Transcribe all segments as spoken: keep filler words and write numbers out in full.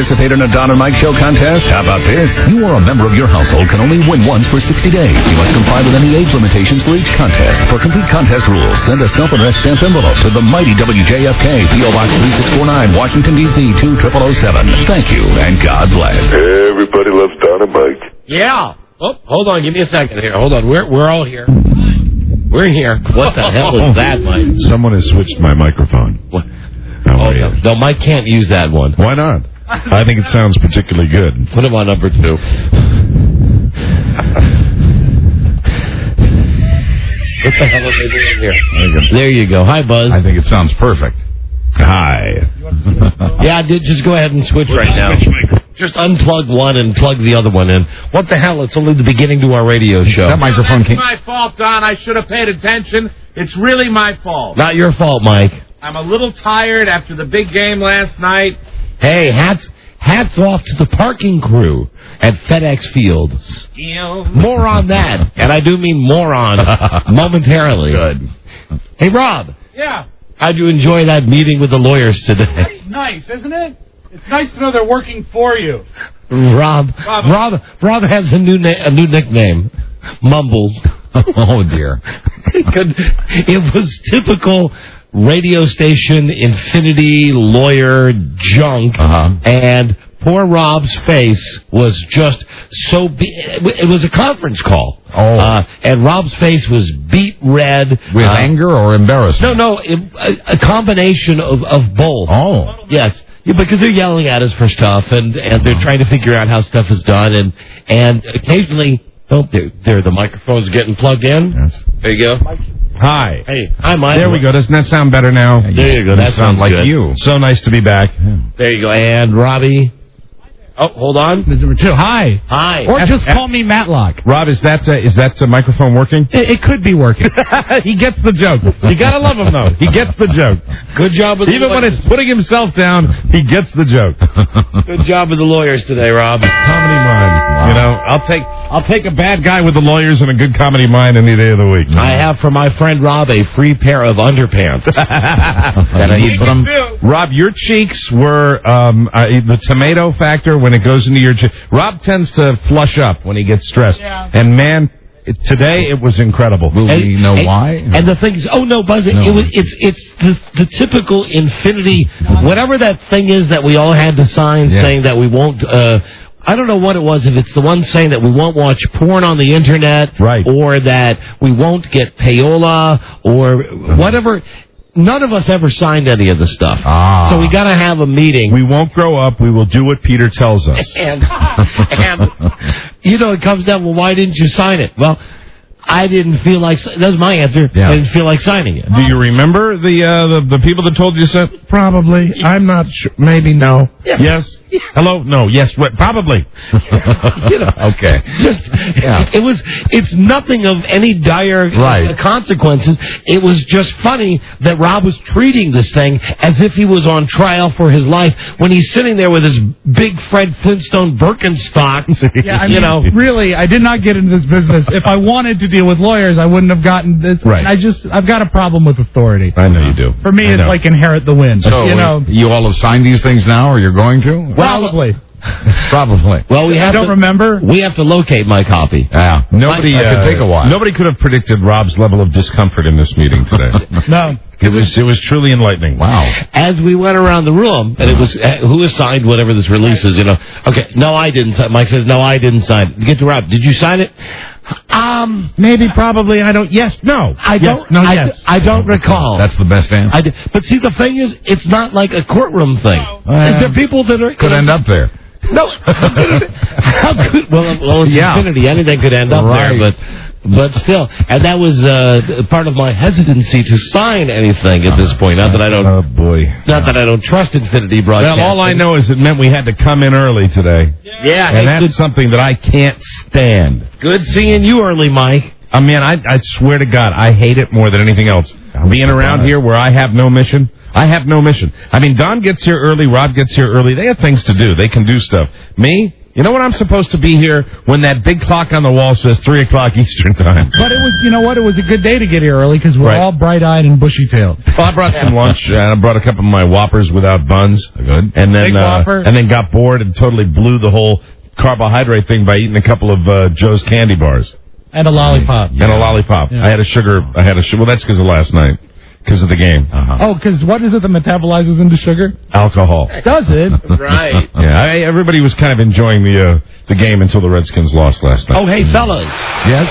participate in a Don and Mike Show contest? How about this? You or a member of your household can only win once for sixty days. You must comply with any age limitations for each contest. For complete contest rules, send a self-addressed stamped envelope to the mighty W J F K, P O Box three six four nine, Washington, D C two zero zero zero seven. Thank you, and God bless. Everybody loves Don and Mike. Yeah. Oh, hold on. Give me a second here. Hold on. We're we're all here. We're here. What the hell is that, Mike? Someone has switched my microphone. What? How oh, are no. you? no, Mike can't use that one. Why not? I think it sounds particularly good. Put him on number two. What the hell are they doing here? There you go. Hi, Buzz. I think it sounds perfect. Hi. Yeah, I did. Just go ahead and switch right now. Just unplug one and plug the other one in. What the hell? It's only the beginning to our radio show. That microphone came. It's my fault, Don. I should have paid attention. It's really my fault. Not your fault, Mike. I'm a little tired after the big game last night. Hey, hats hats off to the parking crew at FedEx Field. More on that. And I do mean more on momentarily. Good. Hey, Rob. Yeah. How'd you enjoy that meeting with the lawyers today? That's nice, isn't it? It's nice to know they're working for you. Rob, Rob, Rob, Rob has a new na- a new nickname, Mumbles. Oh dear. it, could, it was typical radio station infinity lawyer junk, uh-huh. and poor Rob's face was just so. Be- it was a conference call. Oh, uh, and Rob's face was beet red with uh, anger or embarrassment. No, no, it, a, a combination of of both. Oh, yes. Yeah, because they're yelling at us for stuff, and, and they're trying to figure out how stuff is done, and and occasionally, oh, there, there, the microphone's getting plugged in. Yes. There you go. Hi. Hey, hi, Mike. There we go. Doesn't that sound better now? There you go. That, that sounds like good. you. So nice to be back. There you go. And Robbie. Oh, hold on. Number two. Hi. Hi. Or F- just F- call me Matlock. Rob, is that uh, is that uh, microphone working? It, it could be working. He gets the joke. You gotta love him though. He gets the joke. Good job with the Even lawyers. when it's putting himself down, he gets the joke. Good job with the lawyers today, Rob. Comedy mind. Wow. You know, I'll take I'll take a bad guy with the lawyers and a good comedy mind any day of the week. I have for my friend Rob a free pair of underpants. That I need them. Rob, your cheeks were um, uh, the tomato factor when it goes into your cheek. Rob tends to flush up when he gets stressed. Yeah. And man, it, today it was incredible. Will and, we know and, why? And the thing is, oh no, Buzz, it, No. it was it's it's the, the typical infinity, whatever that thing is that we all had to sign Yeah. saying that we won't. Uh, I don't know what it was. If it's the one saying that we won't watch porn on the internet, right, or that we won't get payola, or uh-huh. whatever. None of us ever signed any of the stuff. Ah. So we got to have a meeting. We won't grow up. We will do what Peter tells us. And, and you know, it comes down, well, why didn't you sign it? Well, I didn't feel like, that's my answer. Yeah. I didn't feel like signing it. Do you remember the uh, the, the people that told you so? Probably. I'm not sure. Maybe no. Yeah. Yes. Yeah. Hello? No. Yes. What? Probably. You know, okay. Just, yeah. it was, it's nothing of any dire right. uh, consequences. It was just funny that Rob was treating this thing as if he was on trial for his life when he's sitting there with his big Fred Flintstone Birkenstocks. Yeah, I you mean, know. really, I did not get into this business. If I wanted to deal with lawyers, I wouldn't have gotten this. Right. And I just, I've got a problem with authority. I know you do. For me, I it's know. like inherit the wind. So, you know, you all have signed these things now, or you're going to? probably. Probably. Well, we have I don't to, remember. We have to locate my copy. Yeah. Nobody. That uh, could take a while. Nobody could have predicted Rob's level of discomfort in this meeting today. No. It was it was truly enlightening. Wow. As we went around the room, and it was uh, who assigned whatever this release is, you know. Okay, no, I didn't sign. Mike says, no, I didn't sign it. Get to Rob. Did you sign it? Um, maybe, probably. I don't. Yes. No. I yes, don't. No. I, Yes. I don't recall. That's the best answer. I did, but see, the thing is, it's not like a courtroom thing. Uh, there people that are could end up there. No. How could? Well, well, it's Yeah. infinity. Anything could end up Right. there, but. But still, and that was uh, part of my hesitancy to sign anything at this point. Not that I don't. Oh boy. Not that I don't trust Infinity Broadcasting. Well, all I know is it meant we had to come in early today. Yeah, and hey, that's good, something that I can't stand. good seeing you early, Mike. I mean, I, I swear to God, I hate it more than anything else. Being around here where I have no mission. I have no mission. I mean, Don gets here early, Rob gets here early. They have things to do. They can do stuff. Me, You know what? I'm supposed to be here when that big clock on the wall says three o'clock Eastern time. But it was, you know what? It was a good day to get here early because we're Right. all bright-eyed and bushy-tailed. Well, I brought some lunch, and I brought a couple of my Whoppers without buns. Good. And then, Big uh, Whopper. and then got bored and totally blew the whole carbohydrate thing by eating a couple of uh, Joe's candy bars. And a lollipop. And a lollipop. Yeah. I had a sugar, I had a sugar, well, that's because of last night. Because of the game. Uh-huh. Oh, because what is it that metabolizes into sugar? Alcohol. Does it? Right. Yeah, I, everybody was kind of enjoying the uh, the game until the Redskins lost last night. Oh, hey, fellas. Yes?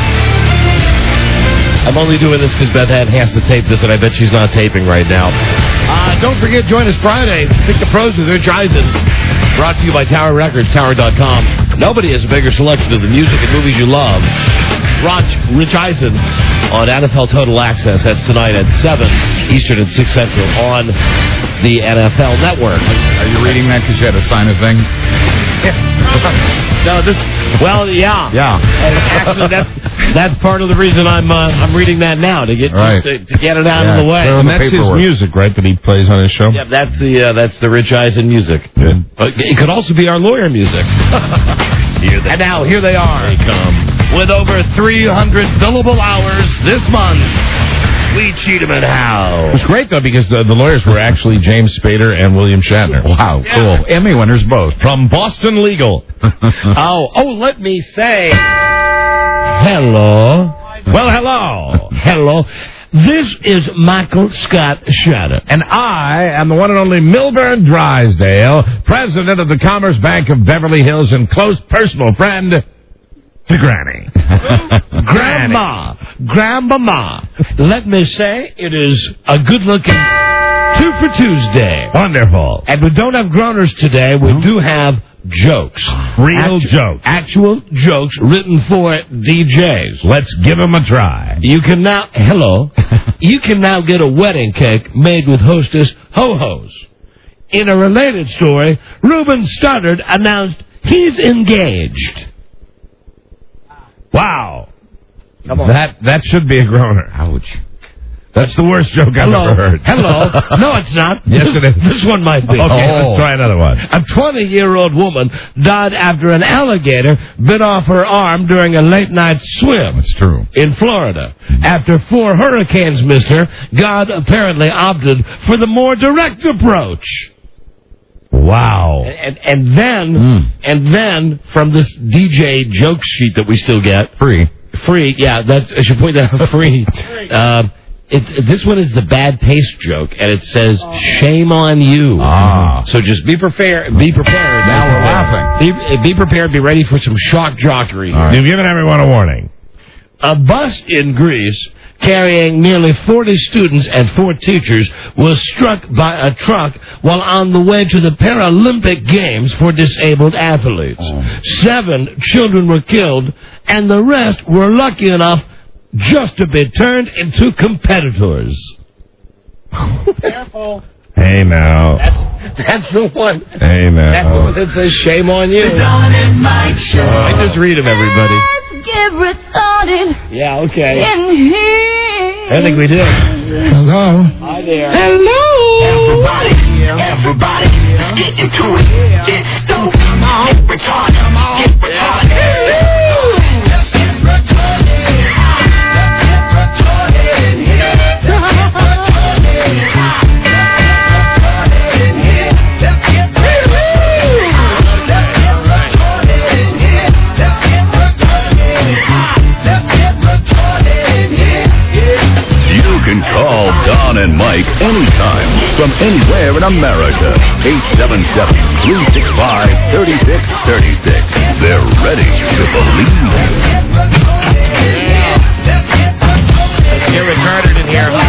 I'm only doing this because Beth Ann has to tape this, and I bet she's not taping right now. Uh, don't forget, join us Friday. Pick the Pros with Rich Eisen. Brought to you by Tower Records, Tower dot com. Nobody has a bigger selection of the music and movies you love. Watch Rich Eisen on N F L Total Access. That's tonight at seven Eastern and six Central on the N F L Network. Are you reading that because you had to sign a thing? No, this. Well, yeah. Yeah. And actually, that's that's part of the reason I'm uh, I'm reading that now to get Right. to, to get it out Yeah, of the way. so- And the that's his paperwork. music, right, that he plays on his show? Yeah, that's the uh, that's the Rich Eisen music. Good. But it could also be our lawyer music. And now here they are. They come with over three hundred billable hours this month. We Cheatham and Howe. It was great, though, because the, the lawyers were actually James Spader and William Shatner. Wow, cool. Emmy winners both. From Boston Legal. Oh, oh, let me say hello. Well, hello. Hello. This is Michael Scott Shannon. And I am the one and only Milburn Drysdale, president of the Commerce Bank of Beverly Hills and close personal friend to Granny. Grandma, Grandmama. Let me say it is a good-looking two for Tuesday. Wonderful. And we don't have groaners today. We do have jokes. Real Actu- jokes. Actual jokes written for D Js. Let's give them a try. You can now, hello, you can now get a wedding cake made with Hostess Ho-Hos. In a related story, Reuben Studdard announced he's engaged. Wow. Come on. That that should be a groaner. Ouch. That's the worst joke I've Hello. ever heard. Hello. No, it's not. Yes, this, it is. This one might be. Okay, Oh. let's try another one. A twenty-year-old woman died after an alligator bit off her arm during a late-night swim. That's true. In Florida. After four hurricanes missed her, God apparently opted for the more direct approach. Wow. And, and then, Mm. and then, from this D J joke sheet that we still get, Free. free, yeah, that's, I should point that out, free. Um, it, this one is the bad taste joke, and it says, shame on you. Ah. So just be prepared, be prepared. Now we're laughing. Be, be prepared, be ready for some shock jockery. All right. You've given everyone a warning. A bus in Greece carrying nearly forty students and four teachers was struck by a truck while on the way to the Paralympic Games for disabled athletes. Oh. Seven children were killed, and the rest were lucky enough just to be turned into competitors. Careful. Hey, now. That's, that's the one. Hey, now. That's the one that says shame on you. Dawn and Mike Show. I just read them, everybody. Let's get retarded Yeah, okay. in here. I think we did. Hello. Hi there. Hello. Everybody, everybody, get into it. Get stoked. Come on. Get retarded. Come on. Get retarded. Let's get retarded. Let's get retarded in here. Let's get retarded. Let's get retarded in here. Let's get retarded in here. Let's get retarded. Let's get retarded in here. You can call Don and Mike anytime from anywhere in America. eight seven seven, three six five, three six three six. They're ready to believe you. You're retarded in here.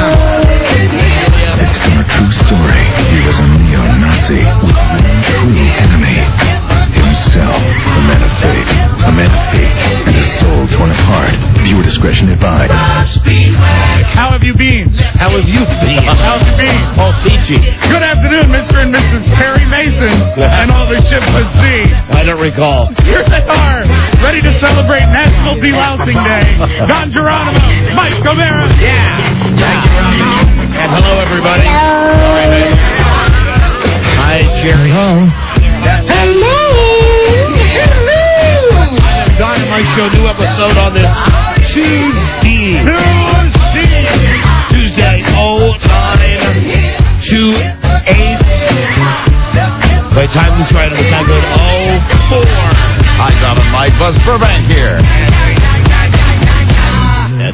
Based on a true story, he was a neo-Nazi with one true enemy. Himself, a man of faith, a man of hate, and a soul torn apart. Viewer discretion advised. How have you been? How have you been? How's you been? Oh, Fiji. Good afternoon, Mister and Missus Perry Mason and all the ship at sea. I don't recall. Here they are, ready to celebrate National Delousing Day. Don Geronimo, Mike Camara. Yeah. Thank you, Ron. And hello, everybody. Hi, Jerry. Hello. Show, new episode on this Tuesday. Tuesday, oh nine two eight. By the time this right on the time code oh four. Hi, Tom and Mike. Buzz Burbank here. That's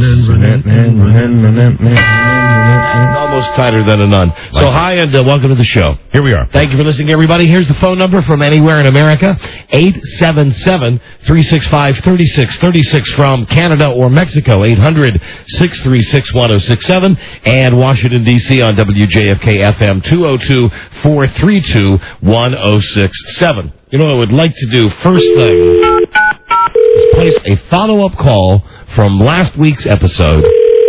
close. Almost tighter than a nun. So hi and uh, welcome to the show. Here we are. Thank you for listening, everybody. Here's the phone number from anywhere in America, eight seven seven, three six five, three six three six from Canada or Mexico, eight hundred, six three six, one oh six seven, and Washington, D C on W J F K F M, two oh two, four three two, one oh six seven. You know what I would like to do first thing is place a follow-up call from last week's episode.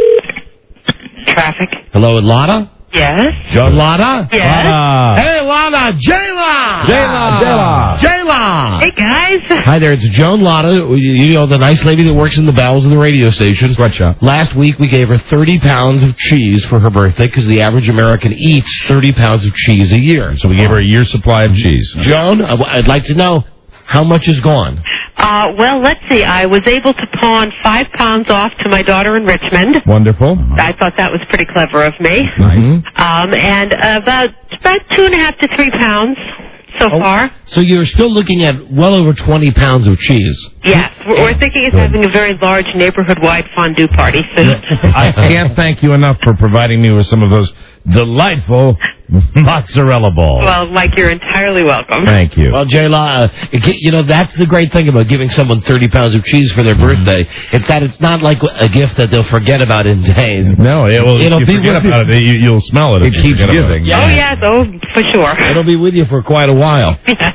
Traffic. Hello, Lotta? Yes. John Lotta? Yes. Lotta. Hey, Lotta. Jayla. Jayla. Jayla. Jayla. Hey, guys. Hi there. It's Joan Lotta. You you know, the nice lady that works in the bowels of the radio station. Sweatshop. Last week, we gave her thirty pounds of cheese for her birthday because the average American eats thirty pounds of cheese a year. So we gave her a year's supply of cheese. Joan, I- I'd like to know how much is gone. Uh, well, let's see. I was able to pawn five pounds off to my daughter in Richmond. Wonderful. I thought that was pretty clever of me. Nice. Um, and about about two and a half to three pounds so Oh, far. So you're still looking at well over twenty pounds of cheese. Yes, we're, we're thinking of having a very large neighborhood-wide fondue party soon. I can't thank you enough for providing me with some of those delightful mozzarella balls. Well, Mike, you're entirely welcome. Thank you. Well, Jayla, uh, it- you know, that's the great thing about giving someone thirty pounds of cheese for their birthday. It's that it's not like a gift that they'll forget about in days. No, it will, It'll if be you forget with you. about it, you, you'll smell it. It if you keeps forget about giving. it. Oh, yes, oh, for sure. It'll be with you for quite a while.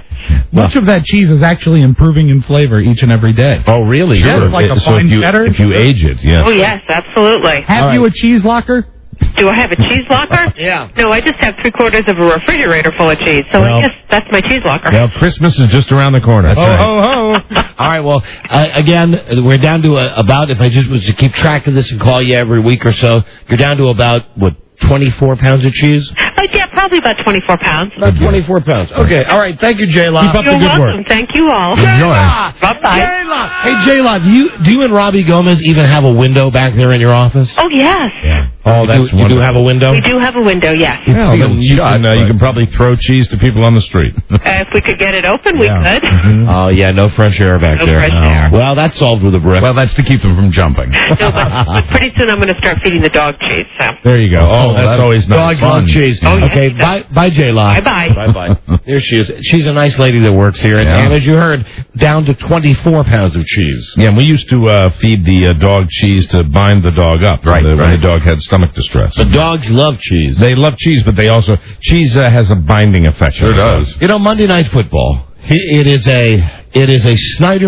Much of that cheese is actually improving in flavor each and every day. Oh, really? Yes, Sure. like a so fine if you, cheddar. if you age it, yes. Oh, yes, absolutely. Have All you right. a cheese locker? Do I have a cheese locker? Yeah. No, I just have three quarters of a refrigerator full of cheese, so Well- I guess that's my cheese locker. Well, Christmas is just around the corner. That's Ho, right. ho, ho. All right, well, uh, again, we're down to a, about, if I just was to keep track of this and call you every week or so, you're down to about, what, twenty-four pounds of cheese? Uh, yeah, probably about twenty-four pounds. About twenty-four pounds. Okay, all right. Thank you, Jayla. Keep up You're the good welcome. work. Thank you all. Jayla! Bye-bye. Jayla! Hey, Jayla, do you, do you and Robbie Gomez even have a window back there in your office? Oh, yes. Oh, You that's do, you do wonderful. have a window? We do have a window, yes. Well, then you, shut, can, uh, you but- can probably throw cheese to people on the street. Uh, if we could get it open, we Yeah. could. Oh, yeah, no fresh air back No there. fresh air. Well, that's solved with a brick. Well, that's to keep them from jumping. No, but, but pretty soon I'm going to start feeding the dog cheese, so. There you go. Oh, Oh, that's that's always nice. Dog Fun. love cheese. Oh, yes. Okay, bye, bye, Jayla. Bye-bye. Bye-bye. There she is. She's a nice lady that works here. And, Yeah. and as you heard, down to twenty-four pounds of cheese. Yeah, and we used to uh, feed the uh, dog cheese to bind the dog up. Right, the, When right. the dog had stomach distress. But dogs love cheese. They love cheese, but they also cheese uh, has a binding effect. Sure on does. dogs. You know, Monday Night Football, it is a it is a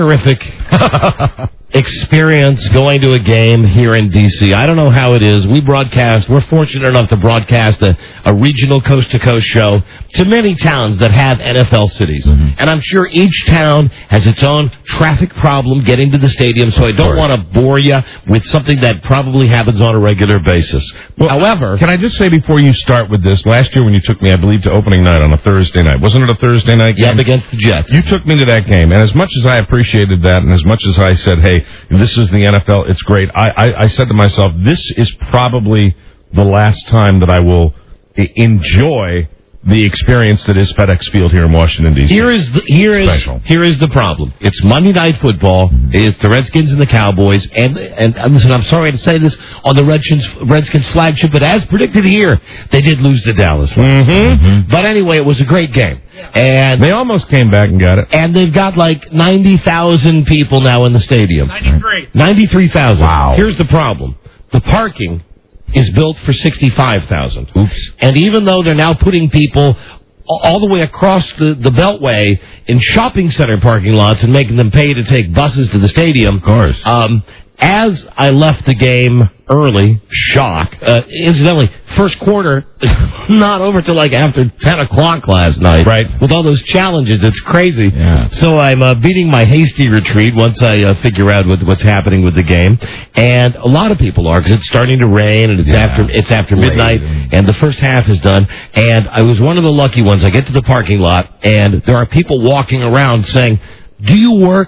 Snyderific experience going to a game here in D C. I don't know how it is. We broadcast, we're fortunate enough to broadcast a, a regional coast-to-coast show to many towns that have N F L cities. Mm-hmm. And I'm sure each town has its own traffic problem getting to the stadium, so I don't want to bore you with something that probably happens on a regular basis. Well, However, can I just say before you start with this, last year when you took me, I believe, to opening night on a Thursday night, wasn't it a Thursday night game? yep, against the Jets. You took me to that game, and as much as I appreciated that, and as much as I said, hey, this is the N F L, it's great, I, I, I said to myself, this is probably the last time that I will I- enjoy the experience that is FedEx Field here in Washington, D C. Here is the, here is Special. here is the problem. It's Monday Night Football. It's the Redskins and the Cowboys. And and, and listen, I'm sorry to say this on the Redskins Redskins flagship, but as predicted here, they did lose to Dallas last Mm-hmm. But anyway, it was a great game. And They almost came back and got it. and they've got like ninety thousand people now in the stadium. ninety-three. ninety-three thousand. Wow. Here's the problem. The parking is built for sixty-five thousand. Oops. And even though they're now putting people a- all the way across the, the Beltway in shopping center parking lots and making them pay to take buses to the stadium. Of course. Um, as I left the game early, shock, uh, incidentally, first quarter, not over till like after ten o'clock last night. Right. With all those challenges, it's crazy. Yeah. So I'm uh, beating my hasty retreat once I uh, figure out what, what's happening with the game. And a lot of people are, because it's starting to rain, and it's Yeah. after it's after Late, midnight, and- and the first half is done. And I was one of the lucky ones. I get to the parking lot, and there are people walking around saying, "Do you work?"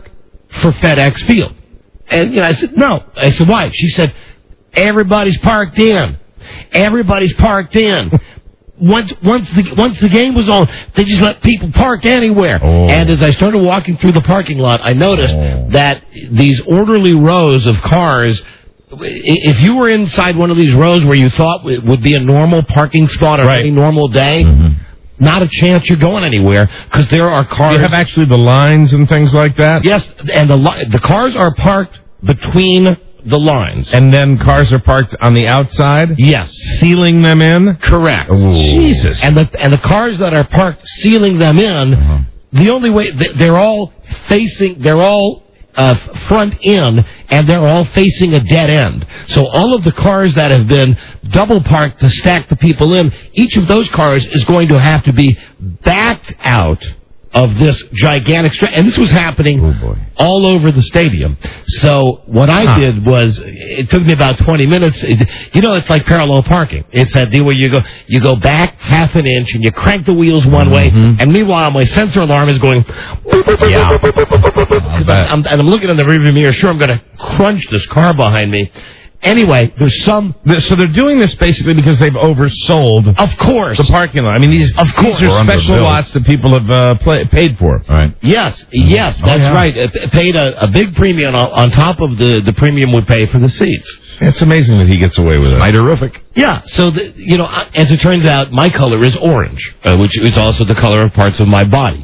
for FedEx Field. And, you know, I said, no. I said, why? She said, everybody's parked in. Everybody's parked in. Once once the once the game was on, they just let people park anywhere. Oh. And as I started walking through the parking lot, I noticed Oh. that these orderly rows of cars, if you were inside one of these rows where you thought it would be a normal parking spot on Right. any normal day, Mm-hmm. not a chance you're going anywhere because there are cars. You have actually the lines and things like that? Yes, and the li- the cars are parked between the lines. And then cars are parked on the outside? Yes. Sealing them in? Correct. Ooh. Jesus. And the and the cars that are parked sealing them in, Uh-huh. the only way they- they're all facing, they're all uh, front in, and they're all facing a dead end. So all of the cars that have been double parked to stack the people in, each of those cars is going to have to be backed out of this gigantic stretch. And this was happening Oh, boy. all over the stadium. So what I Huh. did was, it took me about twenty minutes. It, you know, it's like parallel parking. It's that deal where you go, you go back half an inch and you crank the wheels one way, and meanwhile my sensor alarm is going. Yeah. I'm, I'm, and I'm looking in the rearview mirror. Sure, I'm going to crunch this car behind me. Anyway, there's some. So they're doing this basically because they've oversold Of course. the parking lot. I mean, these, Of course. these are Or special underbuilt. lots that people have uh, play, paid for. Right. Yes, yes, that's yeah. right. It, it paid a, a big premium on, on top of the, the premium would pay for the seats. It's amazing that he gets away with it. Snyderific. Yeah, so, the, you know, uh, as it turns out, my color is orange, uh, which is also the color of parts of my body.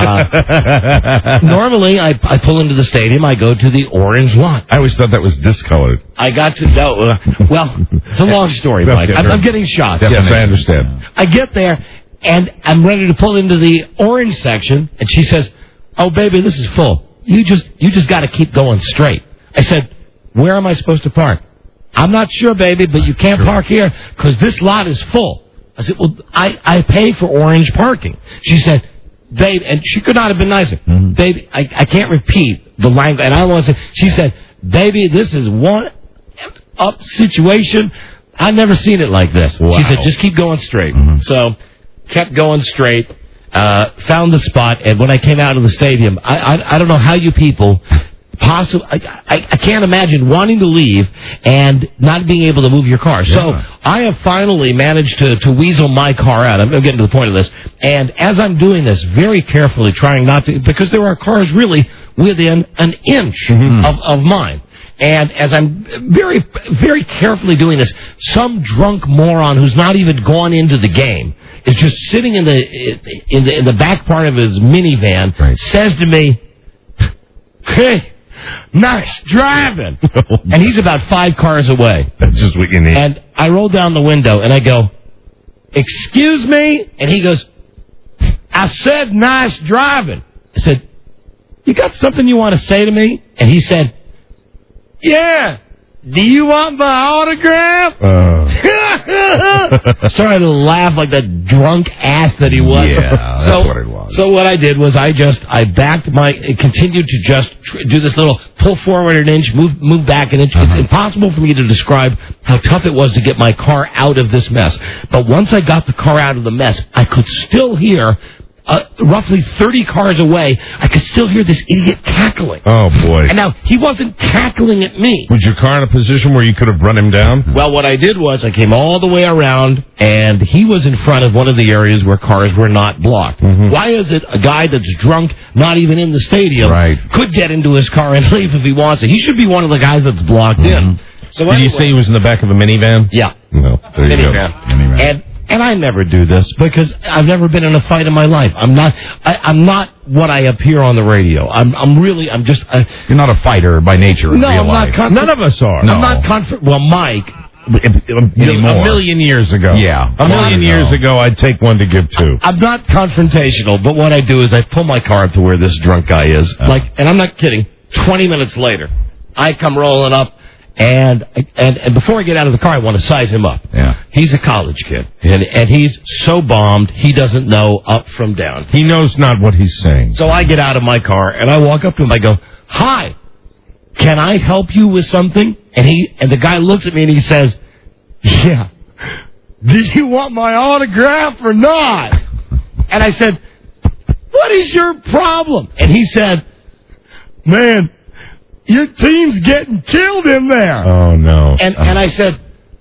Uh, normally, I, I pull into the stadium, I go to the orange lot. I always thought that was discolored. I got to know, uh, well, it's a long story, Mike. I'm, I'm getting shots. Yes, I understand. I get there, and I'm ready to pull into the orange section, and she says, oh, baby, this is full. You just you just got to keep going straight. I said, where am I supposed to park? I'm not sure, baby, but you can't park here because this lot is full. I said, well, I, I pay for orange parking. She said, babe, and she could not have been nicer. Mm-hmm. Baby, I, I can't repeat the language, and I don't want to say, she said, baby, this is one up situation. I've never seen it like this. Wow. She said, just keep going straight. Mm-hmm. So, kept going straight, uh, found the spot, and when I came out of the stadium, I, I, I don't know how you people possibly, I, I, I can't imagine wanting to leave and not being able to move your car. So, Yeah. I have finally managed to, to weasel my car out. I'm getting to the point of this. And as I'm doing this, very carefully, trying not to, because there are cars really within an inch of, of mine. And as I'm very, very carefully doing this, some drunk moron who's not even gone into the game is just sitting in the in the, in the back part of his minivan, Right. says to me, "Hey, nice driving," and he's about five cars away. That's just what you need. And I roll down the window and I go, "Excuse me?" And he goes, "I said nice driving." I said, "You got something you want to say to me?" And he said, "Yeah. Do you want my autograph?" Uh, Started to laugh like that drunk ass that he was. Yeah, that's so, what it was. So what I did was I just, I backed my, continued to just tr- do this little pull forward an inch, move move back an inch. Uh-huh. It's impossible for me to describe how tough it was to get my car out of this mess. But once I got the car out of the mess, I could still hear, uh, roughly thirty cars away, I could still hear this idiot cackling. oh, boy. And now, he wasn't cackling at me. Was your car in a position where you could have run him down? Well, what I did was I came all the way around, and he was in front of one of the areas where cars were not blocked. Mm-hmm. Why is it a guy that's drunk, not even in the stadium, Right. could get into his car and leave if he wants to? He should be one of the guys that's blocked in. So Did you anyway- say he was in the back of a minivan? Yeah. No. There you go. Minivan. Minivan. And and I never do this because I've never been in a fight in my life. I'm not. I, I'm not what I appear on the radio. I'm. I'm really. I'm just. I, You're not a fighter by nature in no, real I'm life. not. Conf- None of us are. No. I'm not. Conf- well, Mike. Anymore. A million years ago. Yeah. A million No. years ago, I'd take one to give two. I'm not confrontational, but what I do is I pull my car up to where this drunk guy is. Oh. Like, and I'm not kidding. Twenty minutes later, I come rolling up, and and and before I get out of the car, I want to size him up. Yeah. He's a college kid, and and he's so bombed he doesn't know up from down. He knows not what he's saying. So I get out of my car and I walk up to him. I go, "Hi, can I help you with something?" And he and the guy looks at me and he says, "Yeah. Did you want my autograph or not?" And I said, "What is your problem?" And he said, "Man, your team's getting killed in there. Oh, no. And uh, and I said,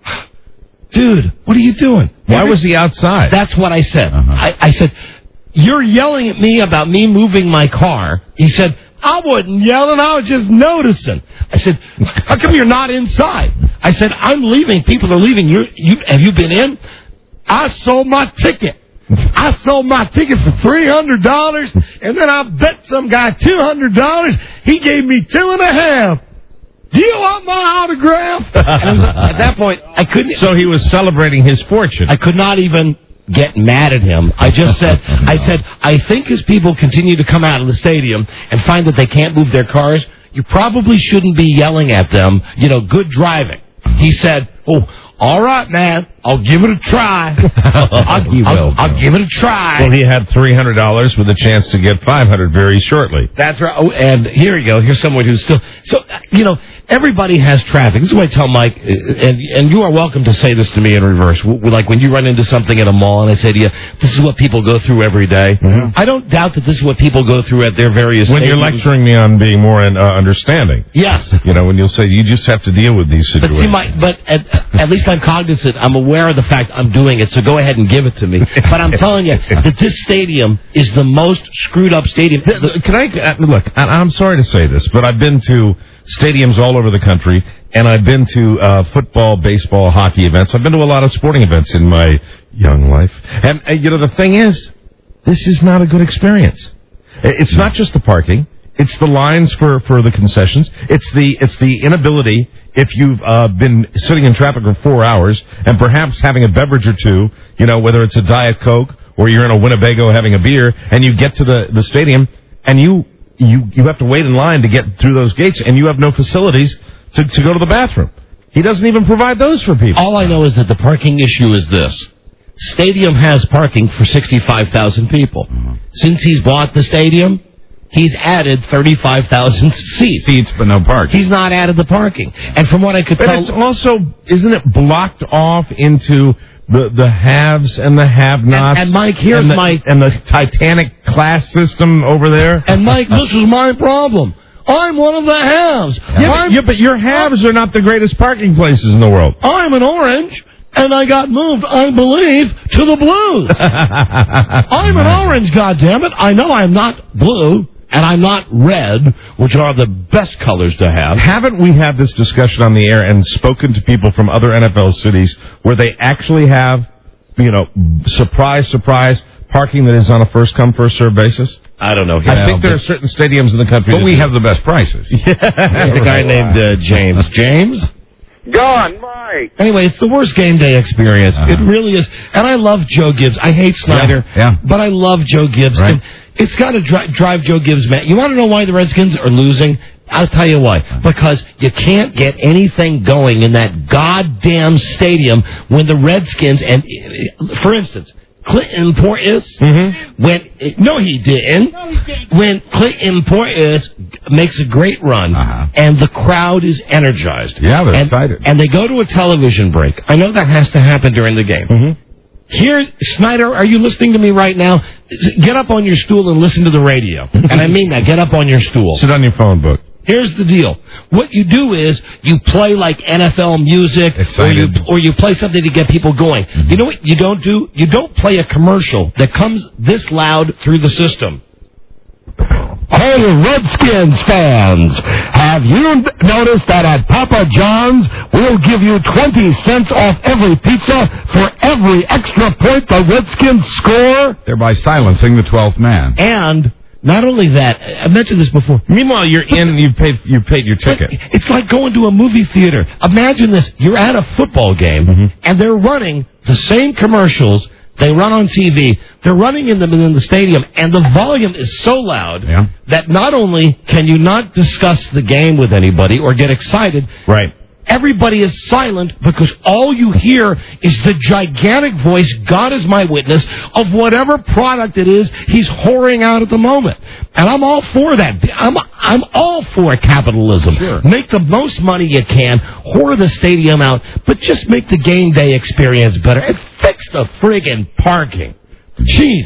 dude, what are you doing? Why Every- was he outside? That's what I said. Uh-huh. I, I said, you're yelling at me about me moving my car. He said, I wasn't yelling, I was just noticing. I said, how come you're not inside? I said, I'm leaving. People are leaving. You, you, have you been in? I sold my ticket. I sold my ticket for three hundred dollars, and then I bet some guy two hundred dollars. He gave me two and a half. Do you want my autograph? And I was, at that point, I couldn't. So he was celebrating his fortune. I could not even get mad at him. I just said, I said, I think as people continue to come out of the stadium and find that they can't move their cars, you probably shouldn't be yelling at them, you know, good driving. He said, oh, all right, man, I'll give it a try. I'll, He I'll, will. I'll give it a try. Well, he had three hundred dollars with a chance to get five hundred dollars very shortly. That's right. Oh, and here you go. Here's someone who's still... So, you know, everybody has traffic. This is what I tell Mike, and and you are welcome to say this to me in reverse. Like when you run into something at a mall and I say to you, this is what people go through every day. Mm-hmm. I don't doubt that this is what people go through at their various... When you're stations. lecturing me on being more uh, understanding. Yes. You know, when you'll say, you just have to deal with these But situations. see, my, but at, at least I'm cognizant. I'm aware of the fact I'm doing it, so go ahead and give it to me. But I'm telling you that this stadium is the most screwed up stadium. The, Can I, uh, look, I- I'm sorry to say this, but I've been to stadiums all over the country, and I've been to uh, football, baseball, hockey events. I've been to a lot of sporting events in my young life. And, uh, you know, the thing is, this is not a good experience. It's not just the parking. It's the lines for, for the concessions. It's the it's the inability, if you've uh, been sitting in traffic for four hours and perhaps having a beverage or two, you know, whether it's a Diet Coke or you're in a Winnebago having a beer, and you get to the, the stadium and you, you you have to wait in line to get through those gates, and you have no facilities to, to go to the bathroom. He doesn't even provide those for people. all I know is that the parking issue is this. Stadium has parking for sixty-five thousand people. Mm-hmm. Since he's bought the stadium, he's added thirty-five thousand seats. Seats, but no parking. He's not added the parking. And from what I could But tell... it's also, isn't it blocked off into the the haves and the have-nots? And- and Mike, here's and the, my- And the Titanic class system over there? And Mike, this is my problem. I'm one of the haves. Yeah, I'm, but, yeah, but your haves are not the greatest parking places in the world. I'm an orange, and I got moved, I believe, to the blues. I'm an orange, goddammit. I know I'm not blue, and I'm not red, which are the best colors to have. Haven't we had this discussion on the air and spoken to people from other N F L cities where they actually have, you know, surprise, surprise, parking that is on a first-come, first-served basis? I don't know. I think there are certain stadiums in the country But that we do. have the best prices. There's a guy named uh, James. James? Gone, Mike. Anyway, it's the worst game day experience. Uh-huh. It really is. And I love Joe Gibbs. I hate Snyder, Yeah, yeah. but I love Joe Gibbs. Right. And it's got to dri- drive Joe Gibbs mad. You want to know why the Redskins are losing? I'll tell you why. Because you can't get anything going in that goddamn stadium when the Redskins, and for instance, Clinton Portis, Mm-hmm. when, no he didn't, when Clinton Portis makes a great run, Uh-huh. and the crowd is energized. Yeah, they're and, excited. And they go to a television break. I know that has to happen during the game. Mm-hmm. Here, Snyder, are you listening to me right now? Get up on your stool and listen to the radio. And I mean that. Get up on your stool. Sit on your phone book. Here's the deal. What you do is you play like N F L music, or you, Excited. or you play something to get people going. Mm-hmm. You know what you don't do? You don't play a commercial that comes this loud through the system. Hey, Redskins fans, have you noticed that at Papa John's, we'll give you twenty cents off every pizza for every extra point the Redskins score? Thereby silencing the twelfth man. And not only that, I mentioned this before. Meanwhile, you're in, you paid, you paid your ticket. It's like going to a movie theater. Imagine this. You're at a football game, Mm-hmm. and they're running the same commercials they run on T V. They're running in them in the stadium, and the volume is so loud Yeah. that not only can you not discuss the game with anybody or get excited, Right. everybody is silent because all you hear is the gigantic voice, God is my witness, of whatever product it is he's whoring out at the moment. And I'm all for that. I'm I'm all for capitalism. Sure. Make the most money you can, whore the stadium out, but just make the game day experience better and fix the friggin' parking. Jesus.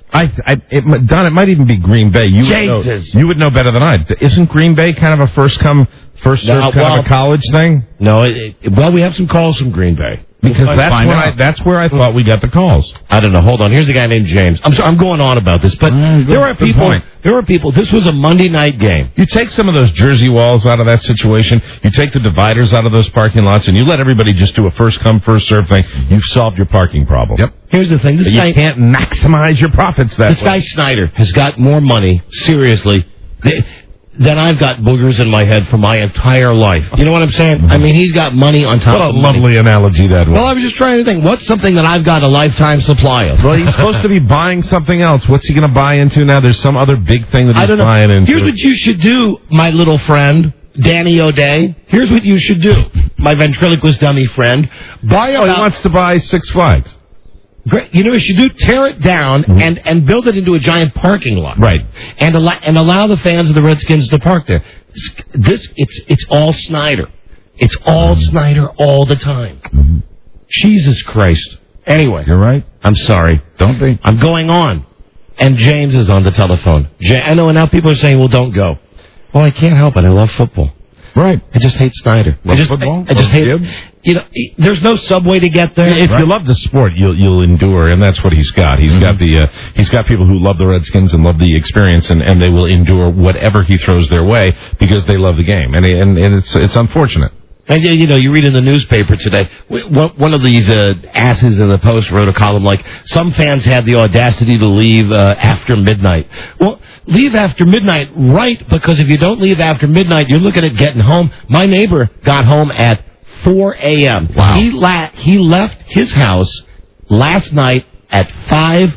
I, I, it, Don, it might even be Green Bay. You would, know, you would know better than I. Isn't Green Bay kind of a first come, first serve No, kind well- of a college thing? No, it, it, well, we have some calls from Green Bay. Because We'll that's find where out. I, that's where I thought we got the calls. I don't know. Hold on. Here's a guy named James. I'm sorry, I'm going on about this, but good- there are good people. point. There are people. This was a Monday night game. You take some of those jersey walls out of that situation, you take the dividers out of those parking lots, and you let everybody just do a first come, first serve thing, you've solved your parking problem. Yep. Here's the thing. This But guy, you can't maximize your profits that this way. guy Snyder has got more money, seriously, th- than I've got boogers in my head for my entire life. You know what I'm saying? I mean, he's got money on top What a of money. lovely analogy that was. Well, I was just trying to think, what's something that I've got a lifetime supply of? Well, he's supposed to be buying something else. What's he going to buy into now? There's some other big thing that he's I don't know. buying into. Here's what you should do, my little friend, Danny O'Day. Here's what you should do, my ventriloquist dummy friend. Buy oh, about... he wants to buy Six Flags. Great. You know what you should do? Tear it down Mm-hmm. and, and build it into a giant parking lot. Right. And allow, and allow the fans of the Redskins to park there. This, it's, it's all Snyder. It's all Mm-hmm. Snyder all the time. Jesus Christ. Anyway. You're right. I'm sorry. Don't be. I'm going on. And James is on the telephone. Ja- I know, and now people are saying, well, don't go. Well, I can't help it. I love football. Right. I just hate Snyder. I Love just, football? I, I just Love hate Gibbs? You know, there's no subway to get there. If you love the sport, you'll you'll endure, and that's what he's got. He's got the uh, he's got people who love the Redskins and love the experience, and, and they will endure whatever he throws their way because they love the game, and and, and it's it's unfortunate. And, you know, you read in the newspaper today, one of these uh, asses in the Post wrote a column like, some fans had the audacity to leave uh, after midnight. Well, leave after midnight, right, because if you don't leave after midnight, you're looking at getting home. My neighbor got home at four a.m. Wow. He, la- he left his house last night at five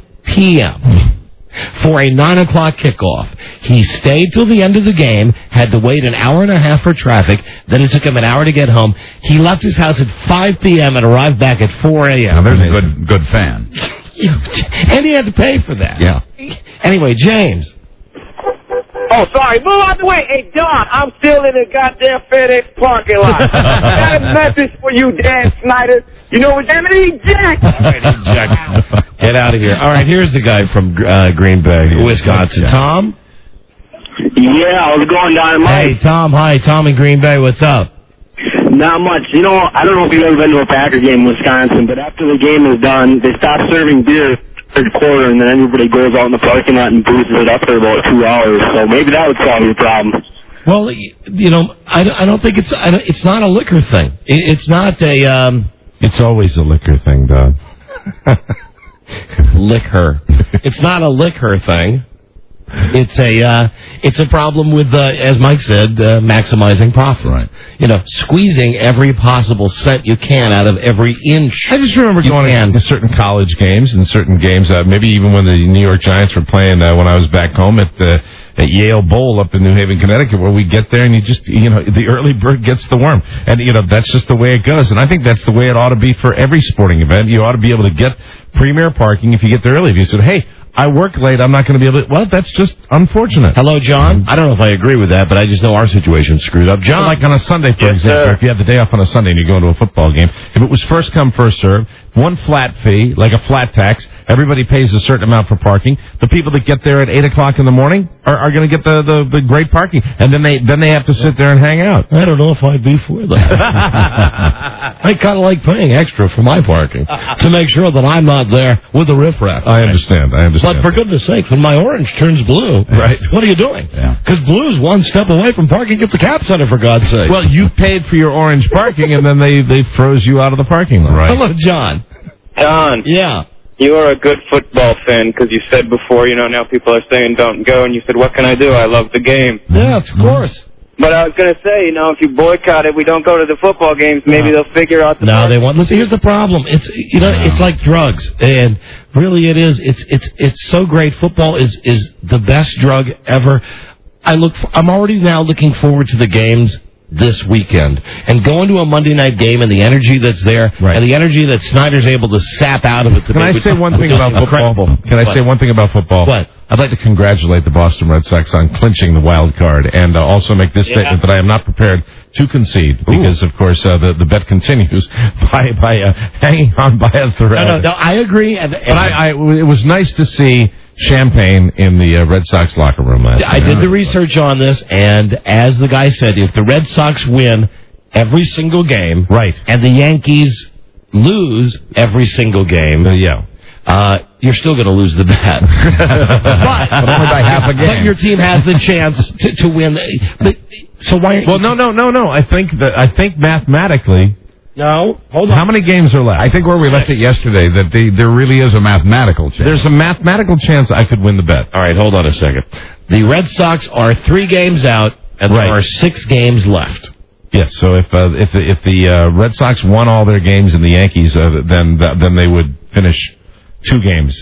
p.m. for a nine o'clock kickoff. He stayed till the end of the game, had to wait an hour and a half for traffic, then it took him an hour to get home. He left his house at five p.m. and arrived back at four a.m. Now, there's a good good fan. And he had to pay for that. Yeah. Anyway, James. Oh, sorry. Move out the way. Hey, Don, I'm still in the goddamn FedEx parking lot. Got a message for you, Dan Snyder. You know what that means? Jack. Jack. Get out of here. All right, here's the guy from uh, Green Bay, Wisconsin. Tom? Yeah, how's it going, Don? Hey, Tom. Hi, Tom in Green Bay. What's up? Not much. You know, I don't know if you've ever been to a Packer game in Wisconsin, but after the game is done, they stop serving beer third quarter, and then everybody goes out in the parking lot and boozes it up for about two hours. So maybe that would solve your problem. Well, you know, I don't, I don't think it's I don't, it's not a liquor thing. It, it's not a um, It's always a liquor thing, Don. liquor. It's not a liquor thing. It's a uh, it's a problem with, uh, as Mike said, uh, maximizing profits. Right. You know, squeezing every possible cent you can out of every inch. I just remember you going can. to certain college games and certain games, uh, maybe even when the New York Giants were playing uh, when I was back home at the at Yale Bowl up in New Haven, Connecticut, where we get there and you just, you know, the early bird gets the worm. And, you know, that's just the way it goes. And I think that's the way it ought to be for every sporting event. You ought to be able to get premier parking if you get there early. If you said, hey, I work late, I'm not going to be able to... Well, that's just unfortunate. Hello, John. I don't know if I agree with that, but I just know our situation's screwed up. John. Like on a Sunday, for Yes, example, sir. if you had the day off on a Sunday and you go to a football game, if it was first come, first serve, one flat fee, like a flat tax, everybody pays a certain amount for parking. The people that get there at eight o'clock in the morning are, are going to get the, the, the great parking, and then they then they have to sit there and hang out. I don't know if I'd be for that. I kind of like paying extra for my parking to make sure that I'm not there with the riffraff. I understand. I understand. But for goodness sake, when my orange turns blue, Right. what are you doing? Yeah. Because blue's one step away from parking at the Cap Center, for God's sake. Well, you paid for your orange parking, and then they, they froze you out of the parking lot. Right. Hello, John. Don, Yeah. you are a good football fan because you said before, you know, now people are saying don't go, and you said, what can I do? I love the game. Yeah, of course. But I was going to say, you know, if you boycott it, we don't go to the football games, maybe No. they'll figure out the... No, they want. Listen, here's the problem. It's you know, it's like drugs, and really, it is. It's it's it's so great. Football is is the best drug ever. I look. For, I'm already now looking forward to the games this weekend and going to a Monday night game and the energy that's there Right. and the energy that Snyder's able to sap out of it. Can I say one thing about football? Can I say one thing about football? What? I'd like to congratulate the Boston Red Sox on clinching the wild card, and uh, also make this Yeah. statement that I am not prepared to concede because, of course, uh, the the bet continues by by uh, hanging on by a thread. No, no, no. I agree. And, and But I, I, it was nice to see champagne in the uh, Red Sox locker room last I night. did the research on this, and as the guy said, if the Red Sox win every single game, right, and the Yankees lose every single game, uh, yeah, uh, you're still going to lose the bet. but, but only by half a game. But your team has the chance to, to win. But, so why? Well, no, no, no, no. I think that I think mathematically. No, hold on. How many games are left? I think where we left it yesterday, that the, there really is a mathematical chance. There's a mathematical chance I could win the bet. All right, hold on a second. The Red Sox are three games out, and right. there are six games left. Yes, so if uh, if the, if the uh, Red Sox won all their games and the Yankees, uh, then then they would finish two games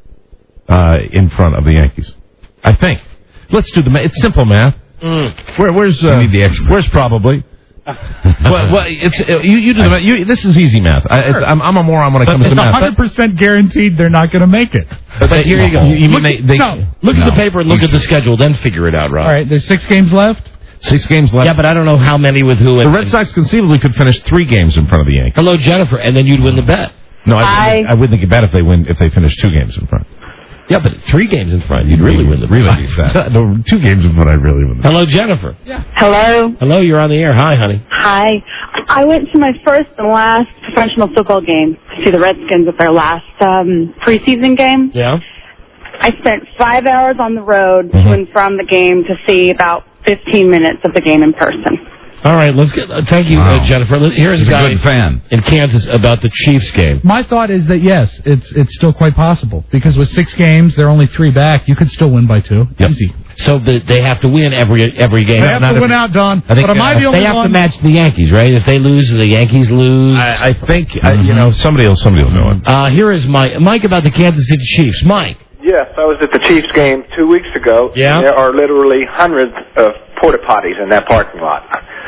uh, in front of the Yankees. I think. Let's do the math. It's simple math. Mm. Where, where's uh, need the expert. Where's probably? well, well, it's uh, you. You do the math. You, this is easy math. I, it's, I'm, I'm a moron when it but comes to it's math. one hundred percent guaranteed they're not going to make it. But, but here you go. You, you look, mean they, they, no, look no. at the paper and look at the schedule, then figure it out, Rob. All right, there's six games left. Six games left. Yeah, but I don't know how many with who. The And, Red Sox conceivably could finish three games in front of the Yankees. Hello, Jennifer, and then you'd win the bet. No, I, Hi. I wouldn't get bet if they win if they finish two games in front. Yeah, but three games in front, you'd really win the bet. Really be sad. No, two games in front, I'd really win the bet. Hello, Jennifer. Yeah. Hello. Hello, you're on the air. Hi, honey. Hi. I went to my first and last professional football game to see the Redskins at their last um, preseason game. Yeah. I spent five hours on the road Mm-hmm. to and from the game to see about fifteen minutes of the game in person. All right, let's get. Uh, thank you, Wow. uh, Jennifer. Let- Here's He's a guy a good fan. in Kansas about the Chiefs game. My thought is that yes, it's it's still quite possible because with six games, they're only three back. You could still win by two. Yep. Easy. So the, they have to win every every game. They have Not to win every- out, Don. I think but am I uh, the only they have one? to match the Yankees, right? If they lose, the Yankees lose. I, I think I, you know somebody will somebody will know it. Uh, here is Mike. Mike about the Kansas City Chiefs. Mike. Yes, I was at the Chiefs game two weeks ago. Yeah? There are literally hundreds of porta potties in that parking lot.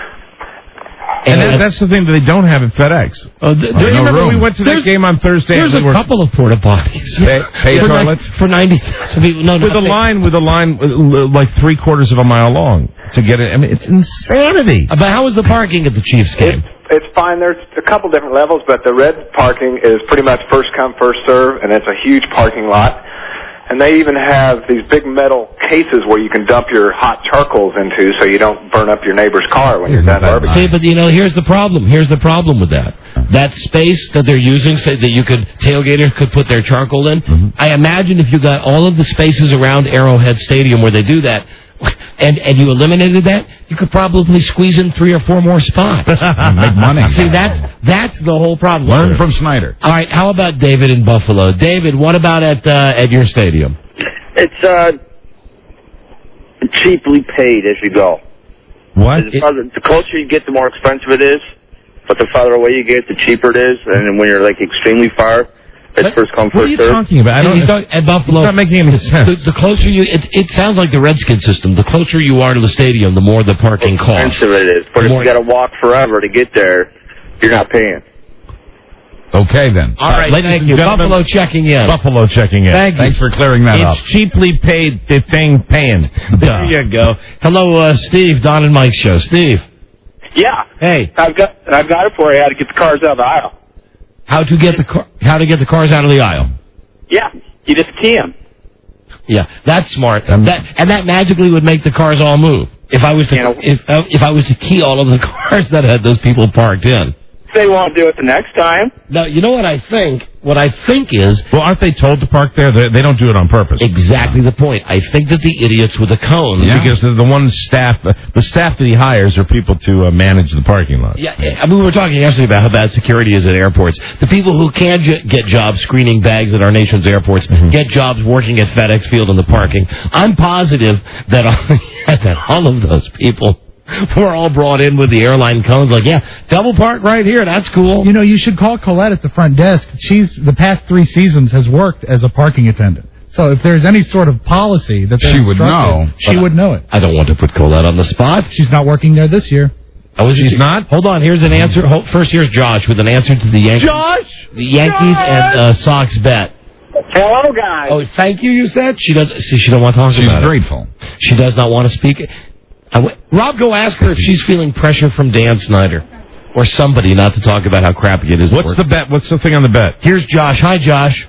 And that, that's the thing that they don't have at FedEx. Oh, th- Do you there's no remember room. we went to There's- that game on Thursday? There's and a they were- couple of porta potties. Pay, pay for, toilets ni- for ninety thousand people. No, with not a they- line with a line uh, like three quarters of a mile long to get it. I mean, it's insanity. But how was the parking at the Chiefs game? It's fine. There's a couple different levels, but the red parking is pretty much first come, first serve, and it's a huge parking lot. And they even have these big metal cases where you can dump your hot charcoals into so you don't burn up your neighbor's car when you're done barbecuing. See, but you know, here's the problem. Here's the problem with that. That space that they're using, say that you could tailgaters could put their charcoal in. Mm-hmm. I imagine if you got all of the spaces around Arrowhead Stadium where they do that, and and you eliminated that, you could probably squeeze in three or four more spots. Make money. See, that's that's the whole problem. Learn from Snyder. All right, how about David in Buffalo? David, what about at uh, at your stadium? It's uh, cheaply paid as you go. What? The, farther, the closer you get, the more expensive it is. But the farther away you get, the cheaper it is. And then when you're like extremely far, it's first come, What are first you serve. talking about? I don't. He's talking- at Buffalo, It's not making any sense. The, the closer you, it, it sounds like the Redskin system. The closer you are to the stadium, the more the parking costs. Expensive it is. But The if more- you got to walk forever to get there, you're not paying. Okay, then. All right, Ladies thank and you. gentlemen, Buffalo checking in. Buffalo checking in. Thank you. Thanks for clearing that It's up. cheaply paid the thing paying. There you go. Hello, uh, Steve, Don and Mike show. Steve, Yeah. hey, I've got I've got it for you how to get the cars out of the aisle. how to get the car, how to get the cars out of the aisle? Yeah. You just key them. Yeah, that's smart. That and that magically would make the cars all move. If I was to if uh, if I was to key all of the cars that had those people parked in. They won't do it the next time. Now, you know what I think? What I think is... Well, aren't they told to park there? They, they don't do it on purpose. Exactly the point. I think that the idiots with the cones... Yeah. Because the, the one staff, the staff that he hires are people to uh, manage the parking lot. Yeah, I mean, we were talking yesterday about how bad security is at airports. The people who can j- get jobs screening bags at our nation's airports Mm-hmm. get jobs working at FedEx Field in the parking. I'm positive that all, that all of those people... We're all brought in with the airline cones, like, yeah, double park right here. That's cool. You know, you should call Colette at the front desk. She's the past three seasons has worked as a parking attendant. So if there's any sort of policy that they're She would instructed, know. she But would know it. I don't want to put Colette on the spot. She's not working there this year. Oh, She's not? Hold on. Here's an answer. Hold, first, here's Josh with an answer to the Yankees. Josh! The Yankees Josh! and uh, Sox bet. Hello, guys. Oh, thank you, you said? She does. See, she don't want to talk She's about it. grateful. She does not want to speak. I w- Rob, go ask her if she's feeling pressure from Dan Snyder or somebody not to talk about how crappy it is. What's the bet? What's the thing on the bet? Here's Josh. Hi, Josh.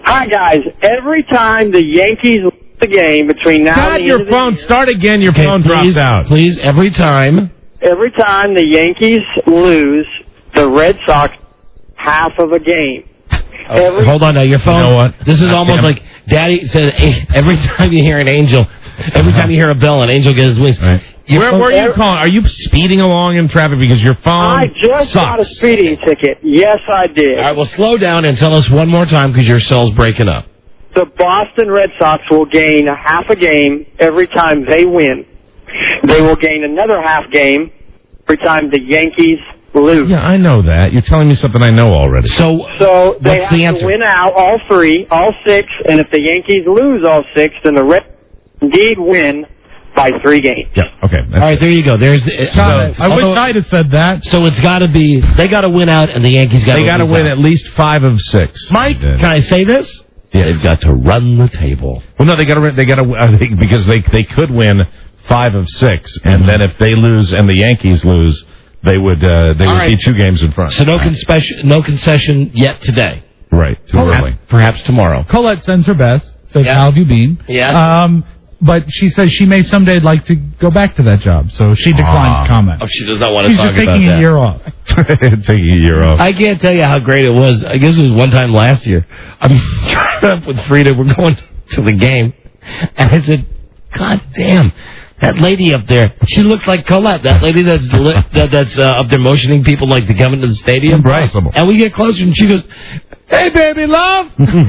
Hi, guys. Every time the Yankees lose the game between now Start and the your end of the phone. year, Start again. Your Okay, phone please, drops out. Please, every time. every time the Yankees lose, the Red Sox half of a game. Every Hold on now, your phone. You know what? This is God almost damn it. like Daddy said. eh, Every time you hear an angel, every time you hear a bell, an angel gets his wings. Right. Your Where phone- were you calling? Are you speeding along in traffic because your phone I just sucks? got a speeding ticket. Yes, I did. All right, well, slow down and tell us one more time because your cell's breaking up. The Boston Red Sox will gain a half a game every time they win. They will gain another half game every time the Yankees lose. Yeah, I know that. You're telling me something I know already. So, So they what's have the answer? to win out all three, all six, and if the Yankees lose all six, then the Red indeed win by three games. Yeah. Okay. All right, there you go. There's. The, God, so, I wish although- I'd have said that. So it's got to be. They got to win out, and the Yankees got. They got to win at least five of six. Mike, Yeah. can I say this? Yeah. They've got to run the table. Well, no, they got to. They got to. I think because they they could win five of six, and Mm-hmm. then if they lose and the Yankees lose, they would uh, they All would right. be two games in front. So no concession, no concession yet today. Right. Too Oh, early. Perhaps tomorrow. Colette sends her best. Says, Yeah. how have you been? Yeah. Um, but she says she may someday like to go back to that job, so she declines Ah. comment. Oh, she does not want to She's talk just about taking that. a year off. Taking a year off. I can't tell you how great it was. I guess it was one time last year. I'm driving up with Frida. We're going to the game, and I said, "God damn, that lady up there. She looks like Colette. That lady that's li- that, that's uh, up there motioning people like to come into the stadium." Right. And we get closer, and she goes, "Hey, baby, love."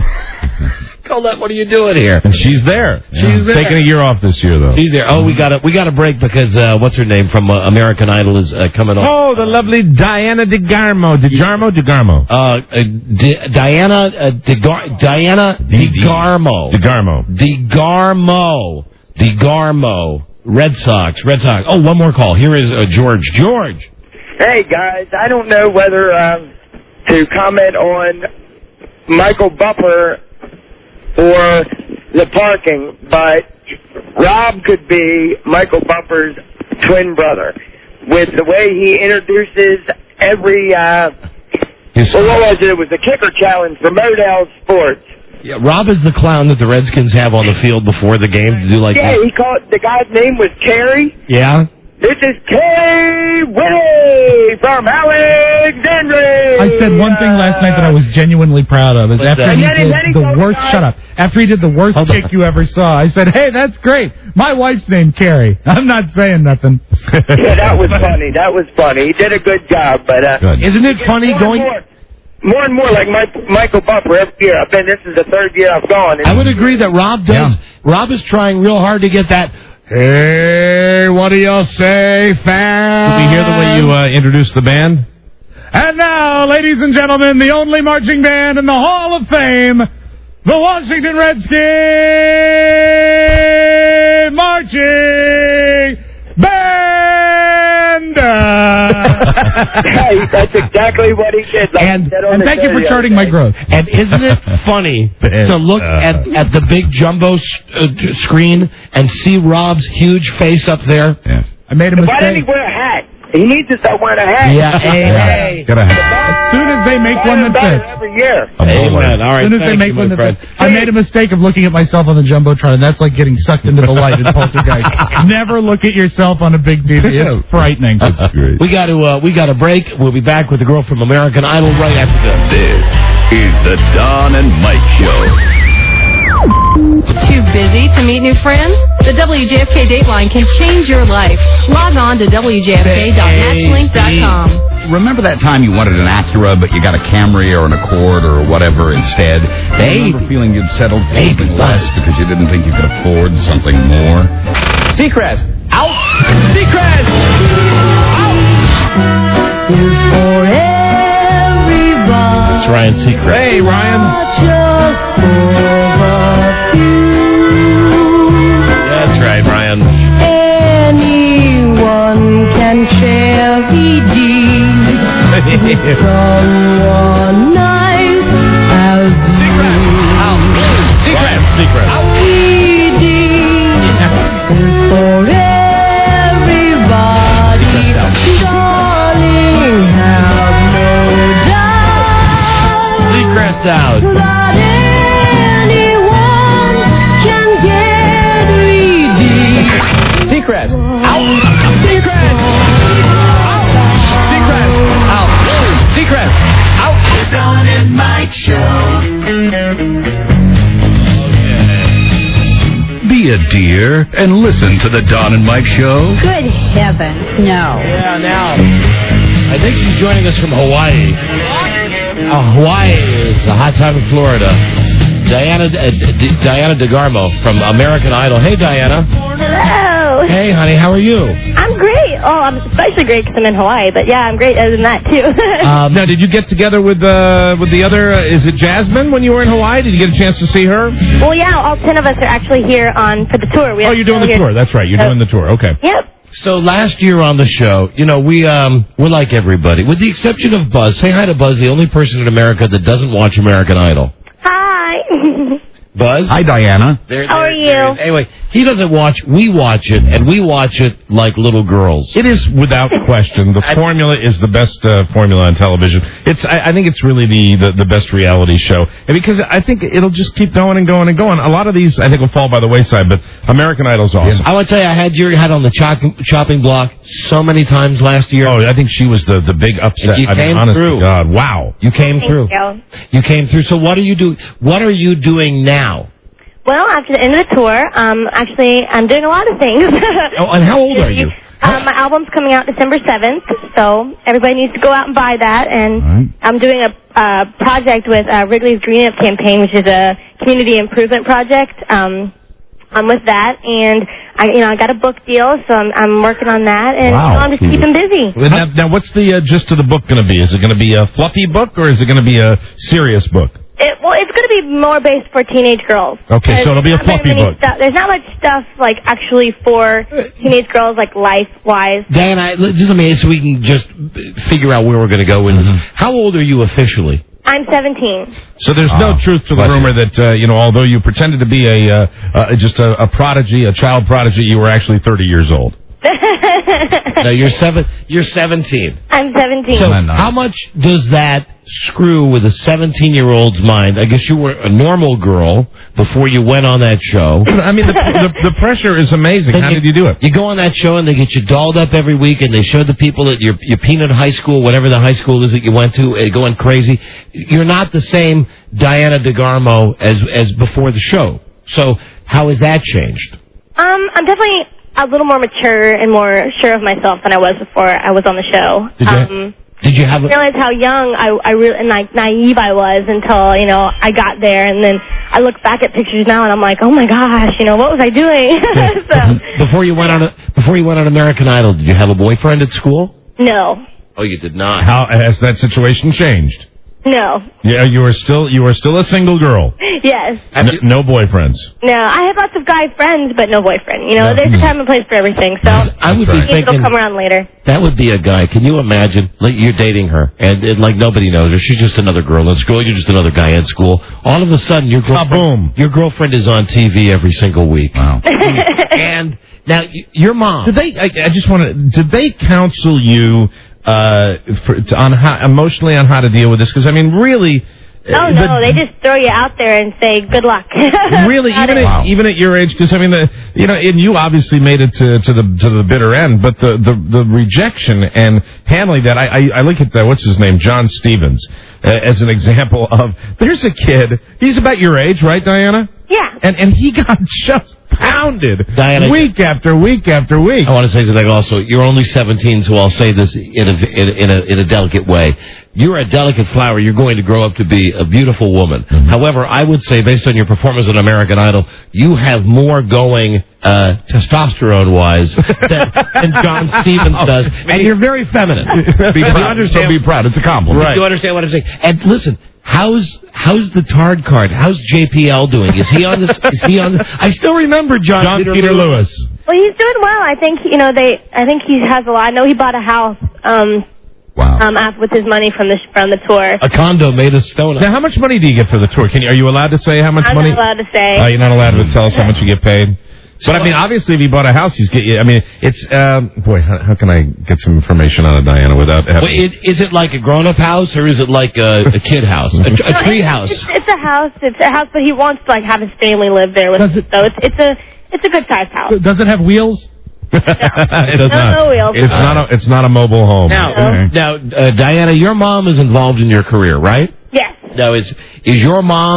Colette, what are you doing here? And she's there. She's there. Taking a year off this year, though. She's there. Oh, we got to we got to break because uh, what's her name from uh, American Idol is uh, coming on. Oh, the lovely Diana DeGarmo. DeGarmo? DeGarmo. Uh, uh, D- Diana uh, DeGar- Diana DeGarmo. DeGarmo. DeGarmo. DeGarmo. Red Sox. Red Sox. Oh, one more call. Here is uh, George. George. Hey, guys, I don't know whether um, to comment on Michael Buffer or the parking, but Rob could be Michael Buffer's twin brother with the way he introduces every, uh, well, what was it? It was the kicker challenge for Modell Sports. Yeah, Rob is the clown that the Redskins have on the field before the game to do like Yeah, that. he called, the guy's name was Terry. Yeah? This is Terry Whitty from Alexandria. I said one thing last night that I was genuinely proud of. Is What's after that? he And then- did and then he the goes, worst. guys- Shut up. After he did the worst Hold on. kick you ever saw, I said, "Hey, that's great. My wife's named Carrie." I'm not saying nothing. Yeah, that was funny. That was funny. He did a good job, but uh, Good. Isn't it funny more going... And more, more and more like Mike, Michael Buffer every year. I've been. This is the third year I've gone. And I would agree that Rob does. Yeah. Rob is trying real hard to get that... Hey, what do you say, fans? Did you hear the way you uh, introduced the band? And now, ladies and gentlemen, the only marching band in the Hall of Fame, the Washington Redskins Marching Band. Hey, that's exactly what he did. Like And- he said on And the thank you for radio charting today. my growth. And isn't it funny to look at, at the big jumbo s- uh, t- screen and see Rob's huge face up there? Yes. I made a Why didn't he mistake. wear a hat? He needs to start wearing a hat. Yeah, hey, hey. Got a hat. As soon as they make one that Better fits. every year. Amen. All As right, soon as they thank make you, one my that friend. fits. I made a mistake of looking at myself on the Jumbotron, and that's like getting sucked into the light in Poltergeist. Never look at yourself on a big T V. It's frightening. That's great. We got to uh, we got to break. We'll be back with the girl from American Idol right after this. This is the Don and Mike Show. Too busy to meet new friends? The W J F K Dateline can change your life. Log on to W J F K dot matchlink dot com. Remember that time you wanted an Acura, but you got a Camry or an Accord or whatever instead? Do you remember feeling you'd settled for something less because you didn't think you could afford something more? Seacrest, out! Seacrest, out! For everybody. It's Ryan Seacrest. Hey, Ryan. Just for the few. That's right, Ryan. Anyone can share the deed. Someone nice as Seacrest. Seacrest. we did is for everybody. Darling, have no doubt Seacrest out. that dear, and listen to the Don and Mike Show? Good heavens, no. Yeah, now. I think she's joining us from Hawaii. Uh, Hawaii is a hot time in Florida. Diana uh, D- Diana DeGarmo from American Idol. Hey, Diana. Hello. Hey, honey, how are you? I'm great. Oh, I'm especially great because I'm in Hawaii, but yeah, I'm great other than that, too. um, now, did you get together with uh, with the other, uh, is it Jasmine, when you were in Hawaii? Did you get a chance to see her? Well, yeah, all ten of us are actually here on for the tour. We oh, you're doing the here. tour. That's right. You're So- doing the tour. Okay. Yep. So last year on the show, you know, we, um, we're like everybody, with the exception of Buzz. Say hi to Buzz, the only person in America that doesn't watch American Idol. Hi. Buzz? Hi, Diana. There, How there, are you? there is- Anyway, he doesn't watch. We watch it, and we watch it like little girls. It is without question. The formula is the best uh, formula on television. It's. I, I think it's really the, the, the best reality show. And because I think it'll just keep going and going and going. A lot of these, I think, will fall by the wayside, but American Idol's awesome. I would tell you, I had your hat on the chop, chopping block so many times last year. Oh, I think she was the, the big upset. You I came mean, honest through. to God, wow. You came Thank through. you. You came through. So what are you do? What are you doing now? Well, after the end of the tour, um, actually, I'm doing a lot of things. Oh, and how old are you? Um, my album's coming out December seventh, so everybody needs to go out and buy that. And Right. I'm doing a uh, project with uh, Wrigley's Green Up campaign, which is a community improvement project. Um, I'm with that, and I, you know, I got a book deal, so I'm, I'm working on that, and Wow. you know, I'm just keeping busy. Now, now, what's the uh, gist of the book going to be? Is it going to be a fluffy book, or is it going to be a serious book? It, well, it's going to be more based for teenage girls. Okay, so it'll be a There's not fluffy very many book. Stuff, there's not much stuff like actually for teenage girls, like life-wise. Dan, I, just let me so we can just figure out where we're going to go with this. How old are you officially? I'm seventeen. So there's no Oh, truth to the bless rumor that, uh, you know, although you pretended to be a uh, uh, just a, a prodigy, a child prodigy, you were actually thirty years old. No, you're seven. You're seventeen. I'm seventeen. So how much does that screw with a seventeen-year-old's mind? I guess you were a normal girl before you went on that show. I mean, the, the, the pressure is amazing. Then How did you do it? You go on that show and they get you dolled up every week, and they show the people at your your peanut high school, whatever the high school is that you went to, uh, going crazy. You're not the same Diana DeGarmo as as before the show. So how has that changed? Um, I'm definitely a little more mature and more sure of myself than I was before I was on the show. Did you, um, did you have I a, realized how young I, I really and like naive I was until you know I got there, and then I look back at pictures now and I'm like, oh my gosh, you know what was I doing? so before you went on a, before you went on American Idol? Did you have a boyfriend at school? no, Oh, you did not. How has that situation changed? no, Yeah, you are still you are still a single girl. yes, N- no boyfriends. no. I have lots of guy friends, but no boyfriend. You know, Yeah. there's a time and place for everything. So I would be maybe it'll thinking come around later. that would be a guy. Can you imagine? Like you're dating her, and, and like nobody knows her. She's just another girl in school. You're just another guy in school. All of a sudden, your girlfriend, boom. your girlfriend is on T V every single week. Wow. And now y- your mom. Did they? I, I just want to. Did they counsel you uh, for, to, on how emotionally on how to deal with this? Because I mean, really. Oh no, they just throw you out there and say good luck. Really, Got even it. at, even at your age, because I mean, the, you know, and you obviously made it to, to the to the bitter end, but the, the, the rejection and handling that, I, I, I look at that. What's his name, John Stevens, uh, as an example of there's a kid. He's about your age, right, Diana? Yeah. And and he got just pounded Diana, week after week after week. I want to say something also. You're only seventeen, so I'll say this in a, in, in a, in a delicate way. You're a delicate flower. You're going to grow up to be a beautiful woman. Mm-hmm. However, I would say, based on your performance on American Idol, you have more going uh, testosterone-wise than, than John Stevens does. And you're very feminine. Be You proud. understand? So be proud. It's a compliment. You understand what I'm saying? And listen, how's how's the Tard card? How's J P L doing? Is he on this? Is he on? The, I still remember John, John Peter, Peter Lewis. Lewis. Well, he's doing well. I think you know they. I think he has a lot. I know he bought a house. Um, Wow. um, af- with his money from the from the tour. A condo made of stone. Now, how much money do you get for the tour? Can you, are you allowed to say how much I'm money? not allowed to say. Uh, you're not allowed to tell us how much you get paid. But I mean, obviously, if you bought a house, you get. I mean, it's um, boy. How, how can I get some information out of Diana without having? Well, it, is it like a grown-up house or is it like a, a kid house, a, a No, tree it's, house? It's, it's a house. It's a house, but he wants to like have his family live there with him. So it's it's a it's a good sized house. Does it have wheels? it does No, not. no wheels. It's not. A, it's not a mobile home. Now, Okay. now, uh, Diana, your mom is involved in your career, right? Yes. Now, is is your mom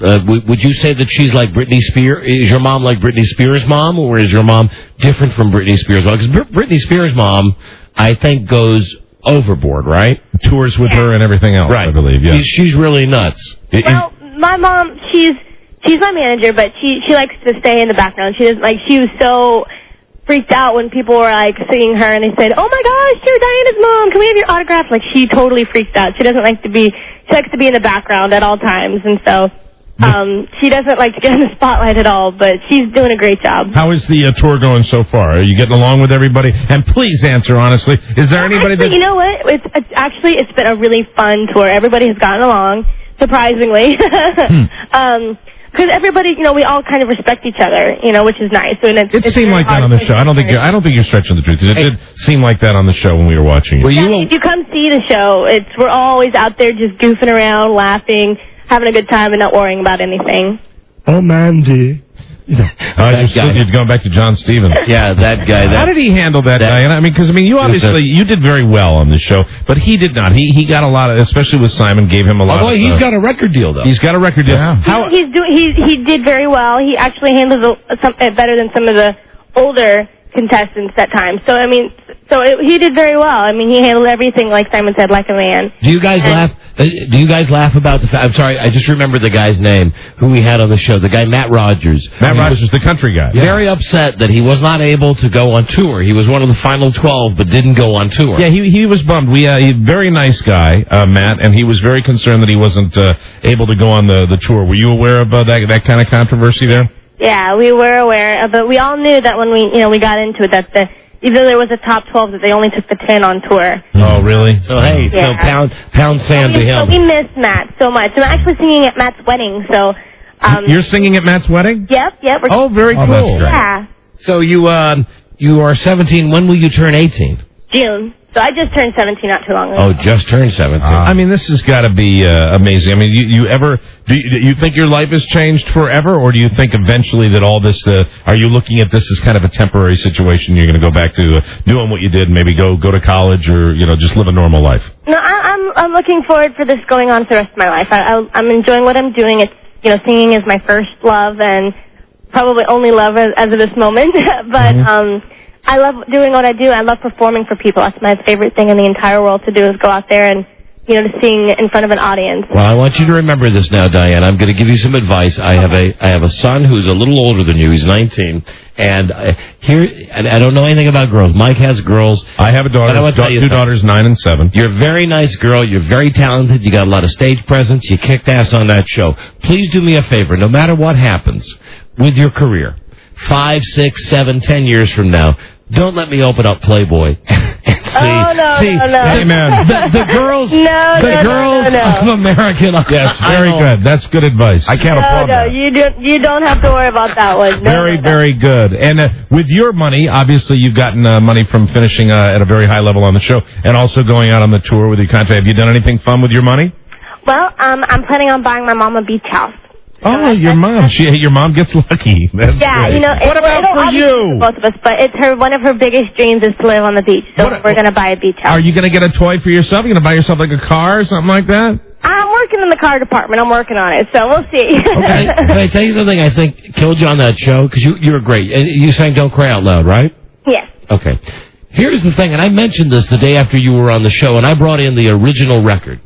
Uh, w- would you say that she's like Britney Spears? Is your mom like Britney Spears' mom, or is your mom different from Britney Spears' mom? Because Br- Britney Spears' mom, I think, goes overboard, right? Tours with her and everything else, right. I believe, yeah. She's, she's really nuts. Well, my mom, she's she's my manager, but she she likes to stay in the background. She doesn't like. She was so freaked out when people were like singing her, and they said, "Oh my gosh, you're Diana's mom. Can we have your autograph?" Like she totally freaked out. She doesn't like to be. She likes to be in the background at all times, and so um, she doesn't like to get in the spotlight at all. But she's doing a great job. How is the uh, tour going so far? Are you getting along with everybody? And please answer honestly. Is there anybody Actually, that you know what? It's, it's actually it's been a really fun tour. Everybody has gotten along, surprisingly. Hmm. um, because everybody, you know, we all kind of respect each other, you know, which is nice. And it's, It it's seemed very like that hard on the to show. I don't think you're, I don't think you're stretching the truth because it did seem like that on the show when we were watching it. Yeah, if you come see the show, it's we're always out there just goofing around, laughing, having a good time, and not worrying about anything. Oh, Mandy. Uh, you're, still, you're going back to John Stevens. Yeah, that guy. That, How did he handle that, that- Diana? I mean, because I mean, you He was obviously a- you did very well on the show, but he did not. He he got a lot of, especially with Simon, gave him a lot. Oh, boy, of, he's uh, got a record deal, though. He's got a record deal. How? He's doing. He he did very well. He actually handles a, some, uh, better than some of the older contestants at times. So I mean, so it, he did very well. I mean, he handled everything like Simon said, like a man. Do you guys And- laugh? Uh, do you guys laugh about the fact? I'm sorry, I just remember the guy's name who we had on the show. The guy Matt Rogers. Matt He Rogers was is the country guy. very upset that he was not able to go on tour. He was one of the final twelve, but didn't go on tour. Yeah, he he was bummed. We uh, he, very nice guy, uh, Matt, and he was very concerned that he wasn't uh, able to go on the the tour. Were you aware of uh, that that kind of controversy there? Yeah, we were aware, but we all knew that when we you know we got into it that the even though there was a top twelve, that they only took the ten on tour. Oh, really? So hey, so Yeah. pound pound sand to We- so him. we miss Matt so much. I'm actually singing at Matt's wedding, so. Um, You're singing at Matt's wedding? Yep, yep. We're Oh, very Oh, cool. that's great. Yeah, So you um you are seventeen. When will you turn eighteen? June. So I just turned seventeen not too long ago. Oh, just turned seventeen. I mean, this has got to be uh, amazing. I mean, you, you ever do you, do you think your life has changed forever, or do you think eventually that all this? Uh, are you looking at this as kind of a temporary situation? You're going to go back to uh, doing what you did, maybe go go to college, or you know, just live a normal life. No, I, I'm I'm looking forward for this going on for the rest of my life. I, I, I'm enjoying what I'm doing. It's you know, singing is my first love and probably only love as, as of this moment. but Mm-hmm. um, I love doing what I do. I love performing for people. That's my favorite thing in the entire world to do is go out there and you know to sing in front of an audience. Well, I want you to remember this now, Diane. I'm going to give you some advice. I have a I have a son who's a little older than you. He's nineteen, and uh, here and I don't know anything about girls. Mike has girls. I have a daughter. But I want to da- tell you two something. daughters, nine and seven. You're a very nice girl. You're very talented. You got a lot of stage presence. You kicked ass on that show. Please do me a favor. No matter what happens with your career, five, six, seven, ten years from now, don't let me open up Playboy. See, oh no, see, no, no. Amen. The, the girls, No, the no, no, girls no, no. of American. Yes, very good. That's good advice. I can't No, no, you don't. You don't have to worry about that one. No, Very, no, no. very good. And uh, with your money, obviously you've gotten uh, money from finishing uh, at a very high level on the show and also going out on the tour with your contract. Have you done anything fun with your money? Well, um, I'm planning on buying my mom a beach house. Oh, your mom. She, your mom gets lucky. That's Yeah, great. you know. What it, about it'll for obviously you? for both of us, but it's her. One of her biggest dreams is to live on the beach. So we're going to buy a beach house. Are you going to get a toy for yourself? Are you going to buy yourself like a car or something like that? I'm working in the car department. I'm working on it, so we'll see. Okay, can I tell you something I think killed you on that show? Because you, you were great. And you sang Don't Cry Out Loud, right? Yes. Okay. Here's the thing, and I mentioned this the day after you were on the show, and I brought in the original record.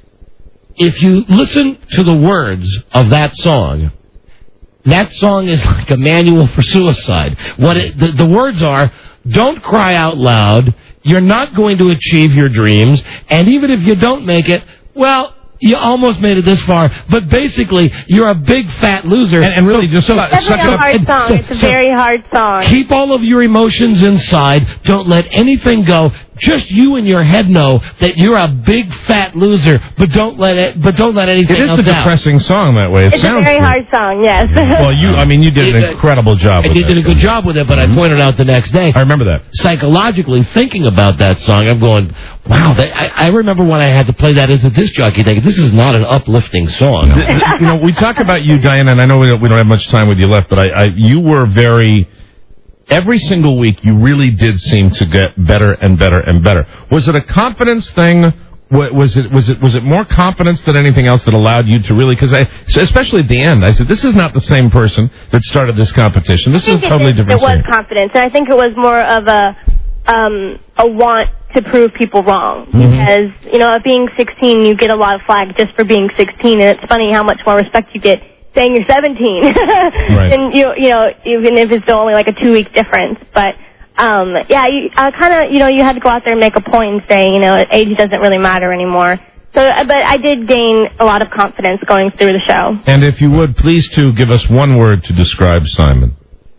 If you listen to the words of that song, that song is like a manual for suicide. What it, the, the words are, don't cry out loud, you're not going to achieve your dreams, and even if you don't make it, well, you almost made it this far, but basically, you're a big fat loser. And, and really, just It's definitely a hard song. It's a very hard song. Keep all of your emotions inside. Don't let anything go. Just you in your head know that you're a big fat loser, but don't let it. But don't let anything It is else a out. depressing song that way. It It's a sounds very good. hard song. Yes. Well, you, I mean, you did an It- incredible job And with you that. did a good job with it, but I pointed out the next day. I remember that. Psychologically thinking about that song, I'm going, wow. That, I, I remember when I had to play that as a disc jockey, thinking, this is not an uplifting song. Th- th- you know, we talk about you, Diana, and I know we don't, we don't have much time with you left, but I, I, you were very. Every single week, you really did seem to get better and better and better. Was it a confidence thing, Wa- Was it was it was it more confidence than anything else that allowed you to really? Because I, so especially at the end, I said, "This is not the same person that started this competition. This is a I think totally it, different." It was scene." confidence, and I think it was more of a um, a want to prove people wrong. Mhm. Because you know, at being sixteen, you get a lot of flack just for being sixteen, and it's funny how much more respect you get saying you're seventeen. Right. And you you know, even if it's only like a two week difference, but. Um, yeah, you, I kind of, you know, you had to go out there and make a point and say, you know, age doesn't really matter anymore. So, uh, but I did gain a lot of confidence going through the show. And if you would, please to give us one word to describe Simon.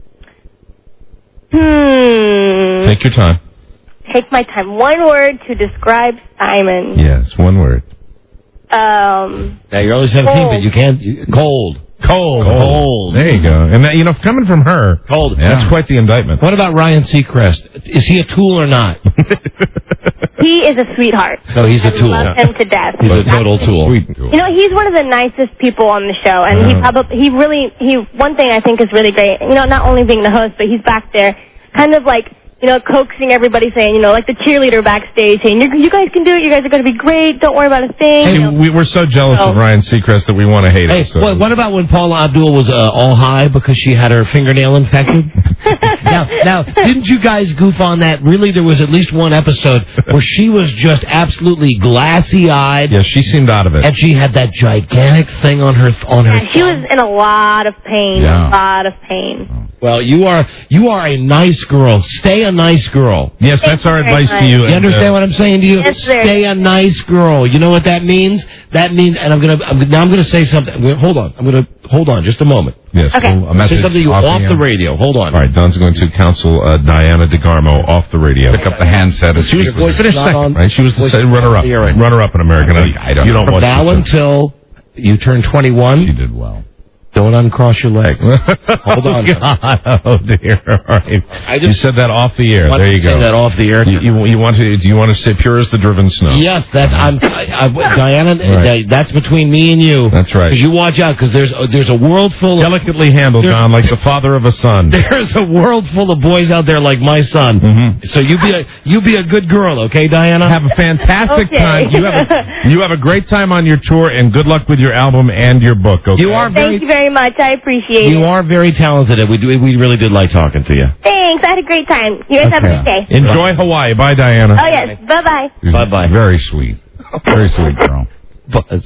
Hmm. Take your time. Take my time. One word to describe Simon. Yes, one word. Um. Now, you're only seventeen, Cold. but you can't... You, cold. Cold. Cold. There you go. And that, you know, coming from her, Cold. that's quite the indictment. What about Ryan Seacrest? Is he a tool or not? He is a sweetheart. No, he's a I tool. love him to death. He's a total tool. Sweet. You know, he's one of the nicest people on the show, and he Yeah. probably, he really, he, one thing I think is really great, you know, not only being the host, but he's back there, kind of like, you know, coaxing everybody, saying, you know, like the cheerleader backstage, saying, you, you guys can do it, you guys are going to be great, don't worry about a thing. Hey, you know. we, we're so jealous So- of Ryan Seacrest that we want to hate Hey, him. So. what, what about when Paula Abdul was uh, all high because she had her fingernail infected? now, now, didn't you guys goof on that? Really, there was at least one episode where she was just absolutely glassy-eyed. Yeah, she seemed out of it. And she had that gigantic thing on her on her. Yeah, she was in a lot of pain, Yeah. a lot of pain. Well, you are you are a nice girl. Stay a nice girl. Yes, that's our advice to you. You and, understand uh, what I'm saying to you? Yes, sir. Stay a nice girl. You know what that means? That means, and I'm gonna I'm, now I'm gonna say something. Wait, hold on. I'm gonna hold on just a moment. Yes. Okay. A message Say something to you off off the the air. radio. Hold on. All right, Don's going to counsel uh, Diana DeGarmo off the radio. Pick up the handset. and She was speak voice with is finished not second, on- right? She was the voice se- is not runner-up. on the air right now. Runner-up in American Idol. I don't You don't From watch now the show. until you turn twenty-one, She did well. don't uncross your leg. Hold on. Oh, God. Oh, dear. All right. I just- you said that off the air. Why There don't you say go. that off the air. You, you, you want to? Do you want to say pure as the driven snow? Yes, that's I'm I, I, Diana. Right. That's between me and you. That's right. Because you watch out, because there's a, there's a world full of Delicately handled, There- Don, like the father of a son. there's a world full of boys out there like my son. Mhm. So you be a you be a good girl, okay, Diana? Have a fantastic Okay. time. You have a, you have a great time on your tour, and good luck with your album and your book. Okay. You are Thank very you very much. I appreciate you it. are very talented, and we do, we really did like talking to you. Thanks. I had a great time. You guys have a good day. Enjoy Hawaii. Bye, Diana. Oh, yes. Bye-bye. Bye bye. Very sweet. Very sweet girl. Buzz.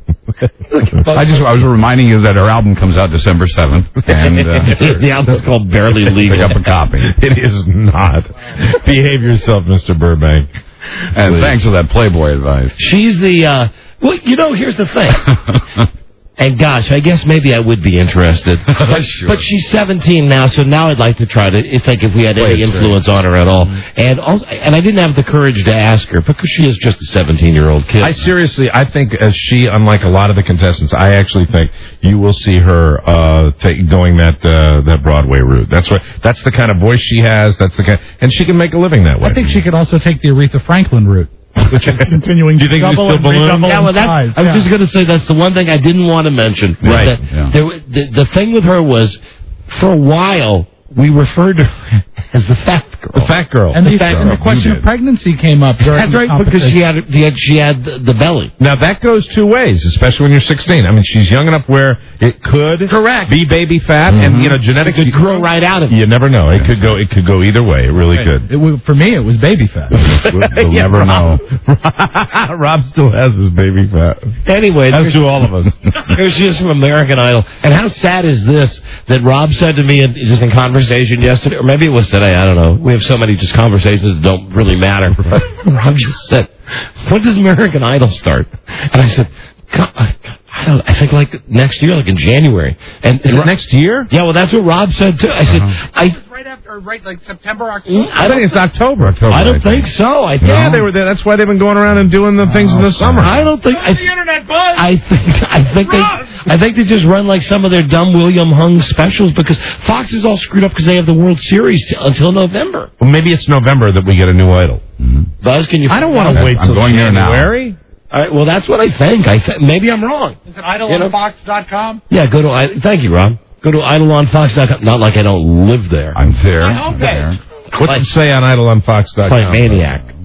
I just I was reminding you that our album comes out December seventh, and uh, The album's called Barely Legal. pick up a copy. It is not. Behave yourself, Mister Burbank. And thanks for that Playboy advice. She's the uh well, you know, here's the thing. And gosh, I guess maybe I would be interested. But, Sure. but she's seventeen now, so now I'd like to try to. It's like if we had Play any it straight. influence on her at all. And also, and I didn't have the courage to ask her because she is just a seventeen-year-old kid. I seriously, I think as she, unlike a lot of the contestants, I actually think you will see her uh, take, going that uh, that Broadway route. That's what. That's the kind of voice she has. That's the kind, and she can make a living that way. I think she could also take the Aretha Franklin route, which is continuing Do you to think you double still and balloon? redouble Yeah, well, in that's, size. I was Yeah. just going to say that's the one thing I didn't want to mention. Right. That Yeah. there, were- the, the thing with her was, for a while, we referred to her as the fat girl. the fat girl. And the, fat and the girl. question You of did. pregnancy came up during That's the right, because competition. she had, she had, she had the, the belly. Now that goes two ways, especially when you're sixteen. I mean, she's young enough where it could Correct. be baby fat, and you know, genetics It could grow right out of it. You never know. It could go. It could go either way. It really could. It was, for me, it was baby fat. We'll, we'll Yeah, never Rob- know. Rob still has his baby fat. Anyway, As there's- do all of us. Here's just from American Idol. And how sad is this that Rob said to me in, just in conversation yesterday, or maybe it was today, I don't know. We have so many just conversations that don't really matter. Rob just said, when does American Idol start? And I said, God, I don't I think like next year, like in January. And Is it next year? Yeah, well, that's what Rob said, too. I said, I... Right after, right, like September, October. I think it's October. October. I don't think so. I think, Yeah, they were there. That's why they've been going around and doing the things in the summer. I don't think... I, The internet buzz. I think I think they Rob! I think they just run like some of their dumb William Hung specials because Fox is all screwed up because they have the World Series t- until November. Well, maybe it's November that we get a new idol. Buzz, can you? I don't want to wait I'm till going there now. January. All right, well, that's what I think. I th- maybe I'm wrong. Is it idol You know- on fox dot com? Yeah, go to. I- thank you, Rob. Go to idol on fox dot com. Not like I don't live there. I'm there. My homepage. there. What's it say on idol on fox dot com? Like maniac.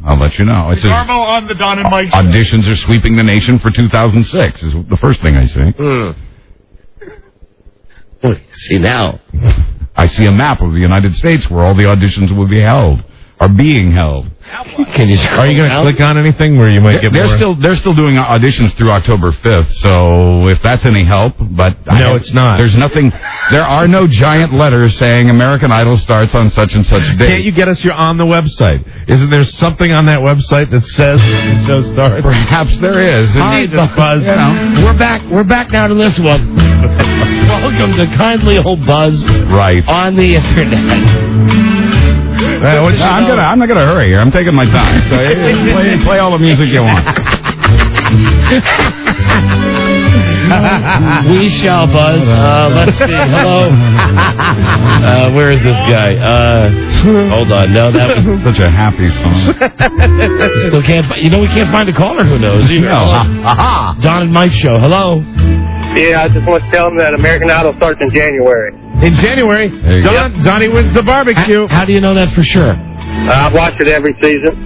I'll let you know. It says Garmo on the Don and Mike show. auditions are sweeping the nation for two thousand six is the first thing I see. Mm. See now. I see a map of the United States where all the auditions will be held, are being held. Can you Are you going to click on anything where you might get they're more? still they're still doing auditions through October fifth, so if that's any help, but I No, have- it's not. There's nothing. There are no giant letters saying American Idol starts on such and such date. Can't you get us your on the website? Isn't there something on that website that says the show starts? Perhaps there is. It All right, needs the a buzz. you know. We're back. We're back now to this one. Welcome to Kindly Old Buzz Right. on the internet. Uh, what- I'm gonna. I'm not gonna hurry here. I'm taking my time. So eh, play, play all the music you want. We shall buzz. Uh, let's see. Hello. Uh, where is this guy? Uh, hold on. No, that was Such a happy song. still can't. fi- You know, we can't find a caller who knows. Either. No. Hello. Don and Mike show. Hello. Yeah, I just want to tell them that American Idol starts in January. In January, you go. Don, Donnie wins the barbecue. How do you know that for sure? Uh, I've watched it every season.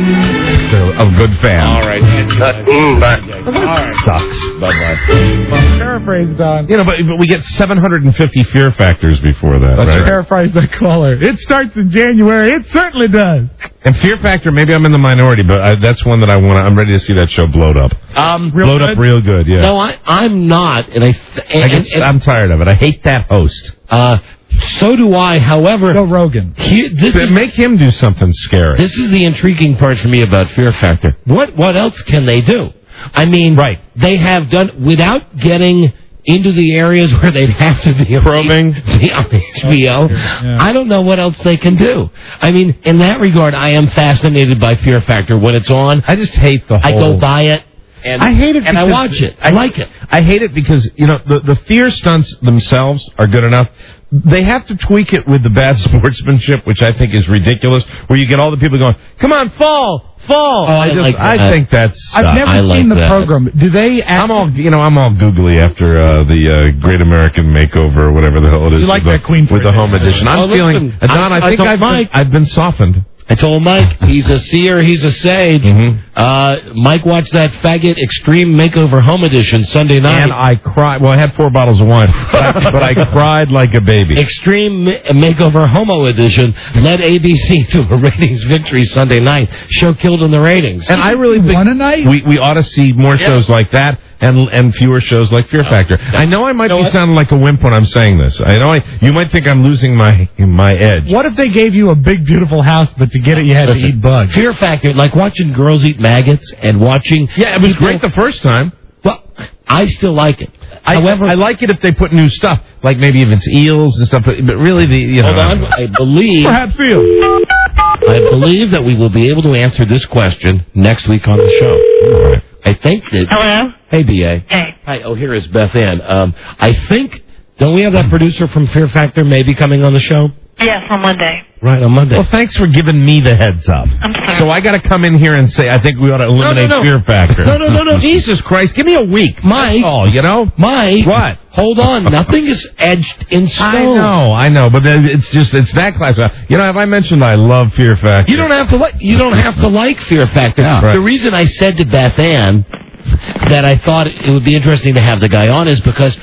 So, a good fan. All right. Uh, mm, bye. All right. Sucks. Bye-bye. Well, paraphrase, Don. You know, but, but we get seven hundred fifty fear factors before that, right? Paraphrase that caller. It starts in January. It certainly does. And Fear Factor, maybe I'm in the minority, but I, that's one that I want. I'm ready to see that show blowed up. Um, blowed up real good, yeah. No, I, I'm not, and I. And, I guess and- I'm tired of it. I hate that host. Uh, so do I. However, Go Rogan. he, this is Make him do something scary. this is the intriguing part for me about Fear Factor. What what else can they do? I mean, Right. They have done without getting into the areas where they'd have to be Probing. be on H B O. I don't know what else they can do. I mean, in that regard, I am fascinated by Fear Factor when it's on. I just hate the whole... I go buy it. And, I hate it and I because- watch it. I like it. I hate it because, you know, the, the fear stunts themselves are good enough. They have to tweak it with the bad sportsmanship, which I think is ridiculous, where you get all the people going, come on, fall, fall. Oh, I just, like I that. think that's... I've never I seen like the that. program. Do they? I'm all, you know, I'm all googly after uh, the uh, Great American Makeover or whatever the hell it is. You like with that the, Queen with the home edition. I'm Oh, feeling, listen, uh, Don. I, I- I think told I've been, Mike. I've been softened. I told Mike, he's a seer, he's a sage. Mhm. Uh, Mike watched that faggot Extreme Makeover Home Edition Sunday night. And I cried. Well, I had four bottles of wine, but I, but I cried like a baby. Extreme Ma- Makeover Homo Edition led A B C to a ratings victory Sunday night. Show killed in the ratings. And I really think One a night? we we ought to see more Yeah. shows like that and and fewer shows like Fear Factor. I know I might know be what? sounding like a wimp when I'm saying this. I know I, you might think I'm losing my my edge. What if they gave you a big, beautiful house, but to get it, you had to Listen, eat bugs? Fear Factor, like watching girls eat maggots and watching. Yeah, it was people- great the first time. Well, I still like it. I, However, I like it if they put new stuff, like maybe if it's eels and stuff. But, but really, the you know, hold on. I believe. For Hatfield. I believe that we will be able to answer this question next week on the show. I think that. Hello? Hey, B A. Hey. Hi. Oh, here is Beth Ann. Um, I think. Don't we have that producer from Fear Factor maybe coming on the show? Yes, on Monday. Right, on Monday. Well, thanks for giving me the heads up. I'm sorry. So I got to come in here and say I think we ought to eliminate no, no. Fear Factor. No, no, no, no. Jesus Christ, give me a week, Mike. Oh, you know, Mike. What? Hold on. Nothing is edged in stone. I know, I know, but then it's just it's that class. You know, have I mentioned I love Fear Factor? You don't have to like. You don't have to like Fear Factor. Yeah, right. The reason I said to Beth Ann that I thought it would be interesting to have the guy on is because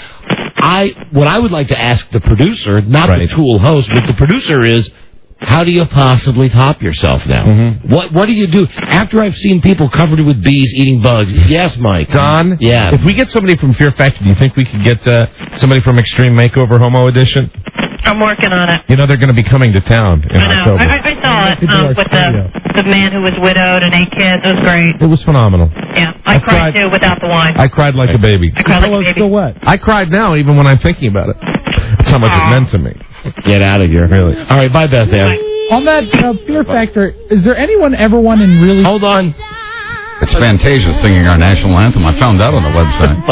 I what I would like to ask the producer, not Right. the Tool host, but the producer is. How do you possibly top yourself now? Mm-hmm. What What do you do after I've seen people covered with bees eating bugs? Yes, Mike. Don, Yeah. if we get somebody from Fear Factor, do you think we could get uh, somebody from Extreme Makeover Homo Edition? I'm working on it. You know they're going to be coming to town in I know. October. I, I, I saw it um, with the, the man who was widowed and eight kids. It was great. It was phenomenal. Yeah. I, I cried, cried- too without the wine. I cried like a baby. I cried like a Pillow's baby. still wet. I cried now, even when I'm thinking about it. That's how much it meant to me. Get out of here. Really. All right. Bye, Beth Ann. On that uh, Fear Factor, is there anyone ever won in really... Hold on. It's Fantasia singing our national anthem. I found that on the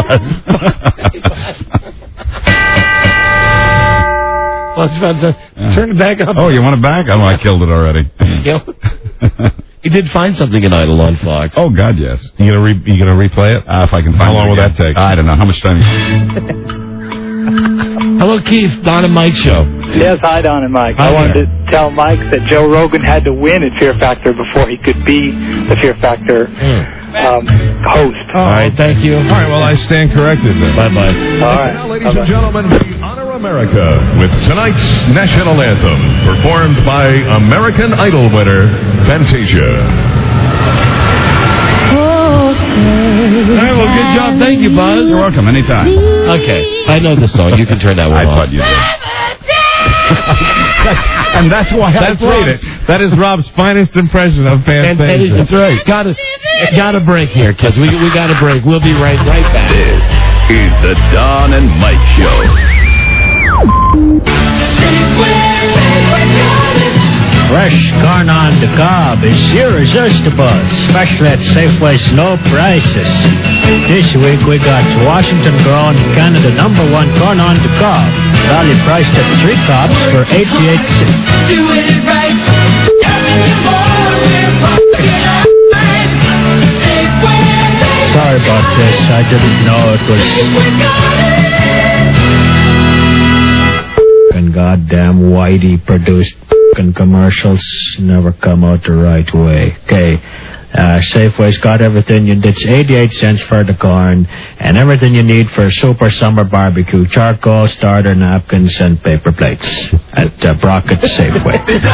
website. Well, it's about to turn it back up. Oh, you want it back? Oh, I killed it already. You did find something in Idle on Fox. Oh, God, yes. You gonna re- you gonna replay it? Uh, if I can find How it long will again. that take? I don't know. How much time? Hello, Keith. Don and Mike Show. Yes, hi, Don and Mike. Hi I wanted there. to tell Mike that Joe Rogan had to win at Fear Factor before he could be the Fear Factor um, host. All right, thank you. All right, well, I stand corrected then. Bye-bye. All right. Now, ladies and gentlemen, we honor America with tonight's national anthem, performed by American Idol winner, Fantasia. All right, well, good job. Thank you, Buzz. You're welcome. Anytime. Okay, I know this song. You can turn that one I off. thought you did. And that's why I That's played Rob's- it. That is Rob's finest impression of Fantasia. That's right. Got to, got to break here, kids. We we got to break. We'll be right right back. This is the Don and Mike Show. Fresh corn on the cob is irresistible, especially at Safeway's low prices. This week we got Washington grown Canada number one corn on the cob, value priced at three cobs for eighty-eight cents. Doing it right. Sorry about this, I didn't know it was. And goddamn Whitey produced fucking commercials never come out the right way. Okay, uh, Safeway's got everything. You, it's eighty-eight cents for the corn and everything you need for a super summer barbecue: charcoal, starter, napkins, and paper plates at uh, Brockett Safeway.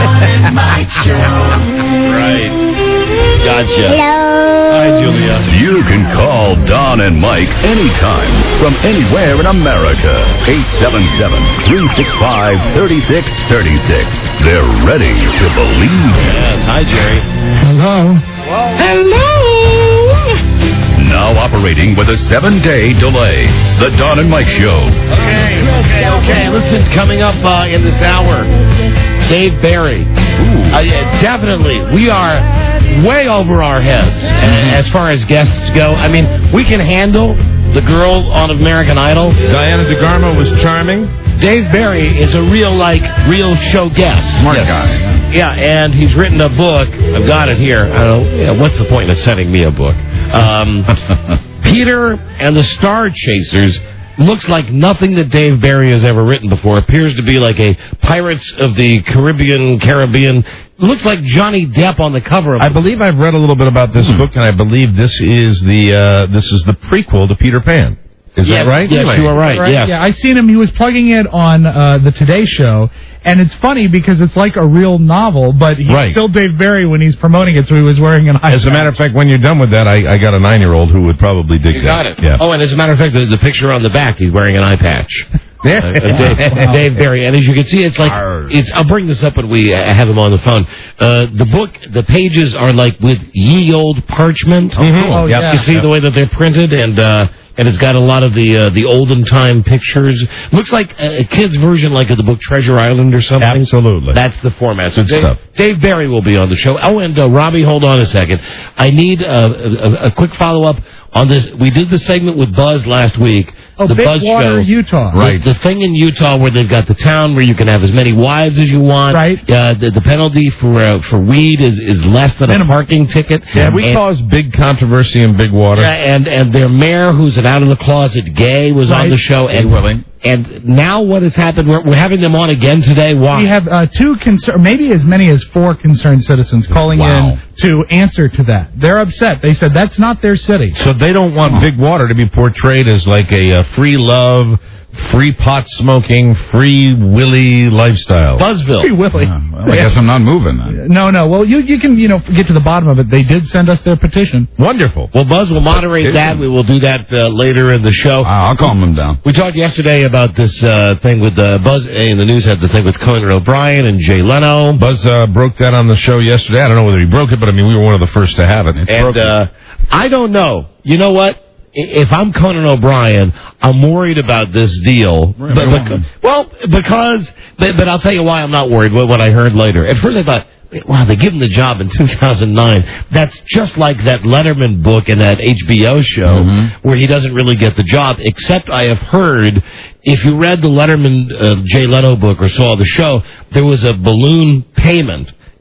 Right. Gotcha. Hello. Hi, Julia. You can call Don and Mike anytime from anywhere in America. eight seven seven, three six five, three six three six. They're ready to believe. Yes. Hi, Jerry. Hello. Hello. Now operating with a seven-day delay. The Don and Mike Show. Okay, okay, okay. Listen, coming up uh, in this hour, Dave Barry. Uh, yeah, definitely, we are way over our heads uh, as far as guests go. I mean, we can handle the girl on American Idol. Diana DeGarmo was charming. Dave Barry is a real, like, real show guest. Smart Yes. guy. Yeah, and he's written a book. I've got it here. I don't know. Yeah, what's the point of sending me a book? Um, Peter and the Star Chasers looks like nothing that Dave Barry has ever written before. Appears to be like a Pirates of the Caribbean, Caribbean. Looks like Johnny Depp on the cover of I it. believe I've read a little bit about this book, and I believe this is the uh, this is the prequel to Peter Pan. Is Yes, that right? yes, you are right. Yes. Yeah, I seen him. He was plugging it on uh, the Today Show, and it's funny because it's like a real novel, but he's Right. still Dave Barry when he's promoting it, so he was wearing an eye As a matter of fact, when you're done with that, I, I got a nine-year-old who would probably dig You that. got it. Yeah. Oh, and as a matter of fact, the, the picture on the back, he's wearing an eye patch. Uh, uh, Dave, Dave Barry, and as you can see, it's like it's. I'll bring this up when we uh, have him on the phone. Uh, the book, the pages are like with ye old parchment. Mhm. Oh, Yep. yeah. You see Yep. the way that they're printed, and uh, and it's got a lot of the uh, the olden time pictures. Looks like a, a kid's version, like of the book Treasure Island or something. Absolutely. That's the format. So Good Dave, stuff. Dave Barry will be on the show. Oh, and uh, Robbie, hold on a second. I need uh, a, a, a quick follow up on this. We did the segment with Buzz last week. Oh, the Big Buzz Water, show. Utah. The, the thing in Utah where they've got the town where you can have as many wives as you want. Right. Uh, the, the penalty for uh, for weed is, is less than a parking ticket. Yeah, we and, caused big controversy in Big Water. yeah, and and their mayor, who's an out of the closet gay, was on Right. the show. And willing. And now what has happened? We're, we're having them on again today. Why? We have uh, two concern, maybe as many as four concerned citizens calling Wow. in to answer to that. They're upset. They said that's not their city. So they don't want Big Water to be portrayed as like a, uh free love, free pot smoking, free willy lifestyle. Buzzville. Free Willy. Yeah, well, I guess I'm not moving then. No, no. Well, you you can you know get to the bottom of it. They did send us their petition. Wonderful. Well, Buzz will moderate that. We will do that uh, later in the show. I'll calm them down. We talked yesterday about this uh, thing with uh, Buzz in the news had the thing with Conan O'Brien and Jay Leno. Buzz uh, broke that on the show yesterday. I don't know whether he broke it, but I mean, we were one of the first to have it. It's And broken. uh, I don't know. You know what? If I'm Conan O'Brien, I'm worried about this deal. But, but, well, because, but, but I'll tell you why I'm not worried, what, what I heard later. At first I thought, wow, they give him the job in two thousand nine. That's just like that Letterman book and that H B O show Mm-hmm. where he doesn't really get the job, except I have heard, if you read the Letterman uh, Jay Leno book or saw the show, there was a balloon payment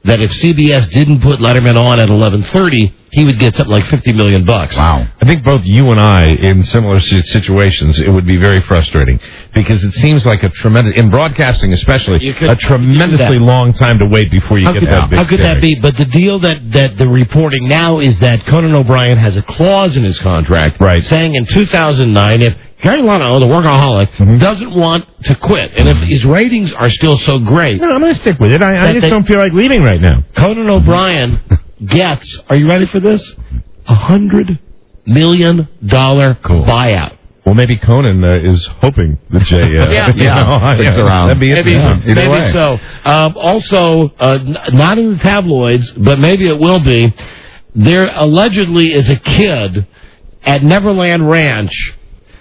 that if C B S didn't put Letterman on at eleven thirty, he would get something like fifty million bucks. Wow. I think both you and I, in similar situations, it would be very frustrating because it seems like a tremendous, in broadcasting especially, could, a tremendously long time to wait before you how get could, that big How could check. that be? But the deal that, that the reporting now is that Conan O'Brien has a clause in his contract right. saying in two thousand nine, if Gary Leno, the workaholic, mm-hmm. doesn't want to quit, and if his ratings are still so great... No, I'm going to stick with it. I, I just they, don't feel like leaving right now. Conan O'Brien gets, are you ready for this? A hundred million dollar cool. buyout. Well, maybe Conan uh, is hoping that Jay, uh, yeah, you yeah. know, yeah. around. That'd be maybe, yeah. maybe way. so. Um, also, uh, n- not in the tabloids, but maybe it will be. There allegedly is a kid at Neverland Ranch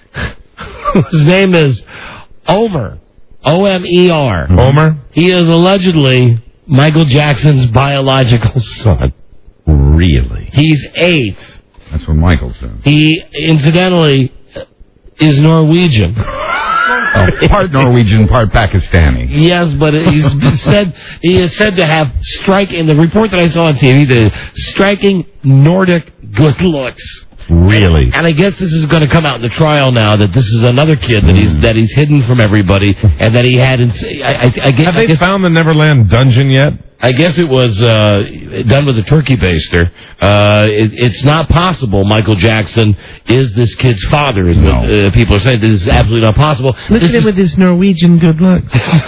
whose name is Omer. O M E R. Omer? He is allegedly Michael Jackson's biological son. Really? He's eight. That's what Michael says. He, incidentally, is Norwegian. Oh, part Norwegian, part Pakistani. Yes, but he's said he is said to have striking. The report that I saw on T V, the striking Nordic good looks. Really? And I guess this is going to come out in the trial now that this is another kid that he's that he's hidden from everybody and that he had. In, I, I, I guess, Have they I guess, found the Neverland dungeon yet? I guess it was uh, done with a turkey baster. Uh, it, it's not possible Michael Jackson is this kid's father, is what no. uh, people are saying. This is absolutely not possible. Look this at him with his Norwegian good looks.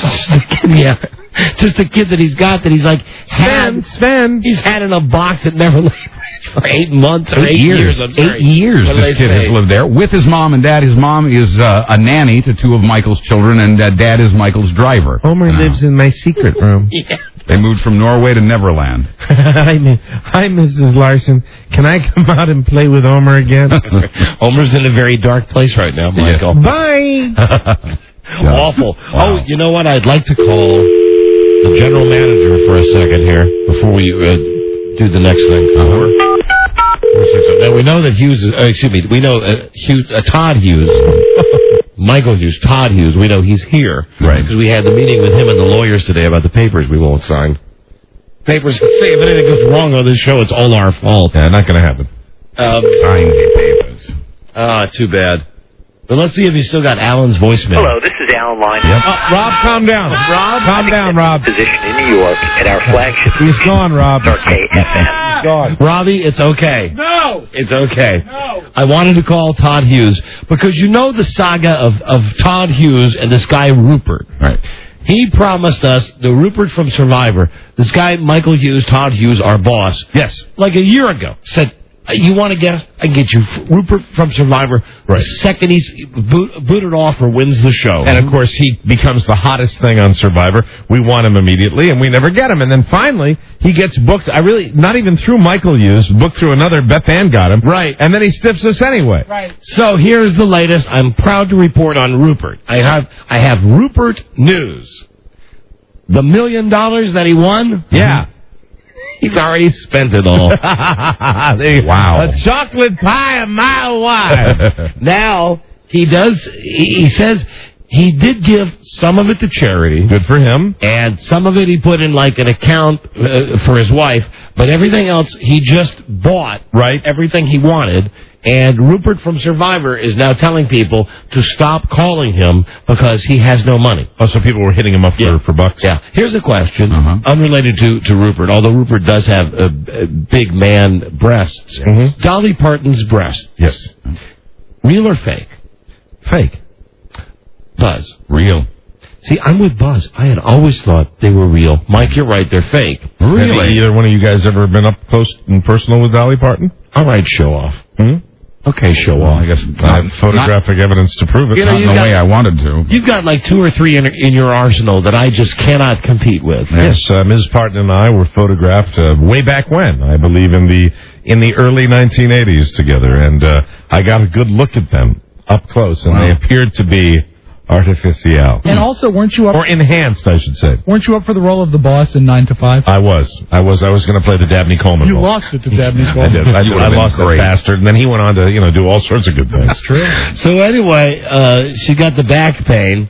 Yeah. Just a kid that he's got that he's like... Sven, had, Sven. He's had in a box that never left for eight months or eight, eight years. years I'm eight years this kid say? has lived there with his mom and dad. His mom is uh, a nanny to two of Michael's children, and uh, dad is Michael's driver. Homer uh, lives in my secret room. Yeah. They moved from Norway to Neverland. Hi, Hi, Missus Larson. Can I come out and play with Homer again? Homer's in a very dark place right now, Michael. Yeah. Bye. Yeah. Awful. Wow. Oh, you know what? I'd like to call the general manager for a second here before we uh, do the next thing. Uh-huh. Now, we know that Hughes is, uh, excuse me, we know uh, Hughes, uh, Todd Hughes, Michael Hughes, Todd Hughes, we know he's here. Right. Because we had the meeting with him and the lawyers today about the papers we won't sign. Papers that say if anything goes wrong on this show, it's all our fault. Yeah, not going to happen. Um, sign the papers. Ah, too bad. But let's see if he's still got Alan's voicemail. Hello, this is Alan Line. Yep. Uh, Rob, calm down. Rob, calm down, Rob. Position in New York at our flagship. He's gone, Rob. K F M. He's gone. Robbie, it's okay. No. It's okay. No. I wanted to call Todd Hughes because you know the saga of, of Todd Hughes and this guy Rupert. Right. He promised us, the Rupert from Survivor, this guy Michael Hughes, Todd Hughes, our boss. Yes. Like a year ago, said, you want to guess? I can get you Rupert from Survivor. Right. The second he's boot, booted off or wins the show. And, of course, he becomes the hottest thing on Survivor. We want him immediately, and we never get him. And then finally, he gets booked. I really, not even through Michael Hughes, booked through another. Beth Ann got him. Right. And then he stiffs us anyway. Right. So here's the latest. I'm proud to report on Rupert. I have I have Rupert news. The million dollars that he won? Yeah. He's already spent it all. Wow. A chocolate pie a mile wide. Now, he does, he, he says he did give some of it to charity. Good for him. And some of it he put in like an account uh, for his wife. But everything else, he just bought right. everything he wanted. And Rupert from Survivor is now telling people to stop calling him because he has no money. Oh, so people were hitting him up for, yeah. for bucks? Yeah. Here's a question, uh-huh. unrelated to, to Rupert, although Rupert does have uh, big man breasts. Mm-hmm. Dolly Parton's breasts. Yes. Real or fake? Fake. Buzz. Real. See, I'm with Buzz. I had always thought they were real. Mike, you're right. They're fake. Really? Have either one of you guys ever been up close and personal with Dolly Parton? All right, show off. Hmm? Okay, show well, off. I guess I have photographic not, evidence to prove it. You know, not in the got, way I wanted to. You've got like two or three in, in your arsenal that I just cannot compete with. Yes, uh, Miz Parton and I were photographed uh, way back when, I believe in the in the early nineteen eighties together, and uh, I got a good look at them up close, and wow. they appeared to be Artificial. And also, weren't you up... Or enhanced, I should say. Weren't you up for the role of the boss in nine to five? I was. I was I was going to play the Dabney Coleman You role. lost it to Dabney I Coleman. did. I, I lost that bastard, and then he went on to, you know, do all sorts of good things. That's true. So anyway, uh, she got the back pain,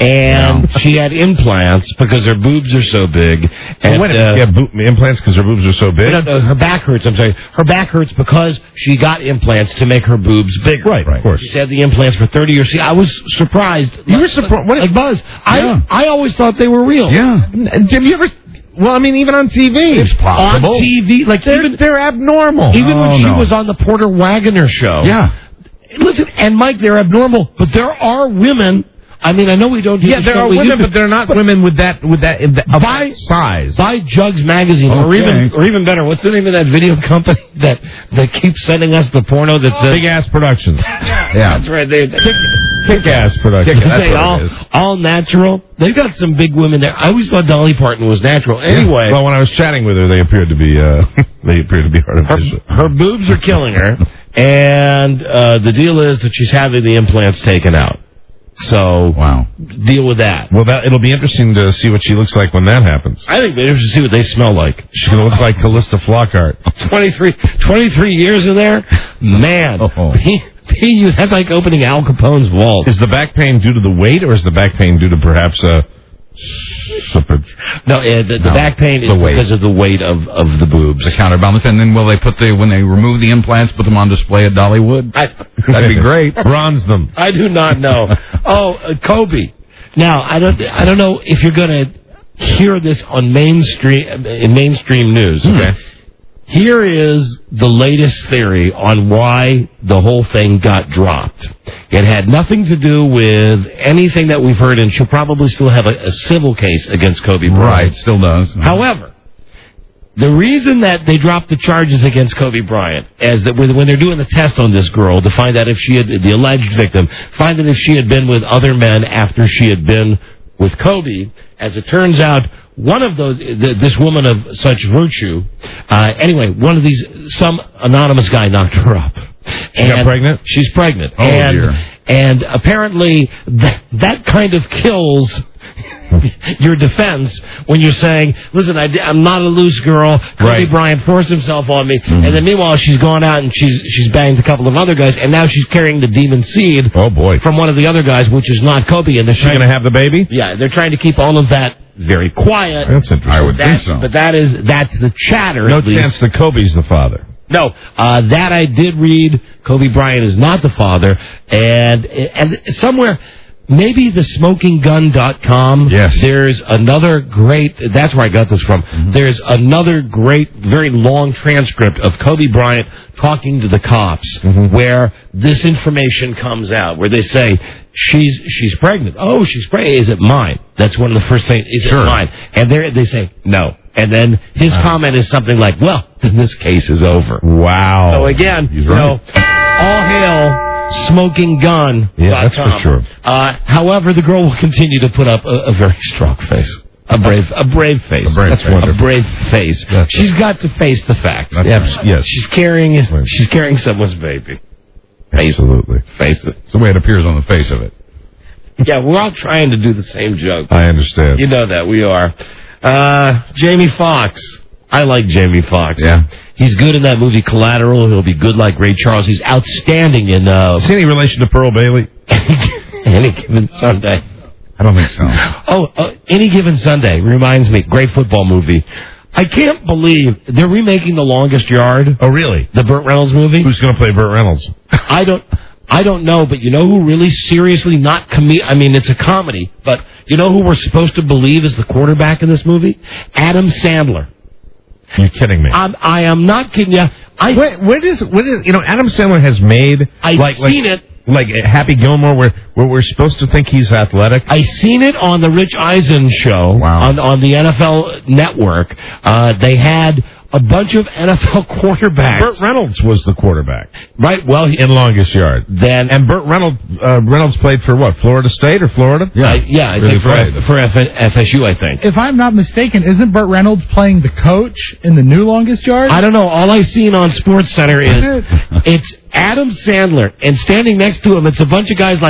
and she had implants because her boobs are so big. And, oh, wait a uh, minute. Yeah, boob, implants because her boobs are so big? No, no, her back hurts. I'm sorry. Her back hurts because she got implants to make her boobs bigger. Right, right. Of course. She's had the implants for thirty years. See, I was surprised. You were surprised? What? Like Buzz. I I always thought they were real. Yeah. Have you ever... Well, I mean, even on T V. It's possible. On T V. Like, they're, even, they're abnormal. Even oh, when she no. was on the Porter Wagoner show. Yeah. Listen, and Mike, they're abnormal, but there are women... I mean, I know we don't do Yeah, this there stuff are we women, used to, but they're not women with that with that, in the, of by, that size. By Jugs Magazine, or Okay. even or even better, what's the name of that video company that that keeps sending us the porno that says Big Ass Productions. Yeah. That's right. They, Kick Ass Productions. They That's say what all, it is. all natural. They've got some big women there. I always thought Dolly Parton was natural. Anyway, Yeah. Well, when I was chatting with her, they appeared to be uh, they appeared to be artificial. her, her boobs are killing her, and uh, the deal is that she's having the implants taken out. So, wow. Deal with that. Well, that it'll be interesting to see what she looks like when that happens. I think they're interested to see what they smell like. She's going to look like Callista Flockhart. twenty-three, twenty-three years in there? Man. Oh. P- P- that's like opening Al Capone's vault. Is the back pain due to the weight, or is the back pain due to perhaps uh, slippage? No, uh, the, the No, back pain is the weight. because of the weight of, of the boobs. The counterbalance, and then will they put the when they remove the implants, put them on display at Dollywood? I, That'd be great. Bronze them. I do not know. Oh, uh, Kobe. Now, I don't I don't know if you're going to hear this on mainstream in mainstream news. Okay. Here is the latest theory on why the whole thing got dropped. It had nothing to do with anything that we've heard, and she'll probably still have a, a civil case against Kobe Bryant. Right, still does. However, the reason that they dropped the charges against Kobe Bryant is that when they're doing the test on this girl to find out if she had, the alleged victim, find out if she had been with other men after she had been with Kobe, as it turns out, one of those, this woman of such virtue, uh, anyway, one of these, some anonymous guy knocked her up. She got pregnant? She's pregnant. Oh, and, dear. And apparently that, that kind of kills your defense when you're saying, listen, I, I'm not a loose girl. Kobe Right. Bryant forced himself on me. Mm-hmm. And then meanwhile, she's gone out and she's she's banged a couple of other guys, and now she's carrying the demon seed Oh, boy. from one of the other guys, which is not Kobe. And they're She's trying going to have the baby? yeah, they're trying to keep all of that very quiet. That's interesting. I would That- think so. But that is that's the chatter. No at least. chance that Kobe's the father. No, uh, that I did read. Kobe Bryant is not the father, and and somewhere. Maybe the smoking gun dot com. Yes. There's another great, that's where I got this from. Mm-hmm. There's another great, very long transcript of Kobe Bryant talking to the cops Mm-hmm. where this information comes out, where they say, she's she's pregnant. Oh, she's pregnant. Is it mine? That's one of the first things. Is Sure. it mine? And they they say, no. And then his comment is something like, well, then this case is over. Wow. So again, He's you right. know, all hail smoking gun. Yeah, that's for sure. Uh, however, the girl will continue to put up a, a very strong face, a brave, a brave face. A brave That's face. wonderful. A brave face. That's She's got to face the fact. That's right. Yes. She's carrying, she's carrying someone's baby. Face Absolutely. it. Face it. It's the way it appears on the face of it. Yeah, we're all trying to do the same joke. I understand. You know that we are. Uh, Jamie Foxx. I like Jamie Foxx. Yeah. He's good in that movie Collateral. He'll be good like Ray Charles. He's outstanding in uh, Is he any relation to Pearl Bailey? Any Given Sunday. I don't think so. Oh, uh, Any Given Sunday reminds me. Great football movie. I can't believe they're remaking The Longest Yard. Oh, really? The Burt Reynolds movie. Who's going to play Burt Reynolds? I don't. I don't know, but you know who really seriously not com- I mean, it's a comedy, but you know who we're supposed to believe is the quarterback in this movie? Adam Sandler. You're kidding me. I'm, I am not kidding you. I, Wait, what is, what is, you know, Adam Sandler has made, I've like, seen like, it. like Happy Gilmore, where, where we're supposed to think he's athletic. I seen it on the Rich Eisen show Wow. on on the N F L Network. Uh, they had a bunch of N F L quarterbacks. Burt Reynolds was the quarterback. Right, well, he, in Longest Yard. Then and Burt Reynolds uh, Reynolds played for what? Florida State or Florida? Yeah, I, yeah, I really think for, played. F, for F, F S U, I think. If I'm not mistaken, isn't Burt Reynolds playing the coach in the new Longest Yard? I don't know. All I seen on Sports Center is Is it? it's Adam Sandler, and standing next to him, it's a bunch of guys like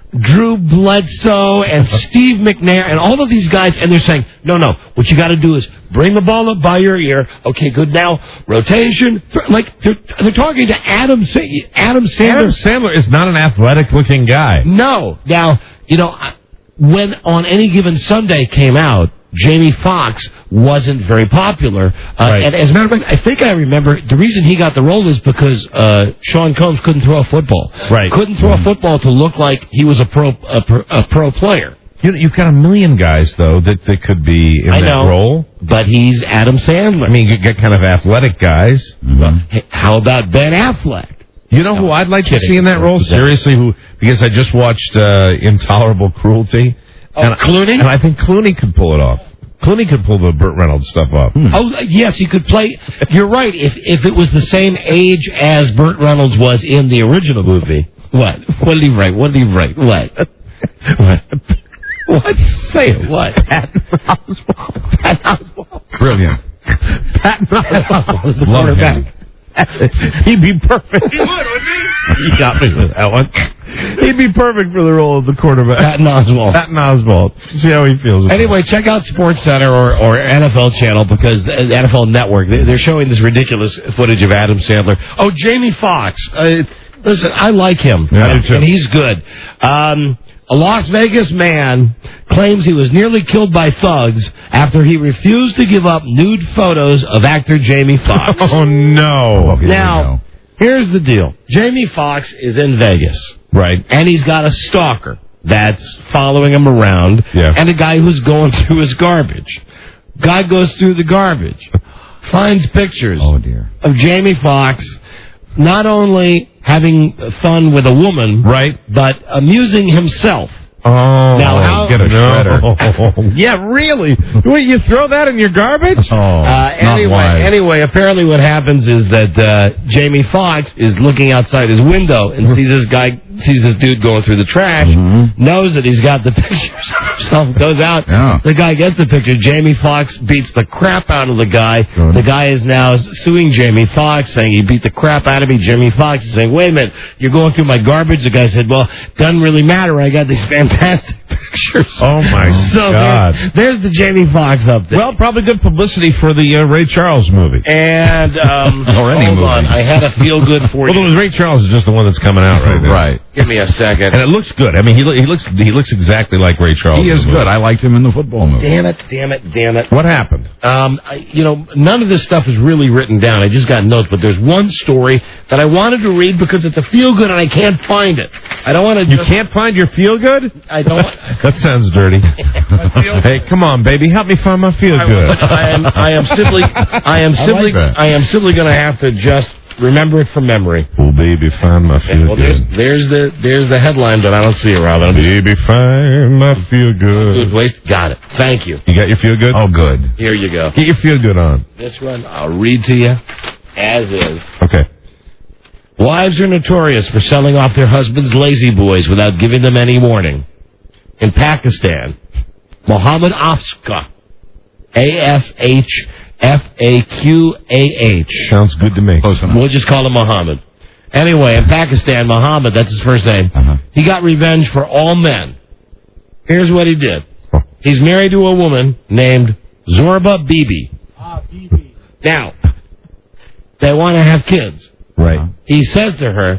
Drew Bledsoe and Steve McNair and all of these guys, and they're saying, no, no, what you got to do is bring the ball up by your ear. Okay, good. Now, rotation. Like, they're, they're talking to Adam, Sa- Adam Sandler. Adam Sandler is not an athletic-looking guy. No. Now, you know, when On Any Given Sunday came out, Jamie Foxx wasn't very popular. Uh, Right. And as a matter of fact, I think I remember the reason he got the role is because uh, Sean Combs couldn't throw a football. Right. Couldn't throw a football to look like he was a pro a, pro, a pro player. You know, you've got a million guys, though, that, that could be in I that know, role. But he's Adam Sandler. I mean, you get kind of athletic guys. Hey, how about Ben Affleck? You know who I'd like kidding. to see in that role? Seriously, who? Because I just watched uh, Intolerable Cruelty. Oh, and, Clooney? And I think Clooney could pull it off. Clooney could pull the Burt Reynolds stuff off. Oh, yes, he could play. You're right. If if it was the same age as Burt Reynolds was in the original movie. What? What did he write? What did he write? What? What? What? Say it. What? Patton Oswalt. Patton Oswalt. Brilliant. Patton Oswalt was the Love quarterback. him. He'd be perfect. He would, wouldn't he? You got me with that one. He'd be perfect for the role of the quarterback. Patton Oswalt. Patton Oswalt. See how he feels. Anyway, check out SportsCenter or, or N F L Channel because the N F L Network, they're showing this ridiculous footage of Adam Sandler. Oh, Jamie Foxx. Uh, listen, I like him. Yeah, I do too. And he's good. Um, a Las Vegas man claims he was nearly killed by thugs after he refused to give up nude photos of actor Jamie Foxx. Oh, no. Now, here's the deal. Jamie Foxx is in Vegas. Right. And he's got a stalker that's following him around. Yeah. And a guy who's going through his garbage. Guy goes through the garbage. Finds pictures Oh, dear. of Jamie Foxx not only having fun with a woman, right, but amusing himself. Oh, Now, how- get a No. shredder. Yeah, really? Wait, you throw that in your garbage? Oh, Uh, anyway, anyway, apparently what happens is that uh, Jamie Foxx is looking outside his window and sees this guy, sees this dude going through the trash, Mm-hmm. knows that he's got the pictures of himself, goes out. Yeah. The guy gets the picture. Jamie Foxx beats the crap out of the guy. The guy is now suing Jamie Foxx, saying he beat the crap out of me. Jamie Foxx is saying, wait a minute, you're going through my garbage. The guy said, well, doesn't really matter. I got these fantastic pictures. Oh, my So God. there- there's the Jamie Foxx up there. Well, probably good publicity for the uh, Ray Charles movie. And, um, Or any hold movie. on, I had a feel good for Well, you. it was Ray Charles is just the one that's coming out right now. Right. Give me a second. And it looks good. I mean, he, lo- he looks he looks exactly like Ray Charles. He in is the movie. good. I liked him in the football movie. Damn it, damn it, damn it. What happened? Um, I, you know, none of this stuff is really written down. I just got notes, but there's one story that I wanted to read because it's a feel good and I can't find it. I don't want to. You can't find your feel good? I don't. That sounds dirty. Hey, come on, baby, help me find my feel good. I am. I am simply. I am I simply. like that. I am simply going to have to just remember it from memory. Oh, baby, find my feel Well, there's, good. there's the there's the headline, but I don't see it, Robin. Baby, find my feel Good good. wait. Got it. Thank you. You got your feel good? Oh, good. Here you go. Get your feel good on. This one I'll read to you as is. Okay. Wives are notorious for selling off their husbands' lazy boys without giving them any warning. In Pakistan, Mohammed Afqa, A F H F A Q A H. Sounds good to me. Close enough. We'll just call him Mohammed. Anyway, in Pakistan, Mohammed, that's his first name, Uh-huh. he got revenge for all men. Here's what he did. He's married to a woman named Zorba Bibi. Ah, B B. Now, they want to have kids. Right. He says to her,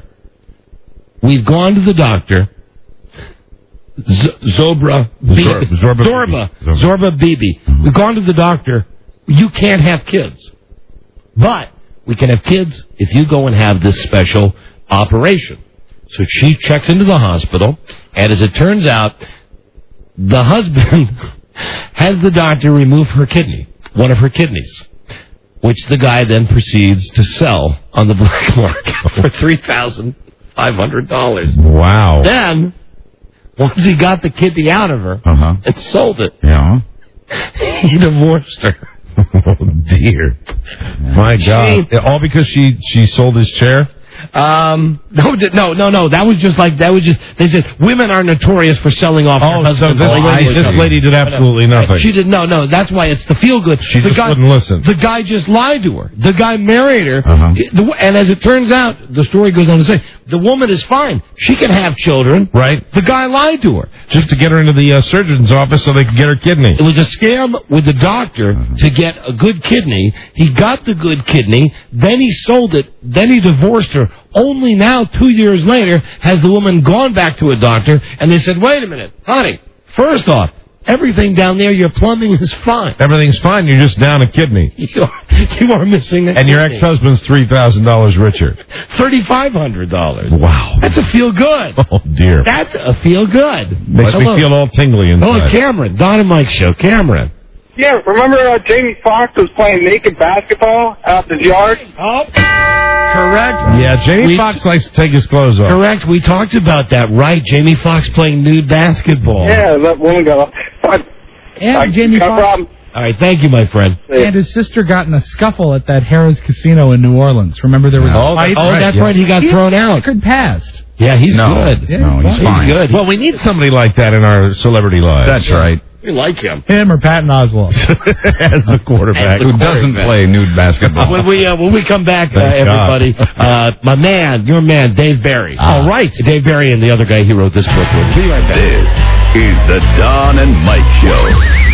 we've gone to the doctor, Z- Zobra Bibi. Zor- Zorba Zorba. Bibi. Zorba. Zorba Bibi. We've gone to the doctor. You can't have kids. But we can have kids if you go and have this special operation. So she checks into the hospital, and as it turns out, the husband has the doctor remove her kidney, one of her kidneys, which the guy then proceeds to sell on the black market for three thousand five hundred dollars. Wow. Then, once he got the kidney out of her Uh-huh. and sold it, Yeah. he divorced her. Oh, dear. My God. All because she, she sold his chair? Um, No, no, no, no. That was just like that was just. They said women are notorious for selling off their Oh, so husbands. this, Like, lady, this lady did absolutely nothing. She did no, no. That's why it's the feel good. She the just guy, wouldn't listen. The guy just lied to her. The guy married her. Uh-huh. The- and as it turns out, the story goes on to say the woman is fine. She can have children. Right. The guy lied to her Just to get her into the uh, surgeon's office so they could get her kidney. It was a scam with the doctor to get a good kidney. He got the good kidney, then he sold it, then he divorced her. Only now, two years later, has the woman gone back to a doctor, and they said, wait a minute, honey, first off, everything down there, your plumbing is fine. Everything's fine. You're just down a kidney. You are, you are missing a And your kidney. ex-husband's three thousand dollars richer. three thousand five hundred dollars. Wow. That's a feel good. Oh, dear. That's a feel good. Makes me Hello. feel all tingly inside. Hello, Cameron. Don and Mike Show. Cameron. Yeah, remember uh, Jamie Foxx was playing naked basketball out in his yard? Oh, correct. Yeah, Jamie We- Foxx likes to take his clothes off. Correct. We talked about that, right? Jamie Foxx playing nude basketball. Yeah, that woman got off. And I- Jamie no Foxx. problem. All right. Thank you, my friend. And his sister got in a scuffle at that Harrah's Casino in New Orleans. Remember there was Oh, a fight? oh, that's right. He got He's thrown out. Record passed. Yeah, he's No. good. Yeah, No, he's he's fine. good. Well, we need somebody like that in our celebrity lives. That's right. We like him. Him or Patton Oswalt. As the quarterback. Who doesn't play nude basketball? When we uh, when we come back, uh, Thank God. everybody, uh, my man, your man, Dave Barry. Ah. All right, Dave Barry and the other guy he wrote this book with. Be right back. This is the Don and Mike Show.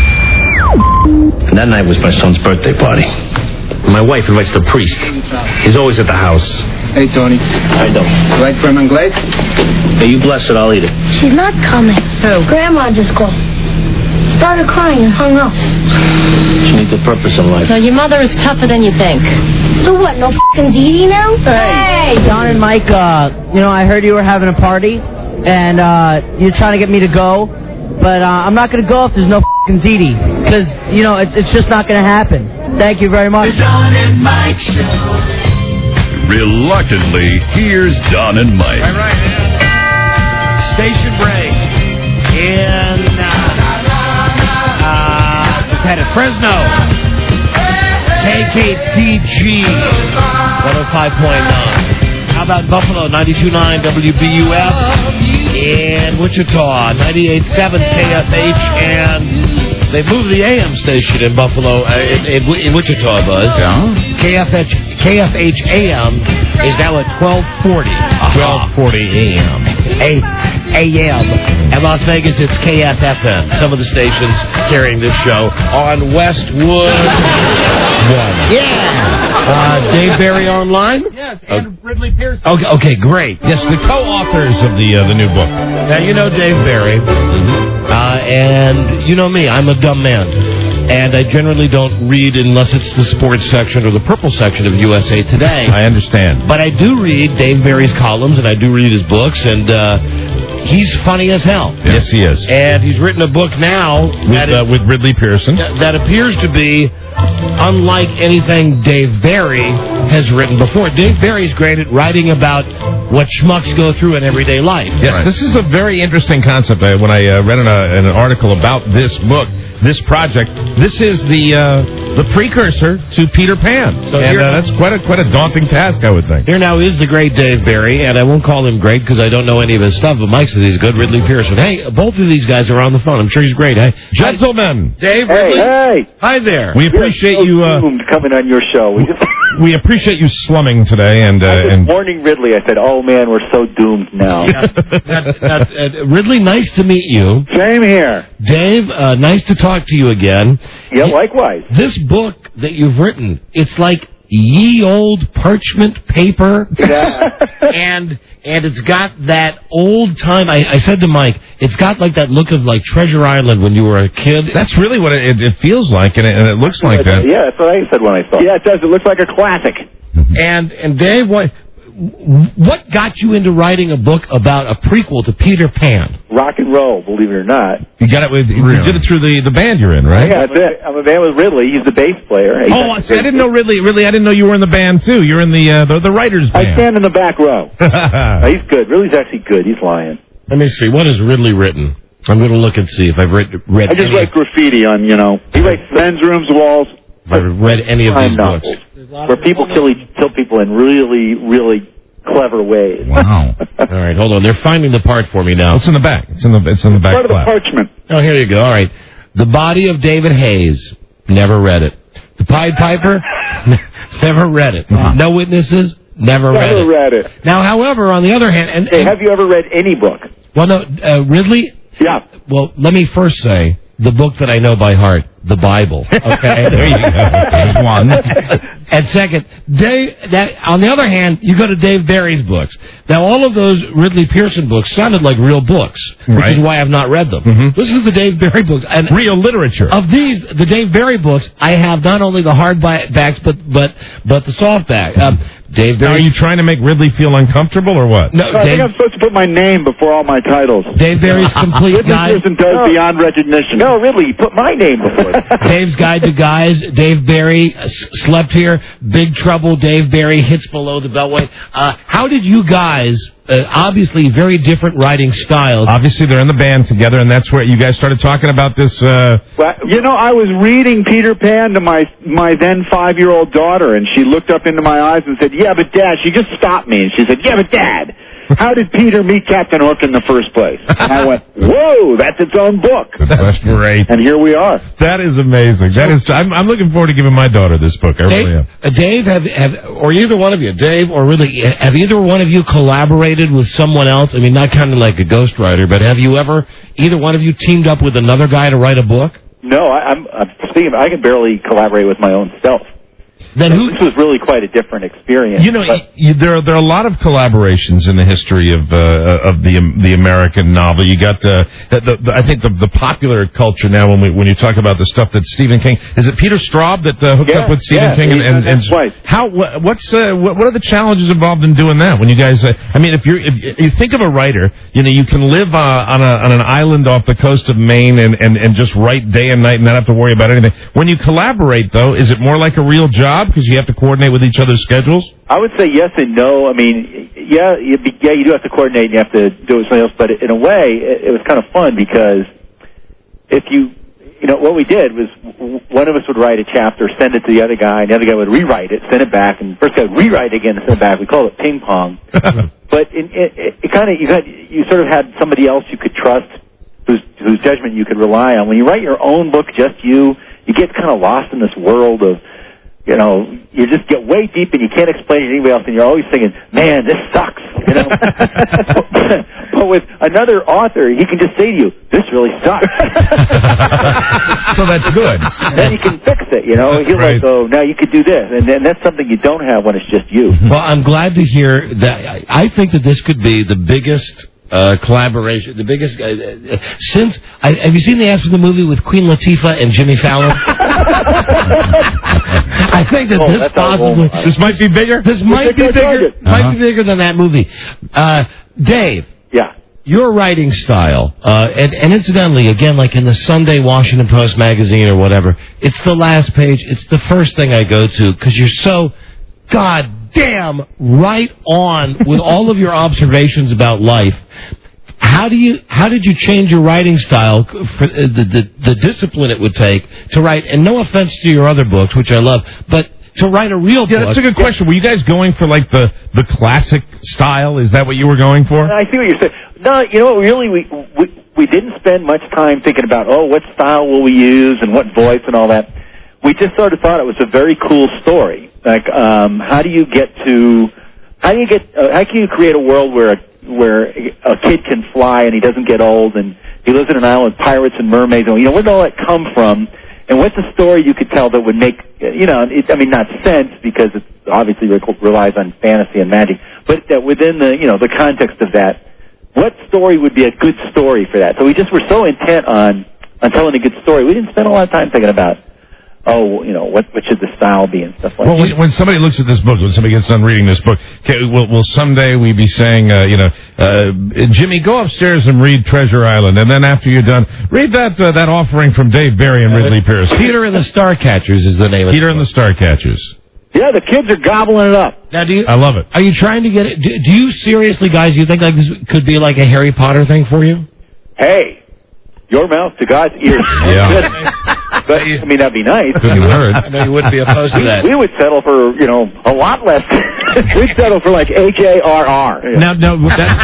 And that night was my son's birthday party. My wife invites the priest. He's always at the house. Hey, Tony. I don't. You like creme anglaise? Hey, you bless it, I'll eat it. She's not coming. Who? Grandma just called. Started crying and hung up. She needs a purpose in life. So your mother is tougher than you think. So what, no f***ing Dee Dee now? Hey, Don and Mike, uh, you know, I heard you were having a party, and uh, you're trying to get me to go, but uh, I'm not going to go if there's no f***ing Dee Dee, because, you know, it's, it's just not going to happen. Thank you very much. The Don and Mike Show. Reluctantly, here's Don and Mike. Right, right. Station break in uh, uh, it's had at Fresno. K K T G one oh five point nine. How about Buffalo ninety-two point nine W B U F? In Wichita ninety-eight point seven K F H, and they moved the A M station in Buffalo, uh, in, in, in Wichita, Buzz. Yeah? K F H, K F H A M is now at twelve forty. twelve forty A M. A M. And Las Vegas, it's K S F M. Some of the stations carrying this show on Westwood one. Yeah. Uh, Dave Barry online? Yes, and Ridley Pearson. Okay, okay, great. Yes, the co-authors of the uh, the new book. Now, you know Dave Barry, uh, and you know me. I'm a dumb man. And I generally don't read unless it's the sports section or the purple section of U S A Today. I understand. But I do read Dave Barry's columns, and I do read his books, and uh, he's funny as hell. Yes, he is. And he's written a book now With, that, uh, is, with Ridley Pearson. that appears to be unlike anything Dave Barry has written before. Dave Barry's great at writing about what schmucks go through in everyday life. Yes, Right. this is a very interesting concept. I, when I uh, read an, uh, an article about this book, this project, this is the uh, the precursor to Peter Pan. So and here- uh, that's quite a quite a daunting task, I would think. Here now is the great Dave Barry, and I won't call him great because I don't know any of his stuff, but Mike says he's good. Ridley Pearson. Hey, both of these guys are on the phone. I'm sure he's great. Hey, Gentlemen, Dave, Hey, Ridley. hey. Hi there. we appreciate so you. Uh, doomed coming on your show. We just we appreciate you slumming today, and uh, I was and warning Ridley. I said, "Oh man, we're so doomed now." That- that- uh, Ridley, nice to meet you. Same here. Dave, uh, nice to talk to you again. Yeah, likewise. This book that you've written, it's like ye old parchment paper. Yeah. and and it's got that old time. I, I said to Mike, it's got like that look of like Treasure Island when you were a kid. that's really what it, it feels like, and it, and it looks like that. Yeah, that's what I said when I saw it. Yeah, it does. It looks like a classic. And and Dave, what what got you into writing a book about a prequel to Peter Pan? Rock and roll, believe it or not. You got it with you did it through the, the band you're in, right? Yeah, that's it. I'm a band with Ridley. He's the bass player. He's Oh, I see, I didn't know Ridley. Ridley, I didn't know you were in the band too. You're in the uh, the, the writers I band. stand in the back row. Uh, he's good. Ridley's actually good. He's lying. Let me see. What has Ridley written? I'm going to look and see if I've read read. I just any, write graffiti on, you know. He writes men's rooms, walls. if I've read any of these Crime books. novels where people kill each, kill people in really, really clever ways. Wow. All right, hold on. They're finding the part for me now. It's in the back. It's in the it's in the back. Part of the flap. parchment. Oh, here you go. All right. The Body of David Hayes. Never read it. The Pied Piper. Never read it. Uh-huh. No Witnesses. Never, read Never it. read it. Now, however, on the other hand, and, Hey, and have you ever read any book? well, no, uh, Ridley. Yeah. Well, let me first say the book that I know by heart, the Bible. Okay, There you go. There's one. And second, Dave. That, on the other hand, you go to Dave Barry's books. Now, all of those Ridley Pearson books sounded like real books, which Right. is why I've not read them. Mhm. This is the Dave Barry books, and Real literature. of these, the Dave Barry books, I have not only the hardbacks, but but but the softback. Um, Dave Now, are Barry. you trying to make Ridley feel uncomfortable or what? No, No, I Dave, think I'm supposed to put my name before all my titles. Dave Barry's complete Ridley guide. Pearson does beyond recognition. No, Ridley, you put my name before it. Dave's Guide to Guys. Dave Barry uh, s- slept here. Big Trouble. Dave Barry hits below the beltway. Uh, how did you guys? Uh, obviously, very different writing styles. Obviously, they're in the band together, and that's where you guys started talking about this. Uh, Well, you know, I was reading Peter Pan to my my then five-year-old daughter, and she looked up into my eyes and said, "Yeah, but Dad," she just stopped me, and she said, "Yeah, but Dad, how did Peter meet Captain Hook in the first place?" And I went, "Whoa, that's its own book." that's great. And here we are. That is amazing. That is. I'm, I'm looking forward to giving my daughter this book. I really Dave, am. uh, Dave have, have, or either one of you, Dave or really, have either one of you collaborated with someone else? I mean, not kind of like a ghostwriter, but have you ever, either one of you, teamed up with another guy to write a book? No, I, I'm, I'm speaking. Of, I can barely collaborate with my own self. Then who? This was really quite a different experience. You know, but- you, there are there are a lot of collaborations in the history of uh, of the the American novel. You got uh, the, the I think the the popular culture now when we when you talk about the stuff that Stephen King, is it Peter Straub that uh, hooked Yeah, up with Stephen yeah, King and, he- and, and that's right. how what, what's uh, what, what are the challenges involved in doing that? When you guys, uh, I mean, if you're if you think of a writer, you know, you can live uh, on a on an island off the coast of Maine and, and and just write day and night and not have to worry about anything. When you collaborate, though, is it more like a real job because you have to coordinate with each other's schedules? I would say yes and no. I mean, yeah, you, yeah, you do have to coordinate and you have to do it with somebody else, but in a way, it, it was kind of fun because if you, you know, what we did was w- one of us would write a chapter, send it to the other guy, and the other guy would rewrite it, send it back, and the first guy would rewrite it again and send it back. We call it ping pong. But in, it, it, it kind of, you got, you sort of had somebody else you could trust, whose, whose judgment you could rely on. When you write your own book, just you, you get kind of lost in this world of, you know, you just get way deep and you can't explain it to anybody else, and you're always thinking, man, this sucks, you know. But with another author, he can just say to you, this really sucks. So that's good. Then you can fix it, you know. He'll Right. like, oh, now you could do this. And then that's something you don't have when it's just you. Well, I'm glad to hear that. I- I think that this could be the biggest uh, collaboration, the biggest. Uh, uh, since I, have you seen the ads for the movie with Queen Latifah and Jimmy Fallon? I think that Oh, this that's our possibly role. this might be bigger. This might be bigger bigger. target. Might Uh-huh. be bigger than that movie. Uh, Dave. Yeah. Your writing style, uh, and, and incidentally, again, like in the Sunday Washington Post magazine or whatever, it's the last page. It's the first thing I go to because you're so goddamn right on with all of your observations about life. How do you? How did you change your writing style for the, the the discipline it would take to write? And no offense to your other books, which I love, but to write a real Yeah, book. that's a good question. Were you guys going for like the the classic style? Is that what you were going for? I see what you're saying. No, you know, really, we, we we didn't spend much time thinking about, oh, what style will we use and what voice and all that. We just sort of thought it was a very cool story. Like, um, how do you get to, how do you get, uh, how can you create a world where a, where a kid can fly and he doesn't get old and he lives in an island with pirates and mermaids and, you know, where did all that come from? And what's a story you could tell that would make, you know, it, I mean, not sense because it obviously relies on fantasy and magic, but that within the, you know, the context of that, what story would be a good story for that? So we just were so intent on, on telling a good story, we didn't spend a lot of time thinking about, oh, you know, what, what should the style be and stuff like Well, that. when, when somebody looks at this book, when somebody gets done reading this book, okay, will, will someday we be saying, uh, you know, uh, Jimmy, go upstairs and read Treasure Island, and then after you're done, read that uh, that offering from Dave Barry and Ridley Pierce. Peter and the Starcatchers is the name of it. Peter and the Starcatchers. Yeah, the kids are gobbling it up. Now, do you? I love it. Are you trying to get it? Do, do you seriously, guys? You think like this could be like a Harry Potter thing for you? Hey, your mouth to God's ears. Yeah. But, I mean, that'd be nice. Couldn't hurt. I know you wouldn't be opposed to We, that. we would settle for, you know, a lot less. We'd settle for like H A R R. Now, no,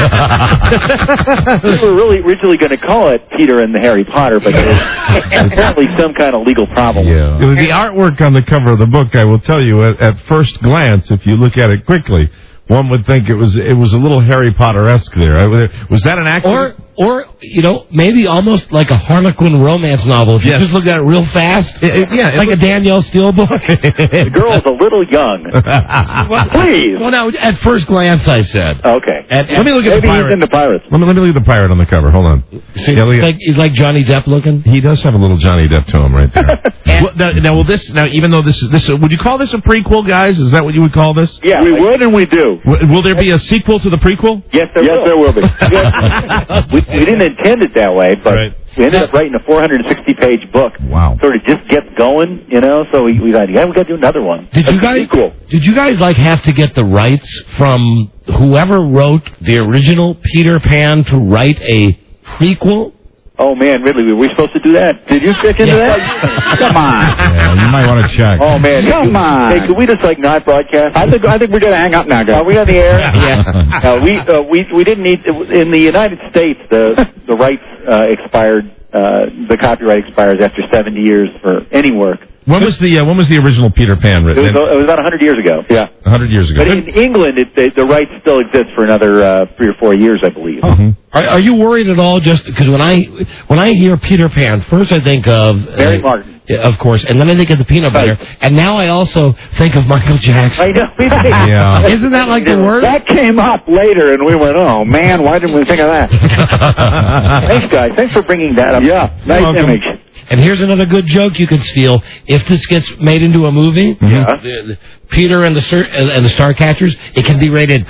we were really originally going to call it Peter and the Harry Potter, but there's apparently some kind of legal problem. Yeah. The artwork on the cover of the book, I will tell you, at, at first glance, if you look at it quickly, one would think it was it was a little Harry Potter-esque there. Was that an accident? Or, or you know, maybe almost like a Harlequin romance novel. If you Yes. just look at it real fast, It- it- yeah, it like a looked- Danielle Steele book. The girl's a little young. Please. Well, no, at first glance, I said. Okay. And, Let me look at Maybe the he's pirate. into pirates. Let me, let me look at the pirate on the cover. Hold on. See, Yeah, look he's at- like, he's like Johnny Depp looking. He does have a little Johnny Depp to him right there. well, now, now, will this now? Even though this is this, would you call this a prequel, guys? Is that what you would call this? Yeah, we would and we do. W- will there be a sequel to the prequel? Yes, there yes, will. there will be. we, we didn't intend it that way, but Right. we ended up writing a four hundred sixty page book. Wow. Sort of just get going, you know. So we, we thought, yeah, we got to do another one. Did you guys? Cool. Did you guys like have to get the rights from whoever wrote the original Peter Pan to write a prequel? Oh man, Ridley, were we supposed to do that? Did you stick into Yeah. that? Come on. Yeah, you might want to check. Oh man, Come hey, on. Hey, could we just like not broadcast? I think I think we're gonna hang up now, guys. Are we on the air? Yeah. No, we uh, we we didn't need in the United States the the rights uh, expired. Uh, the copyright expires after seventy years for any work. When was the uh, when was the original Peter Pan It was, written? it was about one hundred years ago. Yeah. A hundred years ago. But in England, it, they, the rights still exist for another uh, three or four years, I believe. Mhm. Are, are you worried at all? Just because when I when I hear Peter Pan, first I think of Mary uh, Martin. of course, and then I think of the peanut butter, Right. and now I also think of Michael Jackson. I know. Yeah. Isn't that like the worst? That came up later, and we went, "Oh man, why didn't we think of that?" Thanks, guys. Thanks for bringing that up. Yeah, nice welcome. image. And here's another good joke you could steal. If this gets made into a movie, Yeah. the- the Peter and the Star, and the Starcatchers, it can be rated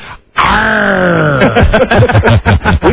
R. we,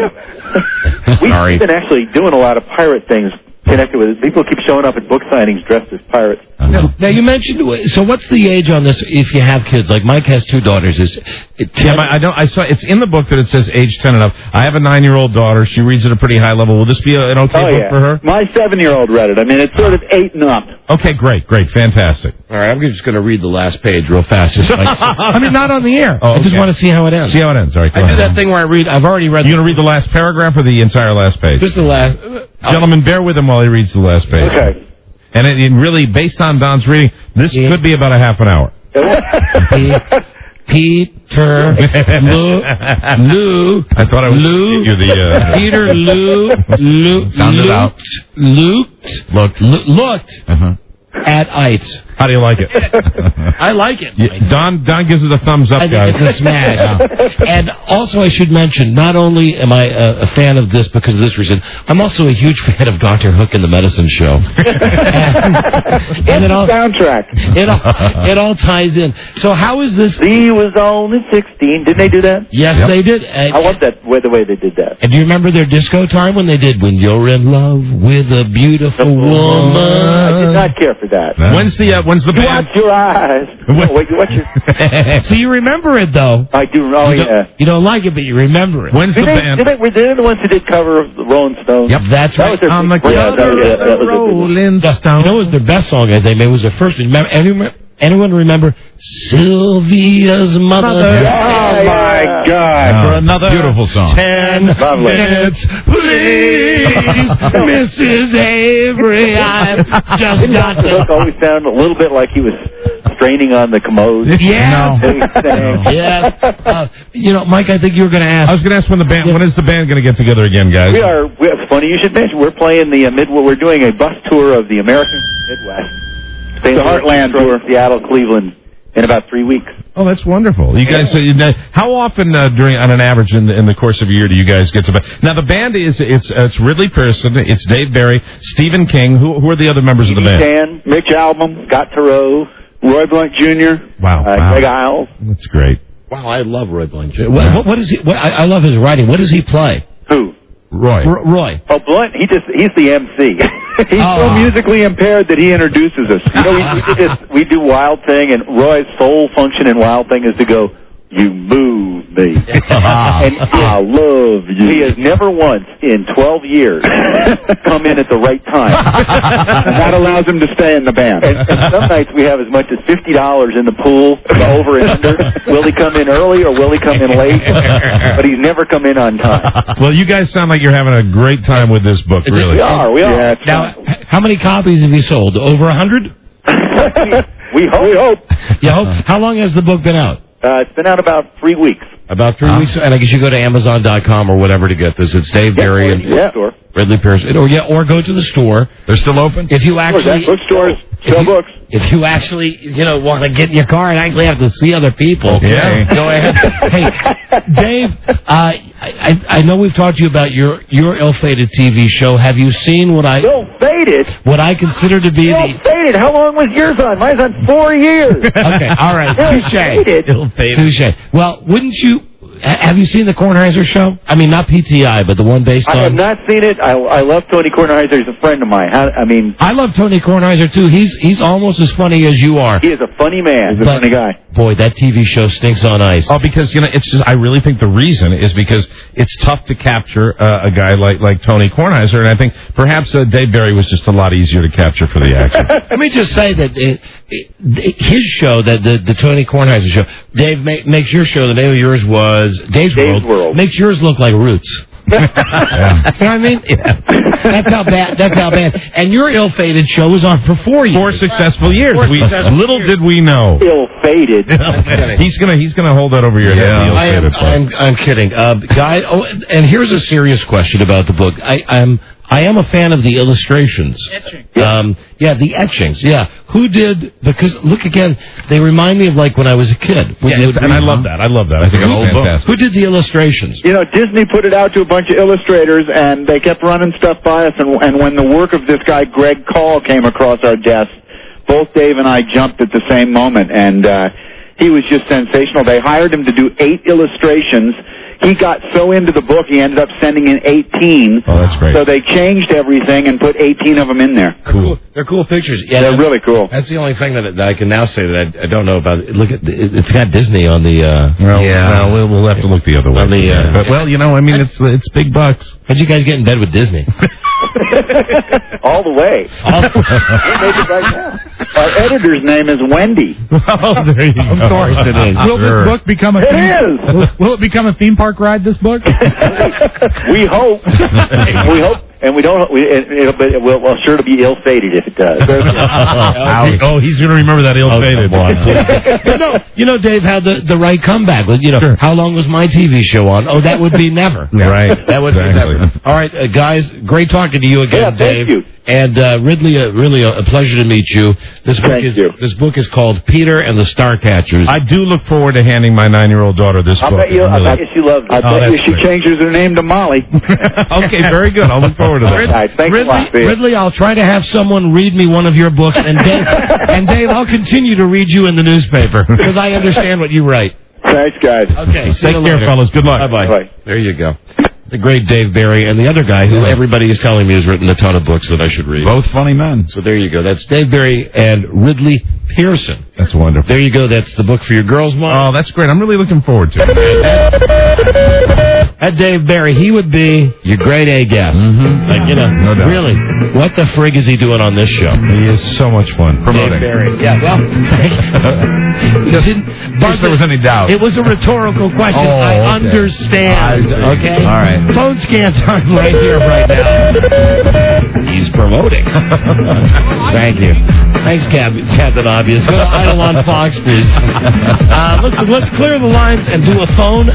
we, Sorry. we've been actually doing a lot of pirate things connected with it. People keep showing up at book signings dressed as pirates. Now, now you mentioned. So what's the age on this? If you have kids, like Mike has two daughters, is it ten? Yeah, my, I don't. I saw it's in the book that it says age ten and up. I have a nine-year-old daughter. She reads at a pretty high level. Will this be a, an okay Oh book yeah, for her? my seven-year-old read it. I mean, it's sort of eight and up. Okay, great, great, fantastic. All right, I'm just going to read the last page real fast. Just like, I mean, not on the air. Oh, I just okay. want to see how it ends. See how it ends. All right, go I do ahead. that thing where I read. I've already read. You going to read the last paragraph or the entire last page? Just the last. Gentlemen, bear with him while he reads the last page. Okay. And it, it really, based on Don's reading, this Yeah. could be about a half an hour. P- Peter, Lou, Lou, I thought I was Lou, you the uh, Peter, Lou, Lou, Sound it out. looked, looked, looked, looked Uh-huh. at Ites. How do you like it? I like it. Yeah, Don Don gives it a thumbs up, I think guys. it's a smash. And also, I should mention, not only am I a, a fan of this because of this reason, I'm also a huge fan of Doctor Hook and the Medicine Show. and and it all Soundtrack. it all it all ties in. So how is this? He was only sixteen. Didn't they do that? Yes, Yep. they did. And, I love that way the way they did that. and do you remember their disco time when they did "When You're in Love with a Beautiful Woman"? I did not care for that. When's the uh, when's the You band? watch your eyes. What? Oh, wait, you watch your... So you remember it though. I do. Oh, you, don't, yeah. you don't like it, but you remember it. When's the Did they, band? did they, were they the ones who did cover of the Rolling Stones? Yep, that's That right. was their On the big- yeah, that cover was- of that the was their big one. Rolling You Stone. know, it was their best song I think. It was their first one. Remember, anyone, anyone remember Sylvia's Mother? Mother. Oh my God! For another Beautiful song. Ten Lovely. minutes, please, Missus Avery. I've just Didn't got Doctor Hook to. always sound a little bit like he was straining on the commode? Yeah. No. Yes. Uh, you know, Mike, I think you were going to ask. I was going to ask when the band. When is the band going to get together again, guys? We are. We, it's funny you should mention. We're playing the uh, mid. We're doing a bus tour of the American Midwest. The Heartland tour. Seattle, Cleveland, in about three weeks. Oh, that's wonderful. You guys, uh, you know, how often uh, during on an average in the, in the course of a year do you guys get to? Now the band is it's uh, it's Ridley Pearson, it's Dave Barry, Stephen King. Who who are the other members of the band? Dan, Mitch Albom, Scott Turow, Roy Blunt Junior Wow, uh, wow. Greg Isles. That's great. Wow, I love Roy Blunt. What, what, what is he? What, I, I love his writing. What does he play? Who? Roy. R- Roy. Oh, Blunt. He just he's the M C. He's so Oh. musically impaired that he introduces us. You know, we, we, do this, we do Wild Thing, and Roy's sole function in Wild Thing is to go, you move me. And I love you. He has never once in twelve years come in at the right time. And that allows him to stay in the band. And, and some nights we have as much as fifty dollars in the pool, the over and under. Will he come in early or will he come in late? But he's never come in on time. Well, you guys sound like you're having a great time with this book, really. We are, we are. Yeah, now, h- how many copies have you sold? Over a hundred? We hope. We hope. You hope? How long has the book been out? Uh, it's been out about three weeks. About three Huh? weeks, and I guess you go to Amazon dot com or whatever to get this. It's Dave Barry and yeah. Ridley Pearson. Or yeah, or go to the store. They're still open. If you actually bookstores sell you, books. If you actually, you know, want to get in your car and actually have to see other people, Okay. go ahead. Hey, Dave, uh, I, I I know we've talked to you about your your ill-fated T V show. Have you seen what I ill-fated? What I consider to be the Ill-fated? How long was yours on? Mine's on four years. Okay, all right, touche. Ill-fated. Touche. Well, wouldn't you? ha- Have you seen the Kornheiser show? I mean, not P T I, but the one based I on. have not seen it. I, I love Tony Kornheiser. He's a friend of mine. How, I mean, I love Tony Kornheiser too. He's he's almost as funny as you are. he is a funny man. He's a But- funny guy. Boy, that T V show stinks on ice. Oh, because you know, it's just. I really think the reason is because it's tough to capture uh, a guy like like Tony Kornheiser, and I think perhaps uh, Dave Barry was just a lot easier to capture for the action. Let me just say that it, it, his show, that the, the Tony Kornheiser show, Dave make, makes your show. The name of yours was Dave's, Dave's World. World. Makes yours look like Roots. Yeah. You know what I mean? Yeah. That's how bad. That's how bad. And your ill-fated show was on for four years. Four successful years. Four We, successful little years. did we know. Ill-fated. he's gonna he's gonna hold that over your head. the I am, ill-fated part. I'm, I'm kidding, uh, guy. Oh, and here's a serious question about the book. I, I'm I am a fan of the illustrations. Etching. Um, yeah, the etchings. Yeah, who did? Because look again, they remind me of like when I was a kid. Yeah, it's- and I love that. I love that. I think Who- it's fantastic. Who did the illustrations? You know, Disney put it out to a bunch of illustrators, and they kept running stuff by us. And, and when the work of this guy, Greg Call, came across our desk, both Dave and I jumped at the same moment, and uh, he was just sensational. They hired him to do eight illustrations. He got so into the book, he ended up sending in eighteen. Oh, that's great. So they changed everything and put eighteen of them in there. Cool. They're cool pictures. Yeah, They're that- really cool. That's the only thing that, that I can now say that I, I don't know about. Look at it, it's got Disney on the. Uh, Well, well, we'll, we'll have to look the other way. On the, uh, but, well, you know, I mean, it's it's big bucks. How'd you guys get in bed with Disney? All the way. All We'll make it right now. Our editor's name is Wendy. Oh, there you go. Of course it is. Will Sure. this book become a It theme? is. Will, will it become a theme park ride? This book? We hope. We hope. And we don't. We, it, it'll, but it will, well, sure to be ill-fated if it does. Ouch. Oh, he's going to remember that ill-fated. you know, you know, Dave had the, the right comeback. You know, Sure. how long was my T V show on? Oh, that would be never. Right. That would Exactly. be never. All right, uh, guys, great talking to you again, Yeah, Dave. thank you. And uh, Ridley, uh, really a, a pleasure to meet you. This book Thank is you. this book is called Peter and the Starcatchers. I do look forward to handing my nine-year-old daughter this I book. bet you. I Really. bet you she loves it. I Oh, bet you that's she great. changes her name to Molly. Okay, very good. I'll look forward to that. All right, thanks a Ridley, lot. Steve. Ridley, I'll try to have someone read me one of your books, and Dave, and Dave, I'll continue to read you in the newspaper because I understand what you write. Thanks, guys. Okay, see Take you care, later. fellas. Good luck. Bye-bye. Bye. There you go. The great Dave Barry and the other guy who everybody is telling me has written a ton of books that I should read. Both funny men. So there you go. That's Dave Barry and Ridley Pearson. That's wonderful. There you go. That's the book for your girls' month. Oh, that's great. I'm really looking forward to it. That Dave Barry, he would be your grade A guest. Mhm. Like, you know, No doubt. really, what the frig is he doing on this show? He is so much fun. Promoting. Dave Barry. Yeah, well, Just didn't- in case there was any doubt. It was a rhetorical question. Oh, I okay. understand. I see. Okay? All right. Phone scans aren't right here right now. He's promoting. Thank you. Thanks, Cap- Captain Obvious. Go to Eidolon Fox, please. Uh, let's, let's clear the lines and do a phone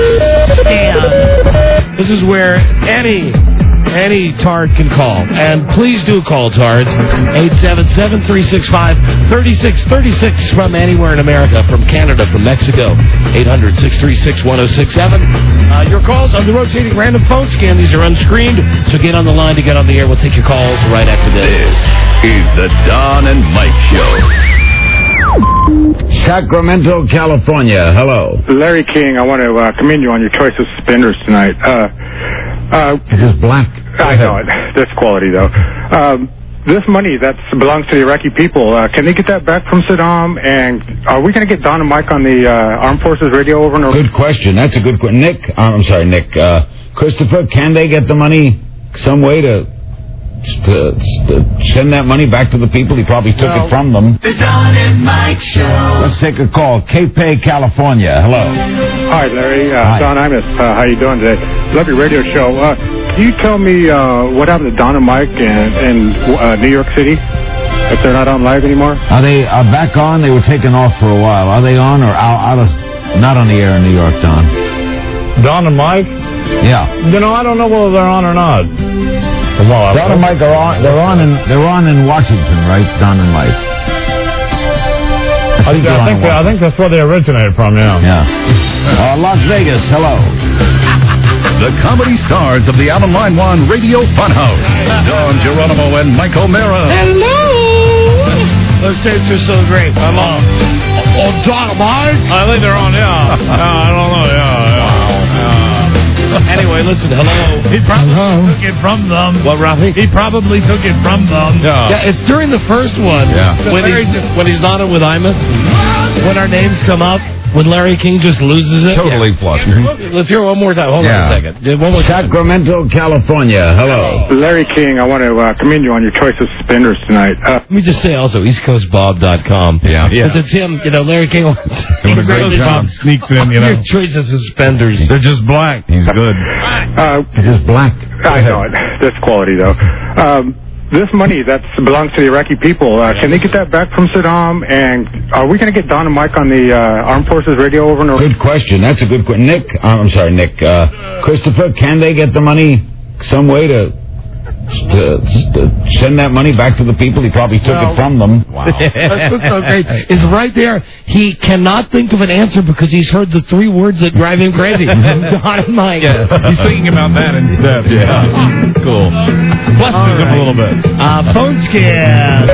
scan. This is where any... Any Tard can call. And please do call Tards. eight seven seven, three six five, three six three six from anywhere in America, from Canada, from Mexico. eight hundred, six three six, one oh six seven. Uh, your calls on the rotating random phone scan. These are unscreened, so get on the line to get on the air. We'll take your calls right after this. This is the Don and Mike Show. Sacramento, California. Hello. Larry King, I want to uh, commend you on your choice of spinners tonight. Uh, uh, it is black. I know it. That's quality, though. Um, this money that belongs to the Iraqi people, uh, can they get that back from Saddam? And are we going to get Don and Mike on the uh, Armed Forces radio over and over? Good question. That's a good question. Nick, uh, I'm sorry, Nick. Uh, Christopher, can they get the money some way to, to, to send that money back to the people? He probably took No. it from them. The Don and Mike Show. Let's take a call. Cape May, California. Hello. Hi, Larry. Uh, Hi. Don Imus. Uh, how you doing today? Love your radio show. Uh, can you tell me uh, what happened to Don and Mike in, in uh, New York City? If they're not on live anymore? Are they uh, back on? They were taken off for a while. Are they on or out, out of, not on the air in New York, Don? Don and Mike? Yeah. You know, I don't know whether they're on or not. Well, Don and Mike are on. They're on in. They're on in Washington, right? Don and Mike. I think, I think, I think that's where they originated from. Yeah. Yeah. Uh, Las Vegas. Hello. The comedy stars of the Alan Line One Radio Funhouse, Don Geronimo and Mike O'Mara. Hello. Those tapes are so great. I love them. Oh, Don and Mike? I think they're on. Yeah. yeah I don't know. Yeah. yeah. Anyway, listen, hello. He probably hello. took it from them. What, Rafi? He probably took it from them. Yeah. Yeah, it's during the first one. Yeah. When, he, when he's not on with Imus. When our names come up. When Larry King just loses it. Totally yeah. flush. Let's hear it one more time. Hold Yeah. on a second. Yeah, One more time. Sacramento, California. Hello. Larry King, I want to uh, commend you on your choice of suspenders tonight. Uh, Let me just say also, east coast bob dot com. Yeah. Yeah. Because it's him, you know, Larry King. Doing a great job. Sneaks in, you know. Your choice of suspenders. They're just black. He's good. uh, They're just black. I know it. That's quality, though. Um, this money that belongs to the Iraqi people, uh, can they get that back from Saddam? And are we going to get Don and Mike on the uh, Armed Forces radio over and over? Good question. That's a good question. Nick, uh, I'm sorry, Nick. Uh, Christopher, can they get the money some way to, to, to send that money back to the people? He probably took No. it from them. Wow. That's what's so great. Is right there. He cannot think of an answer because he's heard the three words that drive him crazy. Don and Mike. Yeah. He's thinking about that instead. Yeah. Cool. Blesses All him right. a little bit. Uh, phone scam.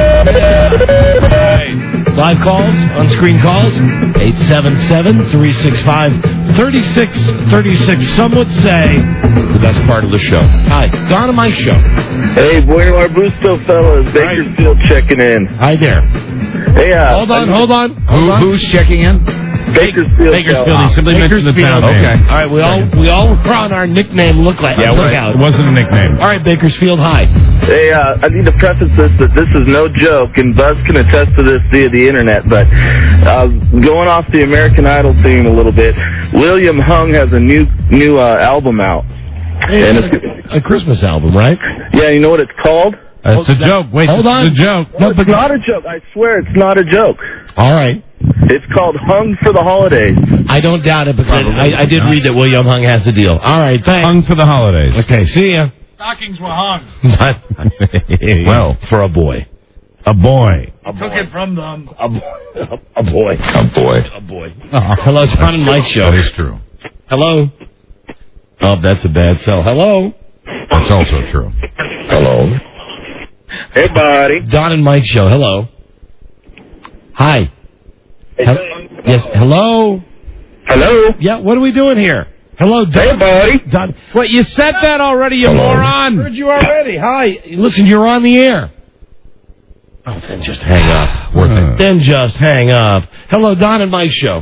Right. Live calls, on-screen calls, eight seven seven, three six five, three six three six. Some would say the best part of the show. Hi, Don and Mike Show. Hey, Bueno Arbusto, fellas. Bakersfield checking in. Hi there. Hey, uh, Hold on, hold on. Who, Hold on. who's checking in? Bakersfield. Bakersfield. He simply mentioned the town name. Okay. All right, we all we all were on our nickname look like Yeah, look right. out. It wasn't a nickname. All right, Bakersfield. Hi. Hey, uh, I need to preface this that this is no joke, and Buzz can attest to this via the internet, but uh, going off the American Idol theme a little bit, William Hung has a new new uh, album out. Hey, And it's it's, a, a Christmas album, right? yeah, you know what it's called? That's a joke. Wait, Hold this on. is a joke. No, It's but not a joke. I swear it's not a joke. all right. It's called Hung for the Holidays. I don't doubt it, but I, I did read that William Hung has a deal. All right, thanks. Hung for the holidays. Okay, see ya. Stockings were hung. Well, for a boy. A boy. He took it from them. A, bo- a boy. A boy. A boy. Hello, John and Mike Show. That is true. Hello. Oh, that's a bad sell. Hello. That's also true. Hello. Hey, buddy. Don and Mike Show. Hello. Hi. Hel- yes. Hello. Hello. Yeah. What are we doing here? Hello, Don. Hey, buddy. Don. What, you said that already, you moron? Heard you already. Hi. Listen, you're on the air. Oh, then just hang up. Worth it. Then just hang up. Hello, Don and Mike Show.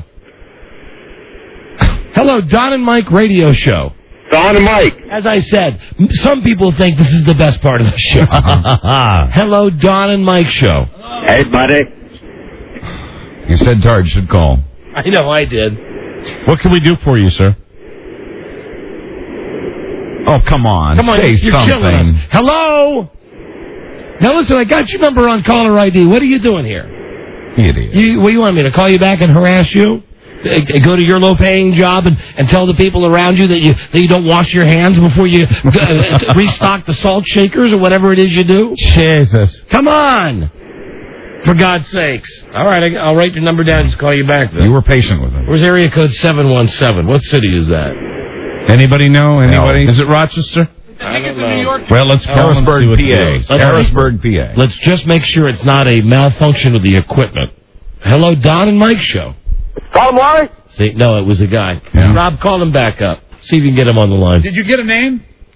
Hello, Don and Mike Radio Show. Don and Mike. As I said, m- some people think this is the best part of the show. Hello, Don and Mike Show. Hey, buddy. You said Targe should call. I know I did. What can we do for you, sir? Oh, come on. Come on, say you're something. killing us. Hello? Now listen, I got your number on caller I D. What are you doing here? Idiot. You, what, you want me to call you back and harass you? Uh, Go to your low-paying job and, and tell the people around you that you that you don't wash your hands before you uh, restock the salt shakers or whatever it is you do? Jesus. Come on! For God's sakes. All right, I, I'll write your number down and just call you back then. You were patient with him. Where's area code seven one seven? What city is that? Anybody know? Anybody? No. Is it Rochester? I don't know. Well, let's call and see Harrisburg, what P it A. is. Let's- Harrisburg, P A. Let's just make sure it's not a malfunction of the equipment. Hello, Don and Mike Show. Call him, Larry. See, no, it was a guy. Yeah. Rob, call him back up. See if you can get him on the line. Did you get a name?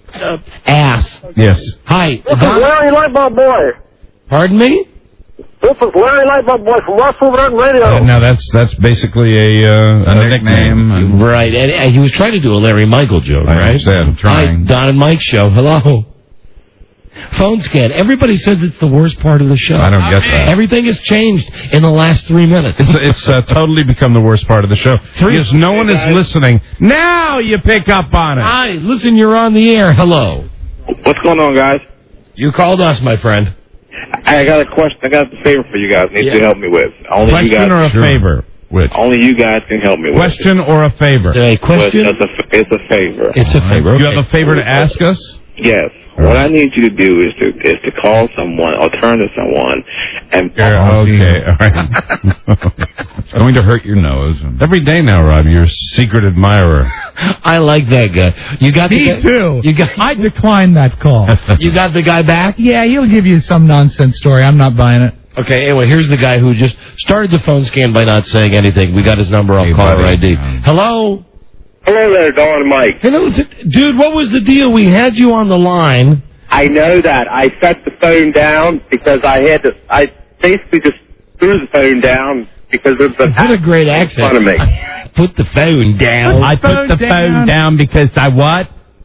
uh, ass. Yes. Hi. This is Larry Lightbulb Boy. Pardon me? This is Larry Lightbulb Boy from West Wolverine Radio. Uh, now that's that's basically a uh, a nickname. and- Right, and, and he was trying to do a Larry Michael joke, I right? understand. Trying. Hi, Don and Mike show. Hello. Phone scan. Everybody says it's the worst part of the show. I don't get that. Everything has changed in the last three minutes. It's it's uh, totally become the worst part of the show because no one is listening. Now you pick up on it. Hi, listen, you're on the air. Hello. What's going on, guys? You called us, my friend. I got a question. I got a favor for you guys. Need Yeah. to help me with. Only Question you guys, or a Sure. favor? Which? Only you guys can help me with. Question or a favor? A question? Well, it's, a, it's a favor. It's a favor. You Okay. have a favor to ask us? Yes. What I need you to do is to is to call someone or turn to someone and Okay, all right. It's going to hurt your nose. Every day now, Rob, you're a secret admirer. I like that guy. You got Me the guy, too. You got I declined that call. you got the guy back? Yeah, he'll give you some nonsense story. I'm not buying it. Okay, anyway, here's the guy who just started the phone scan by not saying anything. We got his number off Hey, caller buddy. I D. Um, Hello? Hello there, Don and Mike. Hello, dude, what was the deal? We had you on the line. I know that. I set the phone down because I had to. I basically just threw the phone down because there's a What a great accent. in front of me. Put the phone down. I put the phone down because I what?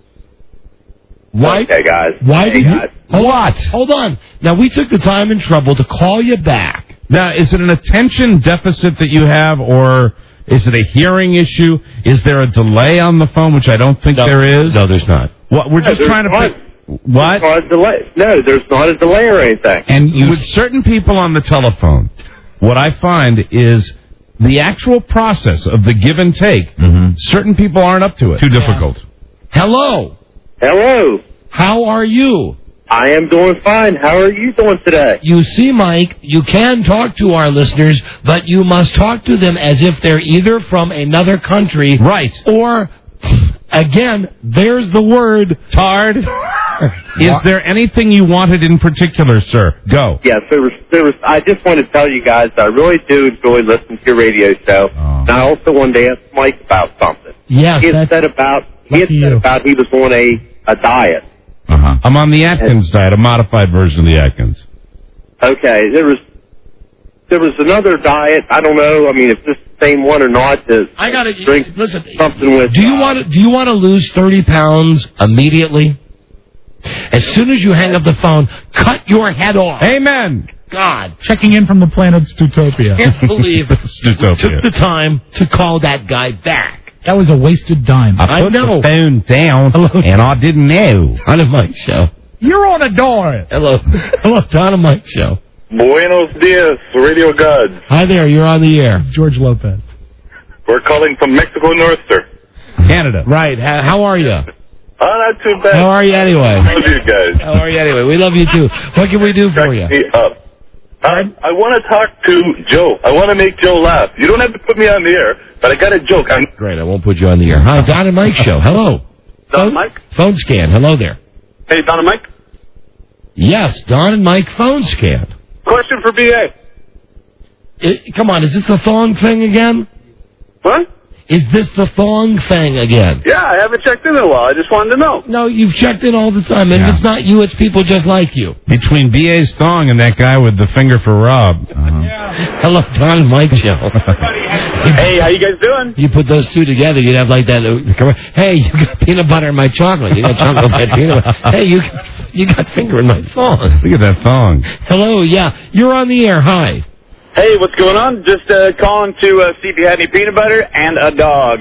Why? Okay, guys. Why Hey, did you? guys. Hold on. Hold on. Now, we took the time and trouble to call you back. Now, is it an attention deficit that you have, or is it a hearing issue? Is there a delay on the phone, which I don't think No. there is? No, there's not. What we're No, just there's trying to. not. Pick, what? There's not a delay. No, there's not a delay or anything. And with certain people on the telephone, what I find is the actual process of the give and take. Certain people aren't up to it. Too difficult. Hello. Hello. How are you? I am doing fine. How are you doing today? You see, Mike, you can talk to our listeners, but you must talk to them as if they're either from another country. Right. Or, again, there's the word. Tard. Is there anything you wanted in particular, sir? Go. Yes, there was. There was. I just want to tell you guys, I really do enjoy listening to your radio show. Oh. And I also wanted to ask Mike about something. Yes, He had that's... said about. He had Lucky said you. about he was on a a diet. Uh-huh. I'm on the Atkins diet, a modified version of the Atkins. Okay, there was. There was another diet. I don't know. I mean, if this is the same one or not. To I gotta drink listen. something with. Do you uh, want to? Do you want to lose thirty pounds immediately? As soon as you hang up the phone, cut your head off. Amen. God, Checking in from the planet Stutopia. can't believe we took Stutopia. the time to call that guy back. That was a wasted dime. I put know. the phone down, and I didn't know. On a Mike show. You're on a door. Hello, hello, Don and Mike show. Buenos dias, Radio Gods. Hi there, you're on the air. George Lopez. We're calling from Mexico North, sir. Canada. Right. How, how are you? Oh, not too bad. How are you anyway? How are you guys? How are you anyway? We love you too. What can we do for you? Me up. I, I want to talk to Joe. I want to make Joe laugh. You don't have to put me on the air, but I got a joke. I'm Great. I won't put you on the air. Hi, Don and Mike show. Hello. Don and Mike. Phone scan. Hello there. Hey, Don and Mike. Yes, Don and Mike phone scan. Question for B A. I- come on, is this the thong thing again? What? Is this the thong thing again? Yeah, I haven't checked in in a while. I just wanted to know. No, you've checked in all the time, and Yeah. it's not you, it's people just like you. Between B A's thong and that guy with the finger for Rob. Hello, Don and Mike show. Hey, how you guys doing? You put those two together, you'd have like that. uh, Hey, you got peanut butter in my chocolate. You got chocolate in my peanut butter. Hey, you you got finger in my thong. Look at that thong. Hello, yeah, you're on the air. Hi. Hey, what's going on? Just uh, calling to uh, see if you had any peanut butter and a dog.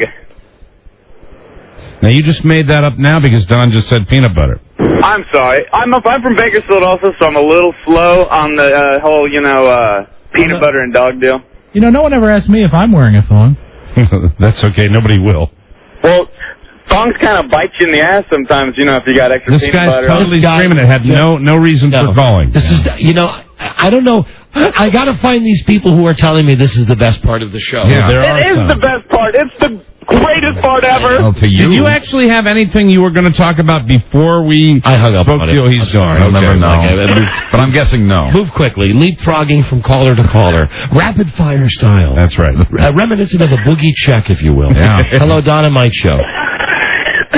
Now, you just made that up now because Don just said peanut butter. I'm sorry. I'm up, I'm from Bakersfield also, so I'm a little slow on the uh, whole, you know, uh, peanut butter and dog deal. You know, no one ever asked me if I'm wearing a thong. That's okay. Nobody will. Well, thongs kind of bite you in the ass sometimes, you know, if you got extra This peanut guy's butter. totally Guy- screaming. It had no no reason No. for calling. This is, you know, I, I don't know. I, I got to find these people who are telling me this is the best part of the show. Yeah, there are It is some. the best part. It's the greatest part ever. Oh, to you. Did you actually have anything you were going to talk about before we I hung up spoke on to you? it. He's I'm sorry. gone. I'll Okay. never know. Okay, But I'm guessing no. Move quickly, leapfrogging from caller to caller, rapid fire style. That's right. Uh, reminiscent of a boogie check, if you will. Yeah. Hello, Don and Mike show.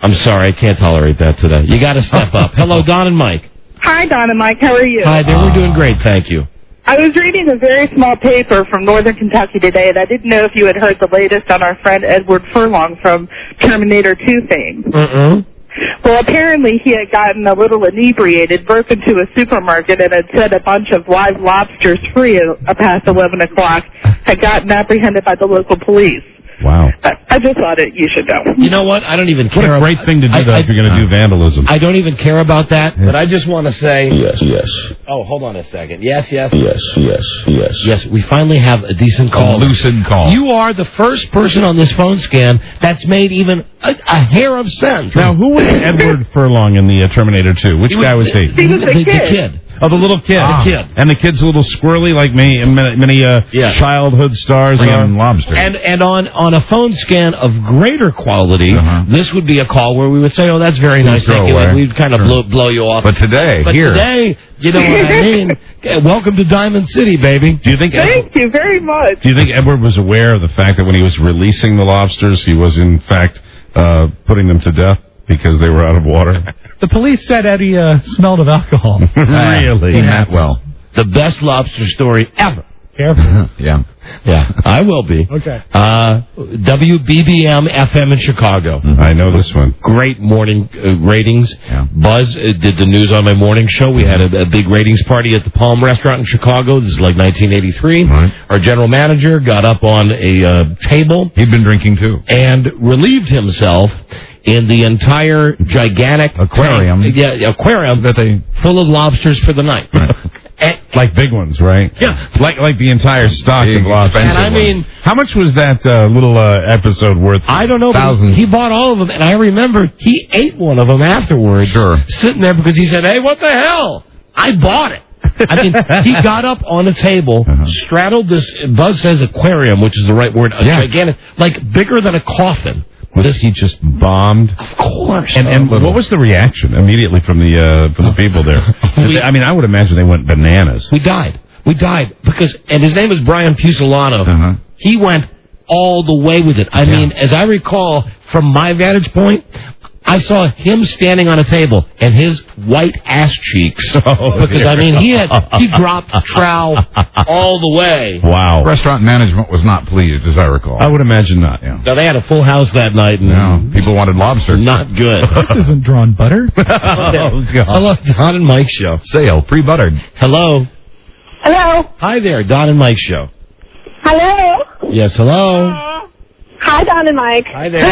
I'm sorry, I can't tolerate that today. You got to step up. Hello, Don and Mike. Hi, Don and Mike. How are you? Hi there. We're doing great, thank you. I was reading a very small paper from Northern Kentucky today, and I didn't know if you had heard the latest on our friend Edward Furlong from Terminator two fame. Mm-mm. Well, apparently he had gotten a little inebriated, broke into a supermarket, and had set a bunch of live lobsters free at past eleven o'clock, had gotten apprehended by the local police. Wow. I, I just thought it. You should know. You know what? I don't even What care. a great about, thing to do, I, though, I, if you're going to do vandalism. I don't even care about that, but I just want to say... Yes, yes. Oh, hold on a second. Yes, yes. Yes, yes, yes. Yes, we finally have a decent call. A lucid call. You are the first person on this phone scan that's made even a, a hair of sense. Now, who was Edward Furlong in the uh, Terminator two? Which He was- guy was he? He was the the, the kid. kid. Oh, the little kid. Ah. The kid. And the kid's a little squirrely like me and many, many uh, Yeah. childhood stars are. Bringing lobster. And and on, on a phone scan of greater quality, Uh-huh. this would be a call where we would say, oh, that's very nice, throw thank you. away. And we'd kind of blow, blow you off. But today, But here. today, you know what I mean? Uh, Welcome to Diamond City, baby. Do you think Thank you very much. Do you think Edward was aware of the fact that when he was releasing the lobsters, he was in fact uh, putting them to death because they were out of water? The police said Eddie uh, smelled of alcohol. Really? Not well. The best lobster story ever. Careful. Yeah. Yeah, I will be. Okay. Uh, W B B M F M in Chicago. I know this one. Great morning uh, ratings. Yeah. Buzz uh, did the news on my morning show. We had a, a big ratings party at the Palm Restaurant in Chicago. This is like nineteen eighty-three. Right. Our general manager got up on a uh, table He'd been drinking, too. and relieved himself in the entire gigantic Aquarium. tank- yeah, aquarium That they full of lobsters for the night. And, like big ones, right? Yeah. Like like the entire stock Big, of lobsters. and I mean, How much was that uh, little uh, episode worth? I don't know, but Thousands. he bought all of them, and I remember he ate one of them afterwards. Sure. Sitting there because he said, hey, what the hell? I bought it. I mean, he got up on a table, Uh-huh. straddled this, Buzz says aquarium, which is the right word, a Yeah. gigantic, like bigger than a coffin. Was he just bombed? Of course. And, and little. what was the reaction immediately from the uh, from the people there? Did they- I mean, I would imagine they went bananas. We died. We died because, and his name is Brian Pusilano. Uh-huh. He went all the way with it. I mean, as I recall, from my vantage point, I saw him standing on a table and his white ass cheeks. Oh, because I mean, he had he dropped trow all the way. Wow. Restaurant management was not pleased, as I recall. I would imagine not. Yeah. Now they had a full house that night, and No, people wanted lobster. not good. This isn't drawn butter. Oh, God. Hello, Don and Mike show. Sale, pre-buttered. Hello. Hello. Hi there, Don and Mike show. Hello. Yes, hello. Hi, Don and Mike. Hi there.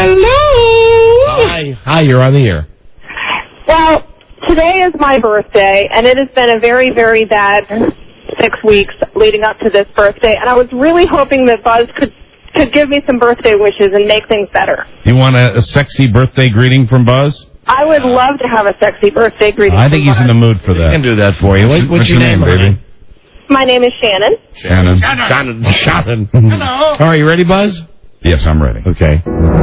Hello. Hi. Hi, you're on the air. Well, today is my birthday, and it has been a very, very bad six weeks leading up to this birthday, and I was really hoping that Buzz could could give me some birthday wishes and make things better. You want a, a sexy birthday greeting from Buzz? I would love to have a sexy birthday greeting. I think from he's in the Buzz. mood for I that. can do that for you. What, what's, your name, baby? My name is Shannon. Shannon. Shannon. Shannon. Hello. All right, you ready, Buzz? Yes, I'm ready. Okay.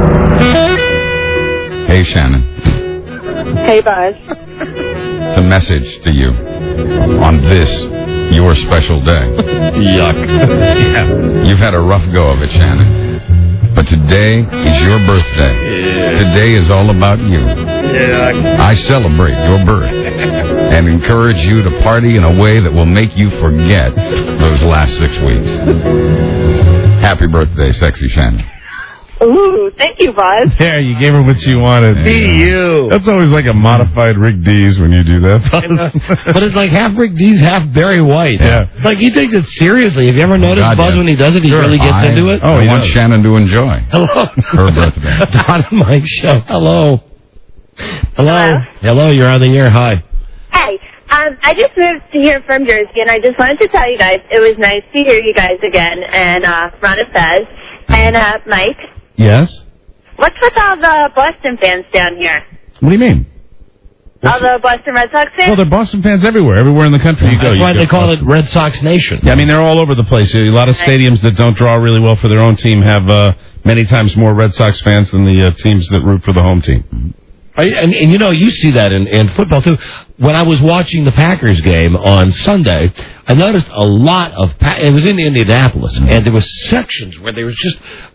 Hey, Shannon. Hey, Buzz. It's a message to you on this, your special day. Yuck. Yeah. You've had a rough go of it, Shannon. But today is your birthday. Yeah. Today is all about you. Yeah. I celebrate your birth and encourage you to party in a way that will make you forget those last six weeks. Happy birthday, sexy Shannon. Ooh, thank you, Buzz. There, you gave her what she wanted. Be you. That's always like a modified Rick Dees when you do that. But it's like half Rick D's, half Barry White. Yeah. Like, he takes it seriously. Have you ever noticed God, Buzz yeah. when he does it, he Sure. really gets I- into it? Oh, I he want does. Shannon to enjoy Hello. her birthday. Don and Mike show. Hello. Hello. Hello. Hello, you're on the air. Hi. Hey, um, I just moved here from Jersey, and I just wanted to tell you guys it was nice to hear you guys again, and uh, Ron and Fez, and uh, Mike. Yes? What's with all the Boston fans down here? What do you mean? All the Boston Red Sox fans? Well, there are Boston fans everywhere. Everywhere in the country you go. That's you why go. they call it Red Sox Nation. Yeah, I mean, they're all over the place. A lot of stadiums that don't draw really well for their own team have uh, many times more Red Sox fans than the uh, teams that root for the home team. I, and, and, you know, you see that in, in football, too. When I was watching the Packers game on Sunday, I noticed a lot of... Pa- it was in Indianapolis, and there was sections where there was just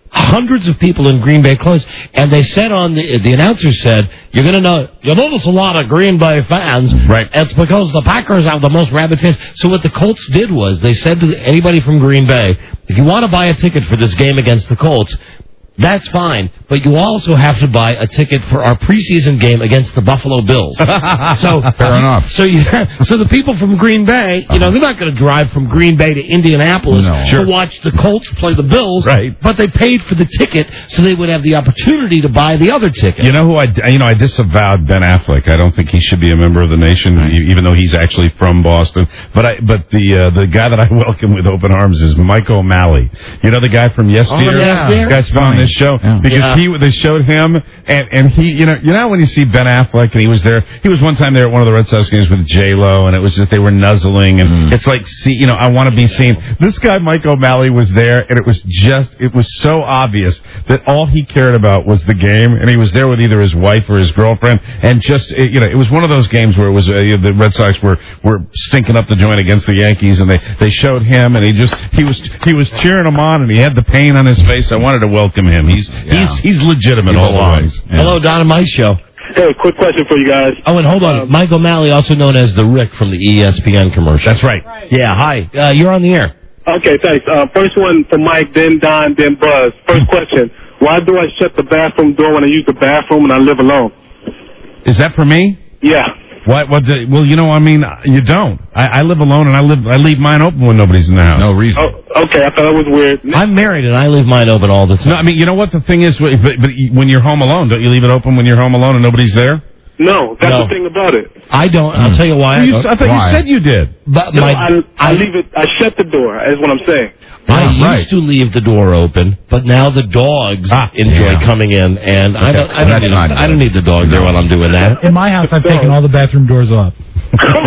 hundreds of people in Green Bay close, and they said on the the announcer said, "You're gonna know you'll notice a lot of Green Bay fans." Right. It's because the Packers have the most rabid fans. So what the Colts did was they said to anybody from Green Bay, "If you want to buy a ticket for this game against the Colts, that's fine, but you also have to buy a ticket for our preseason game against the Buffalo Bills." So fair enough. So you, so the people from Green Bay, you know, they're not going to drive from Green Bay to Indianapolis No. to Sure. watch the Colts play the Bills. Right. But they paid for the ticket so they would have the opportunity to buy the other ticket. You know who I, you know, I disavowed Ben Affleck. I don't think he should be a member of the nation, e- even though he's actually from Boston. But I, but the uh, the guy that I welcome with open arms is Mike O'Malley. You know the guy from Yes Oh, Dear? yeah. Yeah. Guy's been on this show Yeah. because Yeah. he they showed him and and he you know you know when you see Ben Affleck and he was there. He was one time there at one of the Red Sox games with J Lo, and it was just they were nuzzling, and Mm. it's like, see, you know, I want to be seen. This guy Mike O'Malley was there, and it was just it was so obvious that all he cared about was the game, and he was there with either his wife or his girlfriend, and just it, you know, it was one of those games where it was uh, the Red Sox were were stinking up the joint against the Yankees, and they they showed him, and he just he was he was cheering them on, and he had the pain on his face. I wanted to welcome him. He's Yeah. he's he's legitimate all the way. Hello, Don and Mike Show. Hey, quick question for you guys. Oh, and hold on. Mike O'Malley, also known as the Rick from the E S P N commercial. That's right. Yeah, hi. Uh, you're on the air. Okay, thanks. Uh, first one for Mike, then Don, then Buzz. First question: why do I shut the bathroom door when I use the bathroom and I live alone? Is that for me? Yeah. What? What? The, well, you know, I mean, you don't. I, I live alone, and I live. I leave mine open when nobody's in the house. No reason. Oh, okay, I thought it was weird. I'm married, and I leave mine open all the time. No, I mean, you know what the thing is, but, but when you're home alone, don't you leave it open when you're home alone and nobody's there? No, that's No. the thing about it. I don't. I'll tell you why. Well, you, I thought Why? you said you did. But No, my, I, I leave it. I shut the door. Is what I'm saying. I Yeah, used right. to leave the door open, but now the dogs Ah, enjoy yeah. coming in, and I don't. I don't, That's need, not I don't need the dog there while I'm doing that. In my house, I've taken all the bathroom doors off. All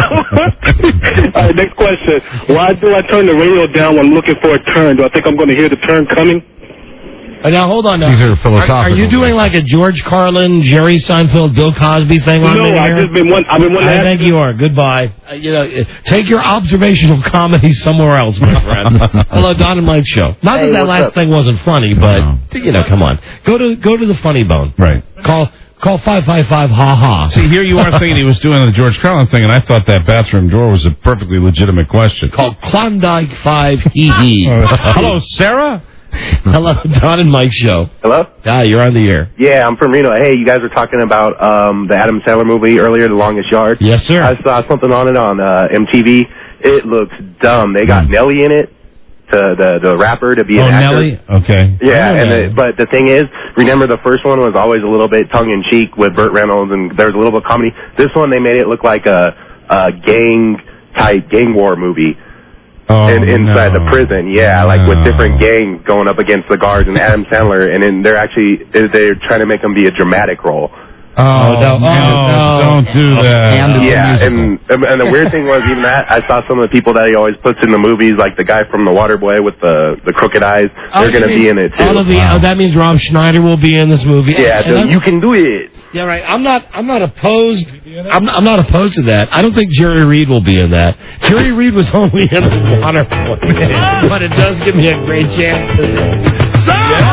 right, next question. Why do I turn the radio down when I'm looking for a turn? Do I think I'm going to hear the turn coming? Uh, now hold on. Now. These are Are, philosophical. are you doing like a George Carlin, Jerry Seinfeld, Bill Cosby thing on No, me I've here? just been one. I've been one. I think you are. Goodbye. Uh, you know, uh, take your observational comedy somewhere else, my friend. Hello, Don and Mike Show. Not Hey, that that what's last up? thing wasn't funny, but you know, come on, go to go to the funny bone. Right. Call call five five five ha ha. See, here you are thinking he was doing the George Carlin thing, and I thought that bathroom door was a perfectly legitimate question. Call Klondike Five hee hee. Hello, Sarah. Hello, Don and Mike Show. Hello? Ah, you're on the air. Yeah, I'm from Reno. Hey, you guys were talking about um, the Adam Sandler movie earlier, The Longest Yard. Yes, sir. I saw something on it on uh, M T V. It looks dumb. They got Nelly in it, to the the rapper, to be Oh, an actor. Nelly. Okay. Yeah, Oh, and Nelly. the, but the thing is, remember the first one was always a little bit tongue in cheek with Burt Reynolds, and there was a little bit of comedy. This one they made it look like a, a gang type gang war movie. Oh, in, inside no. the prison, yeah, like with No. different gangs going up against the guards and Adam Sandler, and then they're actually they're trying to make him be a dramatic role. Oh, no, no, no. don't do that. Yeah, and and the weird thing was even that I saw some of the people that he always puts in the movies, like the guy from The Waterboy with the the crooked eyes. Oh, They're going to you be mean in it too. all of the- oh, that means Rob Schneider will be in this movie. Yeah, And so I'm- you can do it. Yeah, right. I'm not. I'm not opposed. I'm. I'm not opposed to that. I don't think Jerry Reed will be in that. Jerry Reed was only in the Waterboy, but it does give me a great chance. To...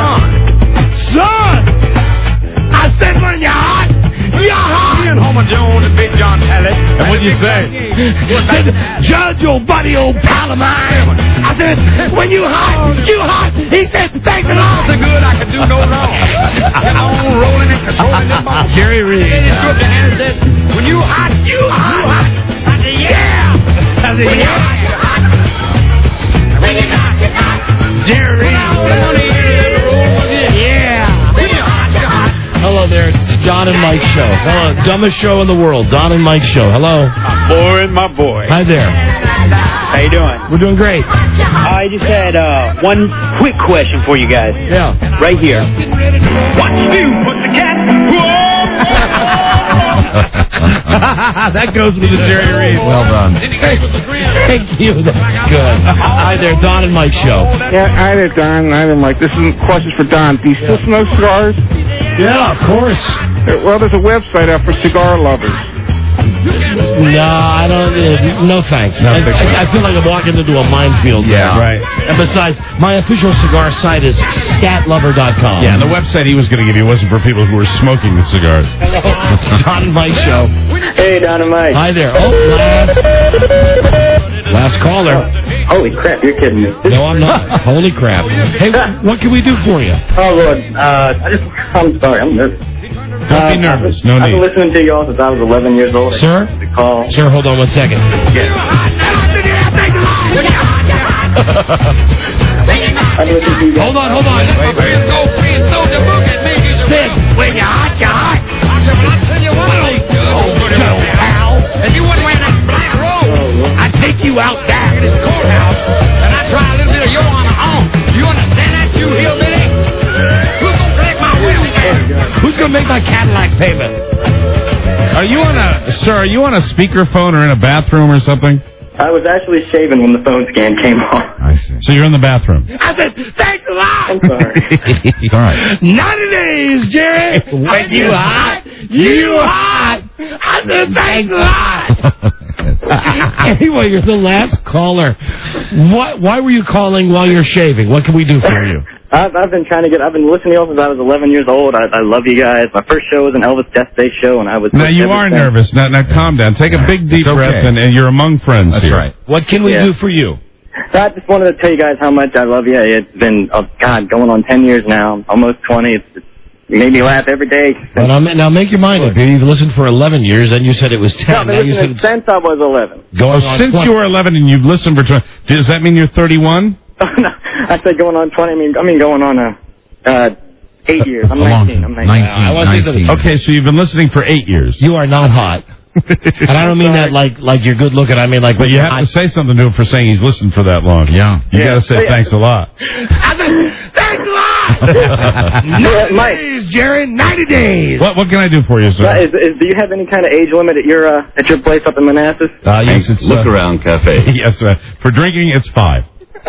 Son, son, I said when you're hot, you're hot. and Homer Jones and Big John Talent. And what'd you say? I said, Judge, old buddy, old pal of mine. I said, when you hot, you hot. He said, thanks a lot. So good I could do no wrong. And I'm rolling and controlling them all. Jerry Reed. And he shook the hand and said, when you hot, you hot. I said, yeah. I said, when you hot, you hot. When you hot, you hot. Jerry Reed. Yeah. When you hot, you hot. Hello there, it's Don and Mike Show. Hello, dumbest show in the world, Don and Mike Show. Hello. My boy and my boy. Hi there. How you doing? We're doing great. I just had uh, one quick question for you guys. Yeah. Right here. What you do, pussycat? That goes with the Jerry Reed. Well done. Thank you. That's good. Hi there, Don and Mike Show. Yeah, hi there, Don. Hi there, Mike. This is questions for Don. Do you still smoke cigars? Yeah, of course. Uh, Well, there's a website out for cigar lovers. No, I don't. Uh, no thanks. No, I, I, I feel like I'm walking into a minefield. Yeah, now. right. And besides, my official cigar site is scat lover dot com. Yeah, and the website he was going to give you wasn't for people who were smoking the cigars. Don and Mike Show. Hey, Don and Mike. Hi there. Oh, last, last caller. Holy crap, you're kidding me. No, I'm not. Holy crap. Hey, what can we do for you? Oh, Lord. Uh, I just, I'm sorry, I'm nervous. Don't uh, be nervous. No I've need. been listening to y'all since I was eleven years old. Sir? I to call. Sir, hold on one second. Hold on, hold on. Sid, when you're hot, you're hot. I'll tell you what I'll do, pal. If you wouldn't wear that black robe, I'd take you out back in this courthouse, and I'd try a little bit of your on the home. You understand that, you hillbilly? Who's going to collect my wheelchair? Who's going to make my Cadillac payment? Are you on a, sir, are you on a speakerphone or in a bathroom or something? I was actually shaving when the phone scan came on. I see. So you're in the bathroom. I said, thanks a lot. I'm sorry. It's all right. ninety days, Jerry. When you hot, you hot. I said, thanks a lot. Anyway, you're the last caller. What? Why were you calling while you're shaving? What can we do for you? I've, I've been trying to get, I've been listening to y'all since I was eleven years old. I, I love you guys. My first show was an Elvis Death Day show, and I was... Now, you are nervous. Now, now, calm down. Take a big, deep okay. breath, and, and you're among friends That's here. right. What can we Yeah. do for you? So I just wanted to tell you guys how much I love you. It's been, oh, God, going on ten years now, almost twenty. It's, it's you made me laugh every day. Well, now, ma- now make your mind up. You've listened for eleven years, and you said it was ten. No, I've been now you listening said since I was eleven. going Oh, on since twenty. you were eleven and you've listened for twenty, does that mean you're thirty-one? No, I said going on twenty. I mean, I mean going on a uh, eight years. I'm A long nineteen. I'm time. nineteen. nineteen, I wasn't even- nineteen. Okay, so you've been listening for eight years. You are not hot. And I don't mean that like like you're good looking. I mean like But when you you're have hot. to say something to him for saying he's listened for that long. Yeah. You Yeah. got to say Oh, yeah. thanks a lot. I said, thanks a lot. Yeah, ninety Mike. days, Jerry. Ninety days. What what can I do for you, sir? Uh, is, is, do you have any kind of age limit at your uh, at your place up in Manassas? Uh, yes, it's Look uh, around cafe. Yes, uh, for drinking it's five.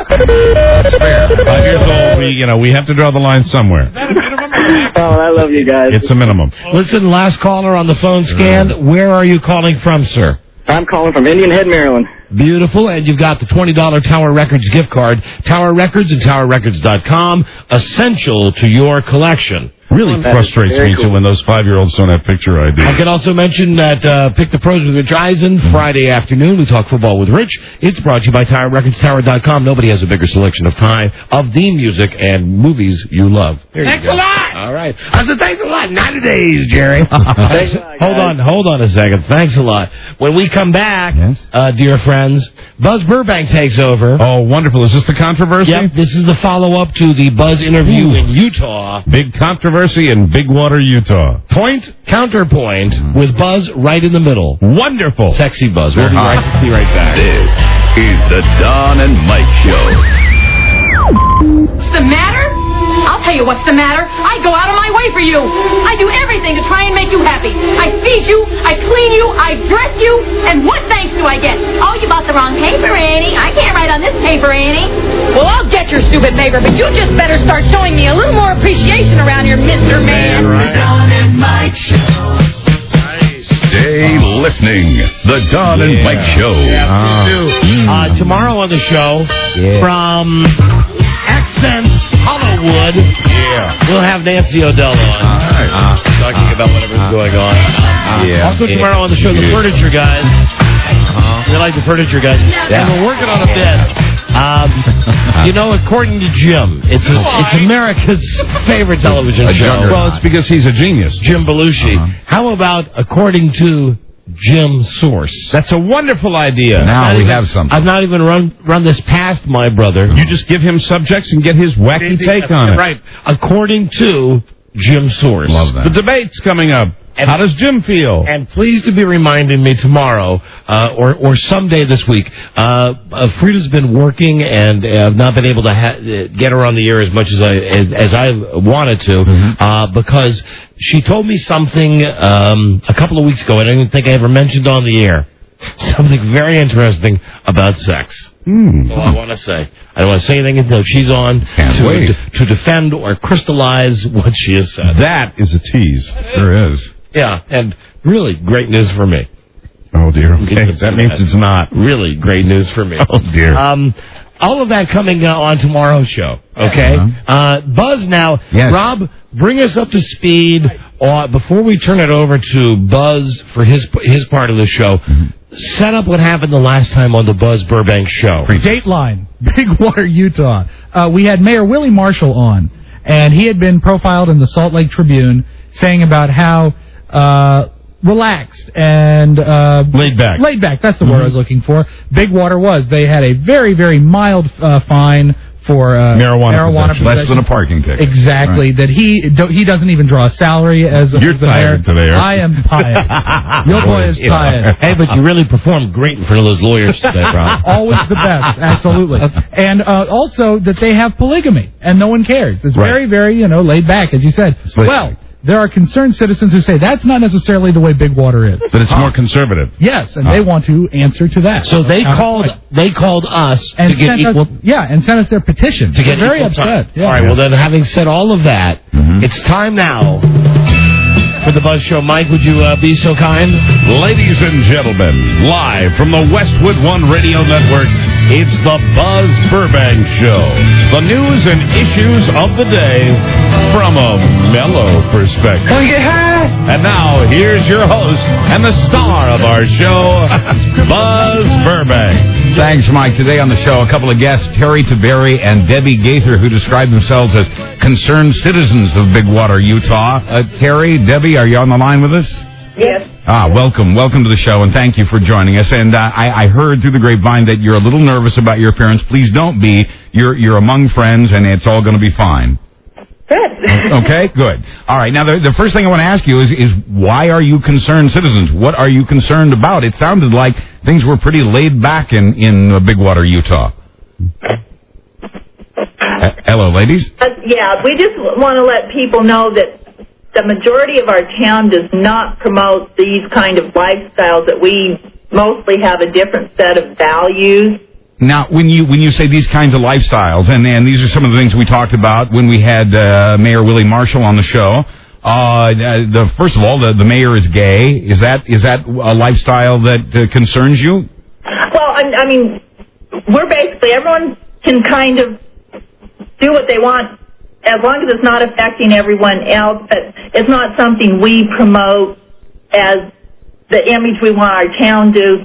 Five years old. We you know we have to draw the line somewhere. Oh, I love you guys. It's a minimum. Listen, last caller on the phone scan. Where are you calling from, sir? I'm calling from Indian Head, Maryland. Beautiful, and you've got the twenty dollars Tower Records gift card. Tower Records and Tower Records dot com, essential to your collection. Really That is frustrates very me cool. too when those five-year-olds don't have picture I D. I can also mention that uh, Pick the Pros with Rich Eisen, Friday afternoon. We talk football with Rich. It's brought to you by Tower Records, Tower dot com. Nobody has a bigger selection of time, of the music and movies you love. There you Thanks go. a lot. All right. I said thanks a lot. ninety days, Jerry. Thanks a lot, Hold guys. on, hold on a second. Thanks a lot. When we come back, Yes? uh, dear friends, Buzz Burbank takes over. Oh, wonderful. Is this the controversy? Yep, this is the follow-up to the Buzz interview Ooh. in Utah. Big controversy in Bigwater, Utah. Point, counterpoint, with Buzz right in the middle. Wonderful. Sexy Buzz. We'll be right, be right back. This is the Don and Mike Show. What's the matter? I'll tell you what's the matter. I go out of my way for you. I do everything to try and make you happy. I feed you, I clean you, I dress you, and what thanks do I get? Oh, you bought the wrong paper, Annie. I can't write on this paper, Annie. Well, I'll get your stupid paper, but you just better start showing me a little more appreciation around here, Mister Man. The Don and Mike Show. Stay listening. The Don and Mike Show. Uh, tomorrow on the show, from Accents Hollywood, yeah. we'll have Nancy O'Dell on. Uh, talking about whatever's going on. Uh, yeah. Also tomorrow on the show, the Furniture Guys. Uh-huh. We like the Furniture Guys. Yeah. And we're working on a bit. Um, you know, according to Jim, it's a, it's America's favorite television A show. juggernaut. Well, it's because he's a genius. Jim Belushi. Uh-huh. How about according to Jim Source? That's a wonderful idea. Now Not we even- have something. I've not even run run this past my brother. You just give him subjects and get his wacky take on it. Right. According to Jim Source. Love that. The debate's coming up. And- How does Jim feel? And please to be reminding me tomorrow uh, or or someday this week. Uh, uh, Frida's been working, and uh, I've not been able to ha- uh, get her on the air as much as I as, as I wanted to Mm-hmm. uh, because she told me something um, a couple of weeks ago. I don't even think I ever mentioned on the air. Something very interesting about sex. Hmm. So I want to say. I don't want to say anything until she's on Can't to, wait. to, to defend or crystallize what she has said. That is a tease. Sure is. Yeah, and really great news for me. Oh, Oh, dear. Okay. That means it's not. Really great news for me. Oh, dear. Um, all of that coming uh, on tomorrow's show, okay? Uh-huh. Uh, Buzz now. Yes. Rob, bring us up to speed uh, before we turn it over to Buzz for his his part of the show. Mm-hmm. Set up what happened the last time on the Buzz Burbank show. Dateline, Big Water, Utah. Uh, we had Mayor Willie Marshall on, and he had been profiled in the Salt Lake Tribune saying about how uh, relaxed and uh, laid back. Laid back, that's the Mm-hmm. word I was looking for. Big Water was. They had a very, very mild uh, fine for uh, marijuana, marijuana possession. Less than a parking ticket. Exactly. Right. That he do, he doesn't even draw a salary as a You're as the tired mayor. today, I am tired. Your boy is tired. Hey, but you really performed great in front of those lawyers today, Rob. Always the best, absolutely. And uh, also that they have polygamy, and no one cares. It's Right. very, very, you know, laid back, as you said. laid Well, there are concerned citizens who say that's not necessarily the way Big Water is. But it's more conservative. Yes, and they want to answer to that. So they Uh, called they called us and to get sent equal. us, yeah, and sent us their petition. To get They're very equal time. upset. Yeah. All right. Well, then, having said all of that, Mm-hmm. it's time now for the Buzz Show. Mike, would you uh, be so kind? Ladies and gentlemen, live from the Westwood One Radio Network, it's the Buzz Burbank Show. The news and issues of the day from a mellow perspective. And now, here's your host and the star of our show, Buzz Burbank. Thanks, Mike. Today on the show, a couple of guests, Terry Taberry and Debbie Gaither, who describe themselves as concerned citizens of Big Water, Utah. Uh, Terry, Debbie, are you on the line with us? Yes. Ah, welcome. Welcome to the show, and thank you for joining us. And uh, I, I heard through the grapevine that you're a little nervous about your appearance. Please don't be. You're, you're among friends, and it's all going to be fine. Good. Okay, good. All right, now the, the first thing I want to ask you is, is why are you concerned citizens? What are you concerned about? It sounded like things were pretty laid back in, in uh, Big Water, Utah. Uh, hello, ladies. Uh, yeah, we just want to let people know that the majority of our town does not promote these kind of lifestyles, that we mostly have a different set of values. Now, when you when you say these kinds of lifestyles, and, and these are some of the things we talked about when we had uh, Mayor Willie Marshall on the show. Uh, the first of all, the, the mayor is gay. Is that is that a lifestyle that uh, concerns you? Well, I, I mean, we're basically, everyone can kind of do what they want as long as it's not affecting everyone else, but it's not something we promote as the image we want our town to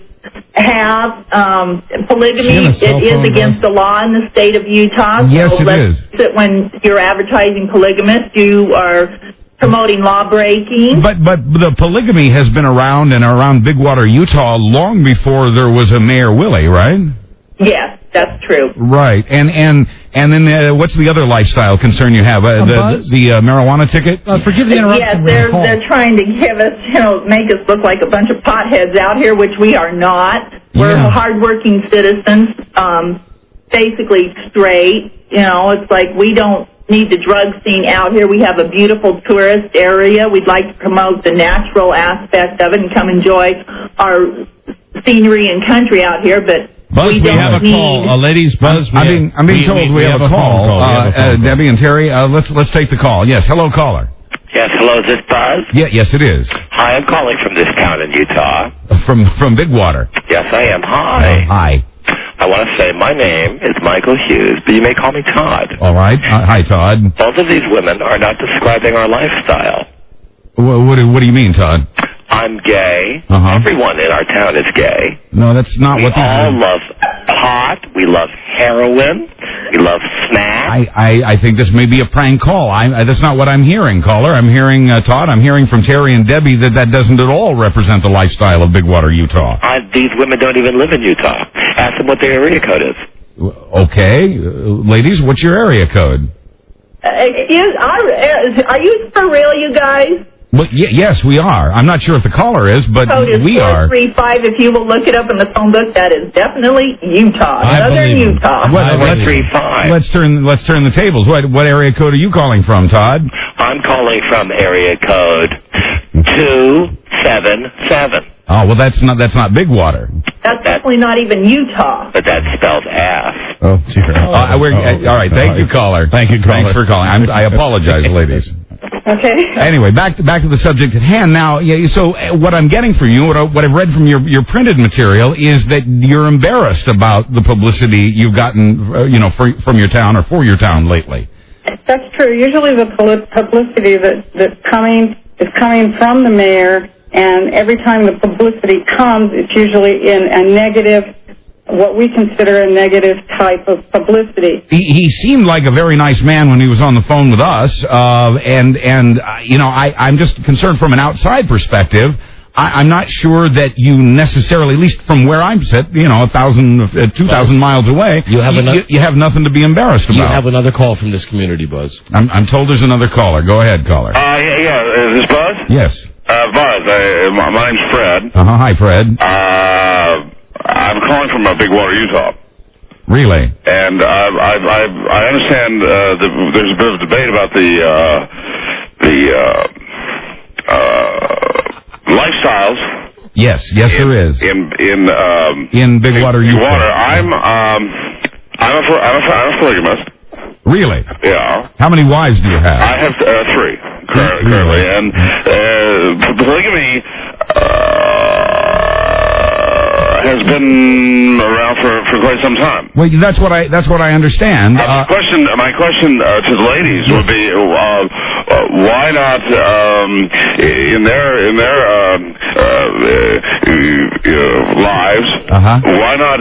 have. Um, polygamy, it is against the law in the state of Utah. Yes, so it let's, is. That when you're advertising polygamist, you are promoting law breaking. But but the polygamy has been around and around Big Water, Utah, long before there was a Mayor Willie, right? Yes, that's true. Right, and and and then uh, what's the other lifestyle concern you have? Uh, the the uh, marijuana ticket? Uh, forgive the Yes, they're they're trying to give us, you know, make us look like a bunch of potheads out here, which we are not. We're Yeah. hardworking citizens, um, basically straight. You know, it's like we don't need the drug scene out here. We have a beautiful tourist area. We'd like to promote the natural aspect of it and come enjoy our scenery and country out here, but Buzz, we, we, don't have a need... call. Uh, ladies, Buzz, we I'm have- being I'm being we- told we, we have, a phone call. call. We have a Uh, phone uh, call. Debbie and Terry, uh, let's let's take the call. Yes, hello, caller. Yes, hello, is this Buzz? Yeah, yes, it is. Hi, I'm calling from this town in Utah. From from Big Water. Yes, I am. Hi. Hi. I want to say my name is Michael Hughes, but you may call me Todd. All right. Uh, hi, Todd. Both of these women are not describing our lifestyle. What, what, do- what do you mean, Todd? I'm gay. Uh-huh. Everyone in our town is gay. No, that's not We what these all are. love pot. We love heroin. We love snacks. I, I, I think this may be a prank call. I, I, that's not what I'm hearing, caller. I'm hearing, uh, Todd, I'm hearing from Terry and Debbie that that doesn't at all represent the lifestyle of Big Water, Utah. I, these women don't even live in Utah. Ask them what their area code is. Okay. Uh, ladies, what's your area code? Uh, excuse, are, are you for real, you guys? Well, y- yes, we are. I'm not sure if the caller is, but Code is we are. four three five. If you will look it up in the phone book, that is definitely Utah. I Southern believe it. Utah. What, let's, let's turn let's turn the tables. What what area code are you calling from, Todd? I'm calling from area code two seven seven. Oh well, that's not that's not Big Water. That's definitely not even Utah. But that's spelled ass. Oh, dear. Uh, we're, uh, all right, thank you, caller. Thank you, caller. Thanks for calling. I'm, I apologize, ladies. Okay. Anyway, back to back to the subject at hand. Now, yeah, so uh, what I'm getting from you, what, I, what I've read from your, your printed material, is that you're embarrassed about the publicity you've gotten, uh, you know, for, from your town or for your town lately. That's true. Usually, the pub- publicity that that's coming is coming from the mayor, and every time the publicity comes, it's usually in a negative, what we consider a negative type of publicity. He, he seemed like a very nice man when he was on the phone with us, uh, and and uh, you know, I, I'm just concerned from an outside perspective. I, I'm not sure that you necessarily, at least from where I'm set, you know, a thousand, uh, two thousand miles away, You have you, another- you, you have nothing to be embarrassed about. You have another call from this community, Buzz. I'm, I'm told there's another caller. Go ahead, caller. Uh, yeah, yeah. Is this Buzz? Yes. Uh, Buzz, I, my, my name's Fred. Uh-huh. Hi, Fred. Uh, I'm calling from uh, Big Water, Utah. Really? And I, I, I, I understand uh, that there's a bit of debate about the uh, the uh, uh, lifestyles. Yes, yes, in, there is. In in um, In Big Water, Big Utah. Water. I'm um, I'm a I'm a, I'm a polygamist. Really? Yeah. How many wives do you have? I have uh, three cur- currently, and uh, polygamy uh, has been around for, for quite some time. Well, that's what I that's what I understand. Uh, my question, my question uh, to the ladies would be, uh, uh, why not um, in their in their um, uh, uh, uh, lives? Uh-huh. Why not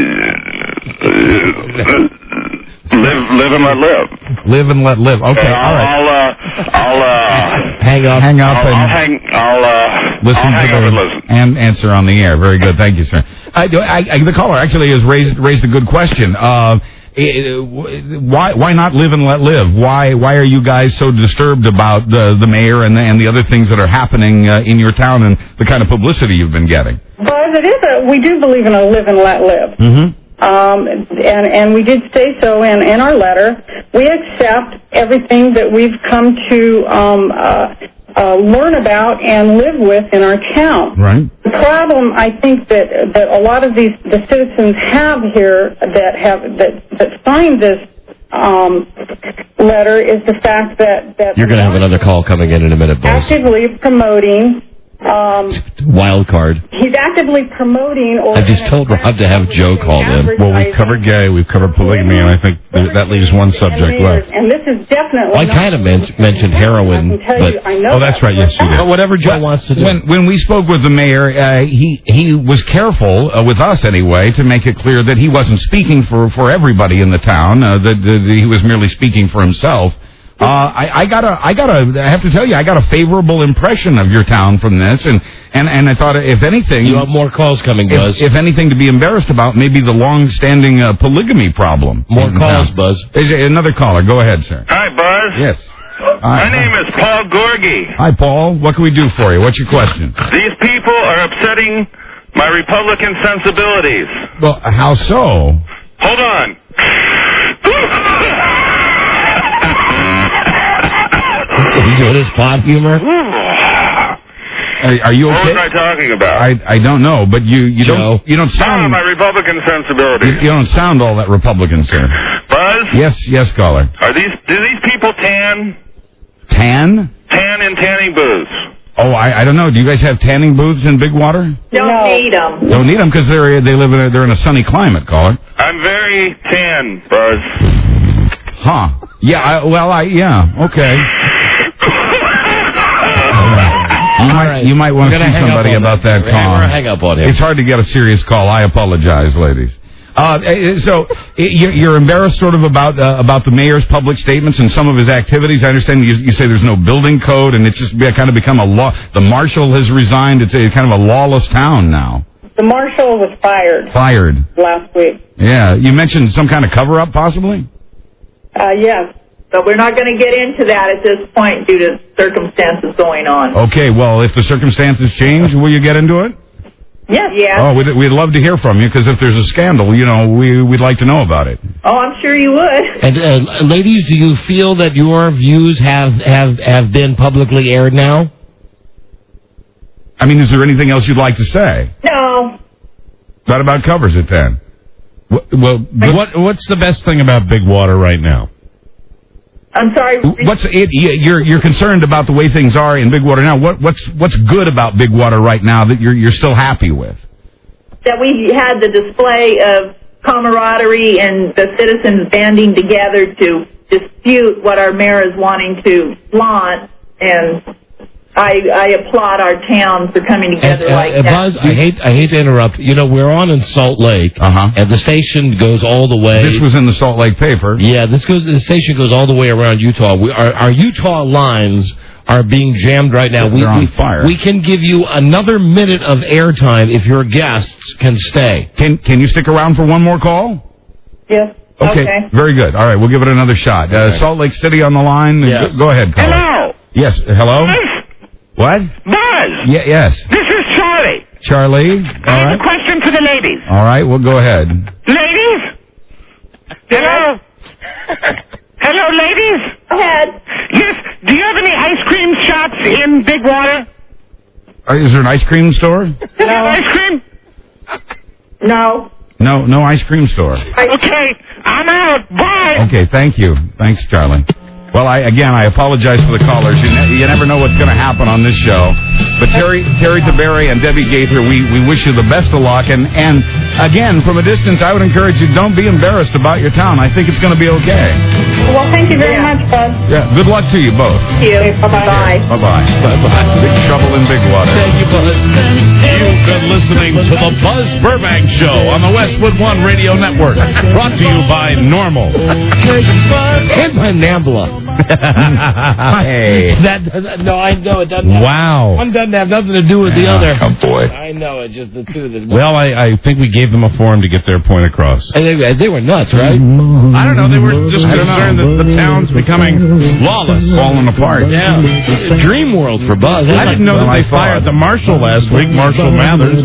uh, uh, live live and let live? Live and let live. Okay, And all I'll, right. I'll, uh, I'll uh, Hang up. Hang up I'll, and I'll hang. I'll uh, listen I'll hang to up the and listen. and answer on the air. Very good. Thank you, sir. I, I, I, the caller actually has raised raised a good question. Uh, it, why why not live and let live? Why why are you guys so disturbed about the the mayor and the, and the other things that are happening uh, in your town and the kind of publicity you've been getting? Buzz, it is a, we do believe in a live and let live. Mm-hmm. Um, and, and we did say so in, in our letter. We accept everything that we've come to um, uh, uh, learn about and live with in our town. Right. The problem, I think, that that a lot of these the citizens have here that have that that signed this um, letter is the fact that that You're going to have another call coming in in a minute, Buzz. actively promoting. Um, Wild card. he's actively promoting or I just told Rob to have Joe call in. Well, we've covered gay, we've covered polygamy, and I think th- that leaves one subject left. and this is definitely Well, I not- kind of men- mentioned heroin, I can tell but you, I know Oh, that's that. right, yes, you did. But whatever Joe wants to do. When when we spoke with the mayor, uh, he he was careful uh, with us anyway to make it clear that he wasn't speaking for, for everybody in the town. Uh, that, that he was merely speaking for himself. Uh, I, I got a I got a I have to tell you I got a favorable impression of your town from this, and and, and I thought if anything You have more calls coming, Buzz. if, if anything to be embarrassed about, maybe the long-standing uh, polygamy problem. More in calls, town. Buzz. Is there another caller? Go ahead, sir. Hi, Buzz. Yes. My name is Paul Gorgie. Hi, Paul. What can we do for you? What's your question? These people are upsetting my Republican sensibilities. Well, how so? Hold on. He's doing his pot humor. Are, are you What okay? was I talking about? I I don't know, but you you Joe. don't you don't Ah, sound my Republican sensibilities. you, you don't sound all that Republican, sir. Buzz, Yes, yes, caller. are these do these people tan? Tan? Tan in tanning booths. Oh, I I don't know. Do you guys have tanning booths in Big Water? Don't need them. Don't need them because they're they live in a, they're in a sunny climate, caller. I'm very tan, Buzz. Huh? Yeah. I, well, I yeah. Okay. You might, right. you might want We're to gonna see hang up somebody on about that. that We're call. gonna hang up on him. It's hard to get a serious call. I apologize, ladies. Uh, so you're, you're embarrassed, sort of, about uh, about the mayor's public statements and some of his activities. I understand you, you say there's no building code, and it's just be, kind of become a law. The marshal has resigned. It's a, kind of a lawless town now. The marshal was fired Fired. last week. Yeah. You mentioned some kind of cover-up, possibly. Uh, yes. But we're not going to get into that at this point due to circumstances going on. Okay. Well, if the circumstances change, will you get into it? Yes. Yes. Oh, we'd, we'd love to hear from you because if there's a scandal, you know, we we'd like to know about it. Oh, I'm sure you would. And uh, ladies, do you feel that your views have, have, have been publicly aired now? I mean, is there anything else you'd like to say? No. That about covers it then. Well, what what's the best thing about Big Water right now? I'm sorry. What's it? You're you're concerned about the way things are in Big Water now. What what's what's good about Big Water right now that you're you're still happy with? That we had the display of camaraderie and the citizens banding together to dispute what our mayor is wanting to flaunt, and I, I applaud our town for coming together and, uh, like uh, that. Buzz, I hate I hate to interrupt. You know, we're on in Salt Lake, uh-huh. and the station goes all the way. This was in the Salt Lake paper. Yeah, this goes. The station goes all the way around Utah. We, our, our Utah lines are being jammed right now. We, They're on we, fire. We can give you another minute of airtime if your guests can stay. Can Can you stick around for one more call? Yes. Okay. Okay. Very good. All right, we'll give it another shot. Uh, Okay. Salt Lake City on the line. Yes. Go, go ahead, caller. Hello. Yes. Hello. What? Buzz. Yeah. Yes. This is Charlie. Charlie. All I have right. a question for the ladies. All right. Well, go ahead. Ladies? Hello? Hello, ladies? Go ahead. Yes. Do you have any ice cream shops in Big Water? Uh, is there an ice cream store? No. Ice cream? No. No. No ice cream store. Okay. I'm out. Bye. Okay. Thank you. Thanks, Charlie. Well, I again, I apologize for the callers. You, ne- you never know what's going to happen on this show. But Terry, Terry Taberry and Debbie Gaither, we, we wish you the best of luck. And, and again, from a distance, I would encourage you, don't be embarrassed about your town. I think it's going to be okay. Well, thank you very much, Buzz. Yeah. Good luck to you both. Thank you. Bye-bye. Bye-bye. Bye-bye. Big trouble in Big Water. Thank you, Buzz. You've been listening to the Buzz Burbank Show on the Westwood One Radio Network. Brought to you by Normal. And my Nambla. Hey. That, that no, I know it doesn't. Have, Wow. One doesn't have nothing to do with the other. Oh, boy. I know it. Just the two. There's Well, I, I think we gave them a forum to get their point across. And they, they were nuts, right? I don't know. They were just I don't concerned that the town's becoming lawless. Falling apart. Yeah. Dream world for Buzz. I didn't know Well, that I they thought. fired the marshal last week, Marshal Mathers.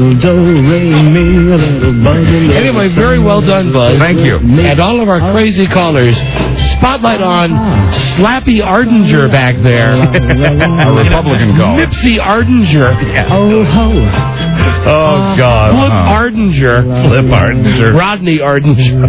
Anyway, very well done, Buzz. Thank you. And all of our crazy callers. Spotlight on Slappy Ardinger back there. A Republican call. Nipsey Ardinger. Oh, Oh, God. Flip Uh-huh. Ardinger. Flip Ardinger. Rodney Ardinger.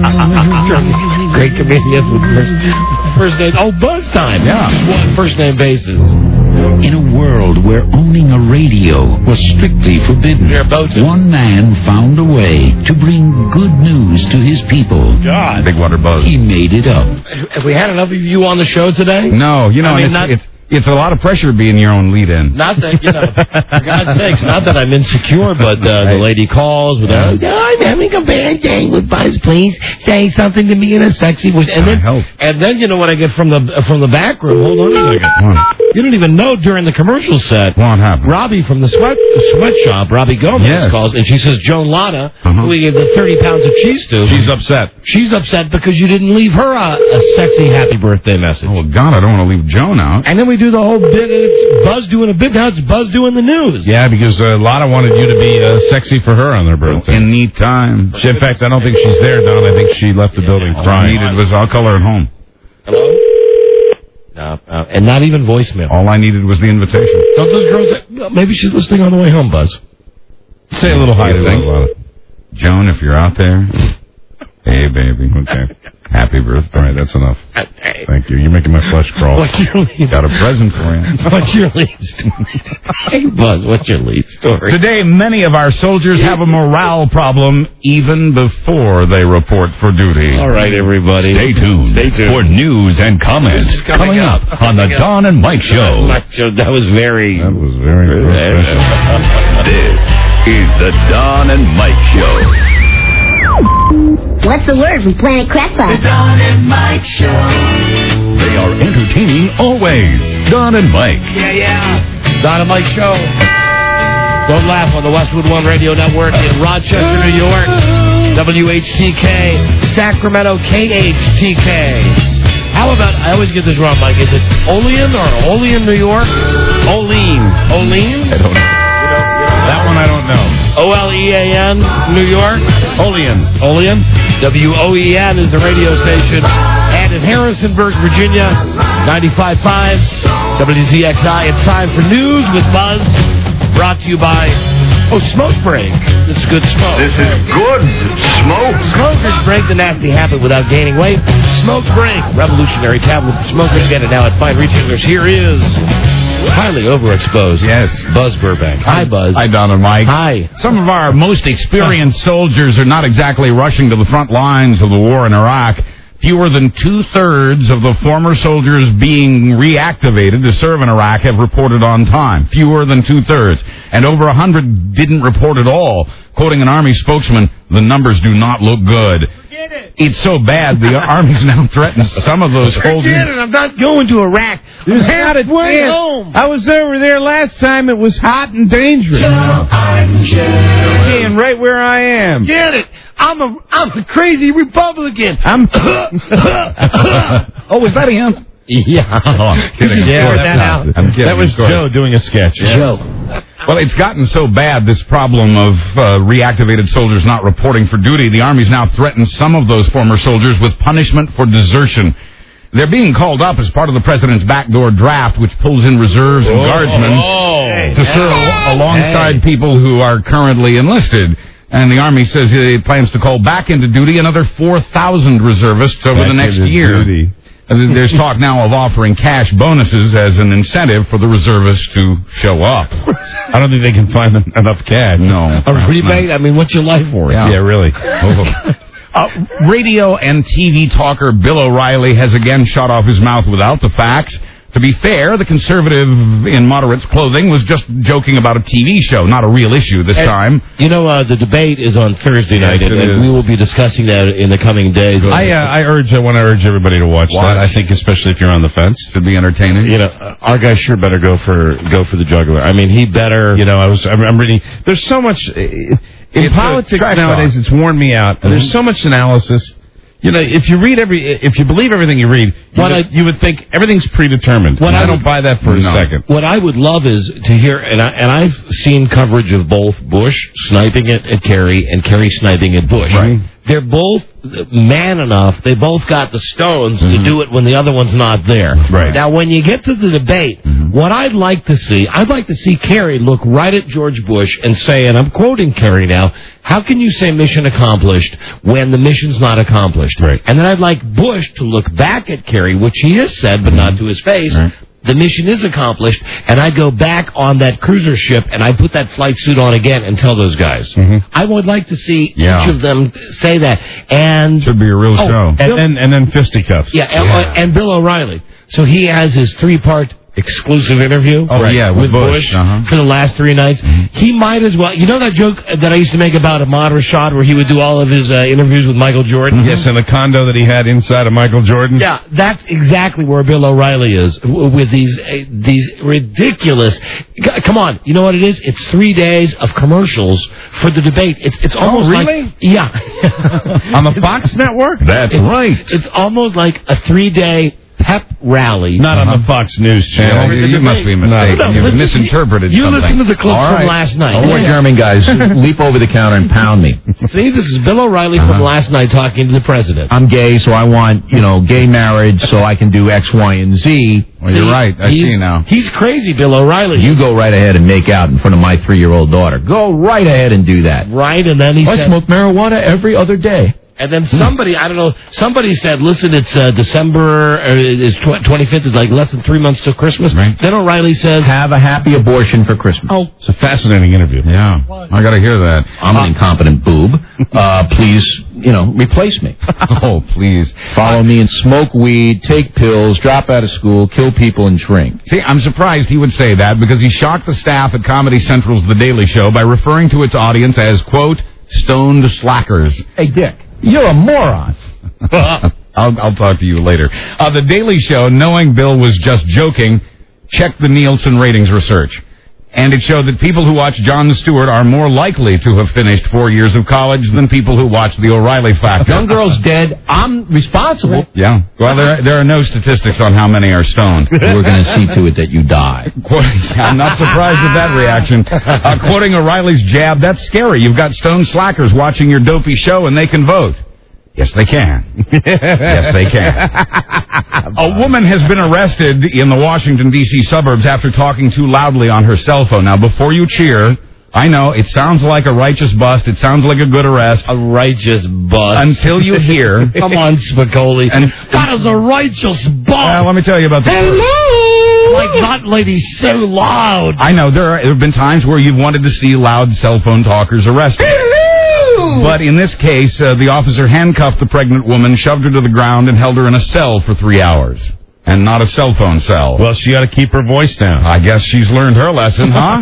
Great comedian with first, first name. Oh, Buzz time. Yeah. First name basis. In a world where owning a radio was strictly forbidden, one man found a way to bring good news to his people. God. Big Water Buzz. He made it up. Have we had enough of you on the show today? No, you know, I mean, it's, not- it's it's a lot of pressure being your own lead-in. Not that, you know, for God's sakes, not that I'm insecure, but uh, the lady calls with, uh, I'm having a bad day with Buzz, please say something to me in a sexy voice. And then, and then you know what I get from the from the back room? Hold on a second. You don't even know during the commercial set. What happened? Robbie from the sweat sweatshop, Robbie Gomez, Yes. calls, and she says, Joan Lotta, Uh-huh. who we gave the thirty pounds of cheese to. She's upset. She's upset because you didn't leave her a, a sexy happy birthday message. Oh, God, I don't want to leave Joan out. And then we do the whole bit. It's Buzz doing a bit. Now it's Buzz doing the news. Yeah, because uh, Lotta wanted you to be uh, sexy for her on their birthday. In neat time. She- in fact, I don't think she's there, Don. I think she left the building All I crying. needed was, I'll call her at home. Hello? No, uh, and not even voicemail. All I needed was the invitation. Don't those girls say, well, maybe she's listening on the way home, Buzz. Say a little hi to You think? Lotta. Joan, if you're out there, hey, baby. Okay. Happy birthday. All right, that's enough. Hey, Thank you. You're making my flesh crawl. what's your lead? Got a present for you. What's your lead story? Hey, Buzz, what's your lead story? Today, many of our soldiers have a morale problem even before they report for duty. All right, everybody. Stay tuned, Stay tuned. for news and comments This is coming up. up on the Coming up. Don and Mike Show. Mike Show, that was very... That was very professional. This is the Don and Mike Show. What's the word from Planet Crackpot? The Don and Mike Show. They are entertaining always. Don and Mike. Yeah, yeah. Don and Mike Show. Don't laugh on the Westwood One Radio Network in Rochester, New York. W H T K. Sacramento, K H T K. How about, I always get this wrong, Mike. Is it Olean or Olean, New York? Olean. Olean? I don't know. That one I don't know. O L E A N, New York? Olean. Olean. W O E N is the radio station. And in Harrisonburg, Virginia, ninety-five point five W Z X I. It's time for News with Buzz, brought to you by Oh, smoke break. This is good smoke. This is good smoke. Smokers break the nasty habit without gaining weight. Smoke break. Revolutionary tablet for smokers. Get it now at fine retailers. Here is highly overexposed. Yes. Buzz Burbank. Hi, Buzz. Hi, Don and Mike. Hi. Some of our most experienced soldiers are not exactly rushing to the front lines of the war in Iraq. Fewer than two-thirds of the former soldiers being reactivated to serve in Iraq have reported on time. Fewer than two-thirds. And over one hundred didn't report at all. Quoting an Army spokesman, the numbers do not look good. Forget it. It's so bad, the Army's now threatened some of those soldiers. Forget it. I'm not going to Iraq. There's I'm not a halfway chance. home. I was over there last time. It was hot and dangerous. Being right where I am. Get it. I'm a I'm a crazy Republican. I'm. Oh, was that him? Yeah. Oh, I'm kidding. Yeah, Of course that not. out. I'm kidding. That was of course. Joe doing a sketch. Joe. Well, it's gotten so bad, this problem of uh, reactivated soldiers not reporting for duty. The Army's now threatened some of those former soldiers with punishment for desertion. They're being called up as part of the president's backdoor draft, which pulls in reserves and Oh. guardsmen Oh. to serve Hey. alongside people who are currently enlisted. And the Army says it plans to call back into duty another four thousand reservists over Back the next into year. duty. And there's talk now of offering cash bonuses as an incentive for the reservists to show up. I don't think they can find enough cash. No. A rebate? I mean, what's your life for? Yeah. Yeah, really. Uh, radio and T V talker Bill O'Reilly has again shot off his mouth without the facts. To be fair, the conservative in moderate's clothing was just joking about a T V show, not a real issue this And, time. You know, uh, the debate is on Thursday night, Yes, and, it and is. we will be discussing that in the coming days. I uh, I urge I want to urge everybody to watch, Watch. that. I think especially if you're on the fence. Should be entertaining. You know, uh, our guy sure better go for go for the jugular. I mean, he better. You know, I was I'm, I'm reading. There's so much uh, in It's a politics trash nowadays. talk. It's worn me out. And There's so much analysis. You know, if you read every, if you believe everything you read, you, What would, I- you would think everything's predetermined. What And I I don't would- buy that for No. a second. What I would love is to hear, and I and I've seen coverage of both Bush sniping it at Kerry and Kerry sniping at Bush. Right. They're both man enough. They both got the stones to do it when the other one's not there. Right. Now, when you get to the debate, what I'd like to see, I'd like to see Kerry look right at George Bush and say, and I'm quoting Kerry now, how can you say mission accomplished when the mission's not accomplished? Right. And then I'd like Bush to look back at Kerry, which he has said, but not to his face. Right. The mission is accomplished, and I go back on that cruiser ship and I put that flight suit on again and tell those guys. I would like to see Yeah. each of them say that. And Should be a real Oh, show. And Bill- then and then fisticuffs. yeah, and, uh, and Bill O'Reilly. So he has his three-part exclusive interview. Oh, yeah, with Bush. Uh-huh. for the last three nights. He might as well. You know that joke that I used to make about Ahmad Rashad, where he would do all of his uh, interviews with Michael Jordan. Yes, in a condo that he had inside of Michael Jordan. Yeah, that's exactly where Bill O'Reilly is w- with these uh, these ridiculous. C- come on, you know what it is? It's three days of commercials for the debate. It's it's almost really? like yeah, On the Fox network? That's it's, right. It's almost like a three day pep rally. Not on the Fox News Yeah, channel. you, you must be mistaken. No, You've listen- misinterpreted You something. listen to the clip All from right. last night. Don't worry, German guys. Leap over the counter and pound me. See, this is Bill O'Reilly from last night talking to the president. I'm gay, so I want, you know, gay marriage so I can do X, Y, and Z. Well, you're right. I He's- see now. He's crazy, Bill O'Reilly. You go right ahead and make out in front of my three-year-old daughter. Go right ahead and do that. right, and then he I said, smoke marijuana every other day. and then somebody, I don't know, somebody said, listen, it's uh, December, uh, it's twenty-fifth, it's like less than three months till Christmas. Right. Then O'Reilly says, Have a happy abortion for Christmas. oh, It's a fascinating interview. Yeah, I got to hear that. I'm an incompetent boob. Uh, please, you know, replace me. Oh, please. Follow me and smoke weed, take pills, drop out of school, kill people, and drink. See, I'm surprised he would say that because he shocked the staff at Comedy Central's The Daily Show by referring to its audience as, quote, stoned slackers. Hey, Dick, you're a moron. I'll, I'll talk to you later. Uh, the Daily Show, knowing Bill was just joking, checked the Nielsen ratings research. And it showed that people who watch Jon Stewart are more likely to have finished four years of college than people who watch The O'Reilly Factor. Young girl's dead. I'm responsible. Yeah. Well, there, there are no statistics on how many are stoned. We're going to see to it that you die. Quoting, I'm not surprised at that reaction. Uh, quoting O'Reilly's jab, that's scary. You've got stoned slackers watching your dopey show and they can vote. Yes, they can. Yes, they can. A woman has been arrested in the Washington, D C suburbs after talking too loudly on her cell phone. Now, before you cheer, I know, it sounds like a righteous bust. It sounds like a good arrest. A righteous bust. Until you hear... Come on, Spicoli. And that is a righteous bust. Well, let me tell you about the... Hello! Like that lady's so loud. I know, there, are, there have been times where you've wanted to see loud cell phone talkers arrested. Hello! But in this case, uh, the officer handcuffed the pregnant woman, shoved her to the ground, and held her in a cell for three hours. And not a cell phone cell. Well, she got to keep her voice down. I guess she's learned her lesson, huh?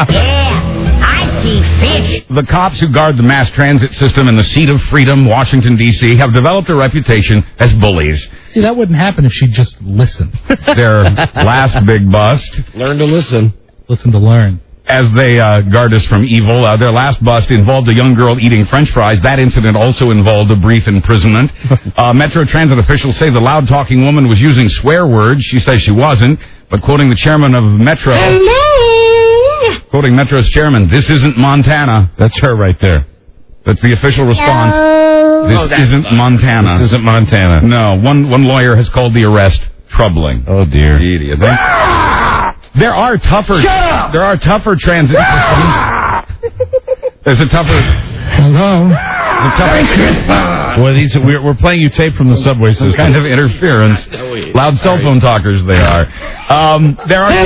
Yeah, I see fish. The cops who guard the mass transit system in the seat of freedom, Washington, D C, have developed a reputation as bullies. See, that wouldn't happen if she'd just listen. Their last big bust. Learn to listen. Listen to learn. As they uh, guard us from evil, uh, their last bust involved a young girl eating French fries. That incident also involved a brief imprisonment. Uh, Metro Transit officials say the loud-talking woman was using swear words. She says she wasn't, but quoting the chairman of Metro... Hello? Quoting Metro's chairman, this isn't Montana. That's her right there. That's the official response. Hello? This Oh, isn't Montana. This isn't Montana. No, one one lawyer has called the arrest troubling. Oh, dear. Idiot. There are tougher. There are tougher transit systems. There's a tougher. Hello? There's a tougher. Well, these we're, we're playing you tape from the subway system. Kind of interference. Loud cell phone talkers they are. Um, there are.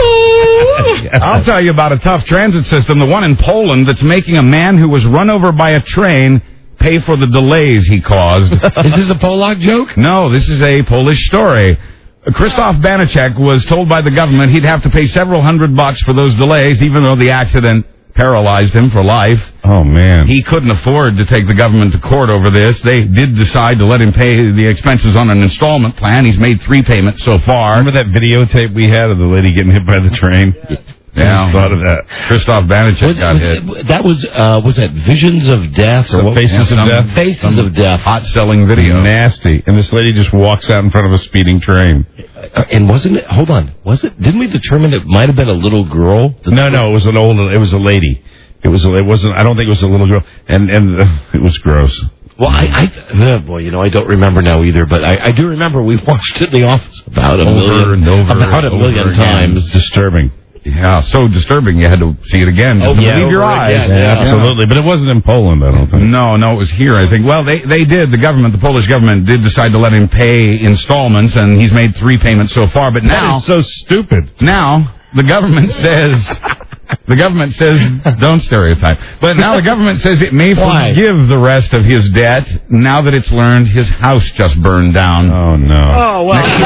Hello? I'll tell you about a tough transit system. The one in Poland that's making a man who was run over by a train pay for the delays he caused. Is this a Polak joke? No, this is a Polish story. Christoph Banachek was told by the government he'd have to pay several hundred bucks for those delays, even though the accident paralyzed him for life. Oh, man. He couldn't afford to take the government to court over this. They did decide to let him pay the expenses on an installment plan. He's made three payments so far. Remember that videotape we had of the lady getting hit by the train? Yeah. I just thought of that. Christoph Banachek Was, got was, hit. that was, uh, was that Visions of Death? Or The what? Faces Some of Death? Faces Some of Death. Hot-selling video. Nasty. And this lady just walks out in front of a speeding train. Uh, and wasn't it, hold on, was it, didn't we determine it might have been a little girl? No, no, it was an old, it was a lady. It was, a, it wasn't, I don't think it was a little girl. And, and uh, it was gross. Well, I, I uh, boy, you know, I don't remember now either, but I, I do remember we watched it in the office about a Over million, and over about a and million over times. again. Disturbing. Yeah, so disturbing you had to see it again. Oh, Just yeah, believe your over eyes. again, Yeah, yeah. absolutely. But it wasn't in Poland, I don't think. No, no, it was here, I think. Well, they, they did. The government, the Polish government, did decide to let him pay installments, and he's made three payments so far. But now, That is so stupid. now the government says, the government says, don't stereotype. But now the government says it may Why? forgive the rest of his debt now that it's learned his house just burned down. Oh, no. Oh,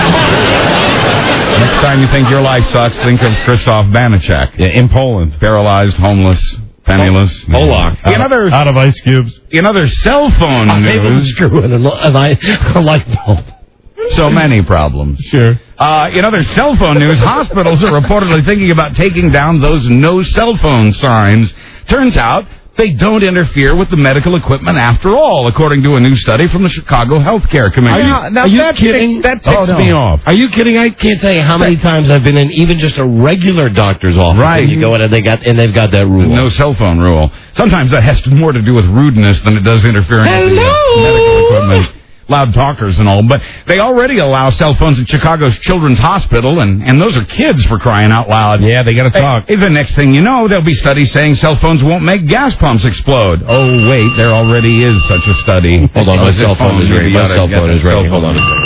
well. Next time you think your life sucks, think of Christoph Banachek. Yeah, in Poland. Paralyzed, homeless, penniless. Polak. In other, Out of ice cubes. in other cell phone Able to news, screw in a, li- a, light, a light bulb. so many problems. Sure. Uh, in other cell phone news, hospitals are reportedly thinking about taking down those no cell phone signs. Turns out they don't interfere with the medical equipment after all, according to a new study from the Chicago Healthcare Commission. Now, now Are you that kidding? Ticks, that ticks Oh, no. me off. Are you kidding? I can't tell you how many times I've been in even just a regular doctor's office. Right. And you go in and they got and they've got that rule. No cell phone rule. Sometimes that has more to do with rudeness than it does interfering with the uh, medical equipment. Loud talkers and all, but they already allow cell phones at Chicago's Children's Hospital, and, and those are kids for crying out loud. Yeah, they got to talk. Hey, the next thing you know, there'll be studies saying cell phones won't make gas pumps explode. Oh, wait, there already is such a study. Hold on, Oh, my is it cell phone is phone? ready. You My gotta cell get phone that is ready. cell Hold on a phone.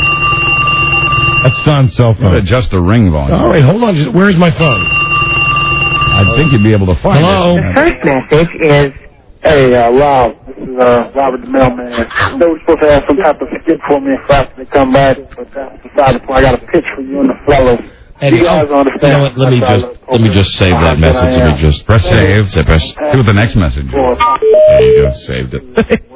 second. That's Don's cell phone. Adjust the ring volume. All right, hold on. Just- Where's my phone? I think you'd be able to find Hello? it. First message is, Hey, uh, Rob, this is uh, Robert the mailman. They were supposed to have some type of skit for me after they come back, but that's beside the point. I got a pitch for you and the fellows. Eddie, you guys oh, understand. you know what? Let me just let me just save that message. Let me just Press save. Say press. See what the next message is. There you go. Saved it.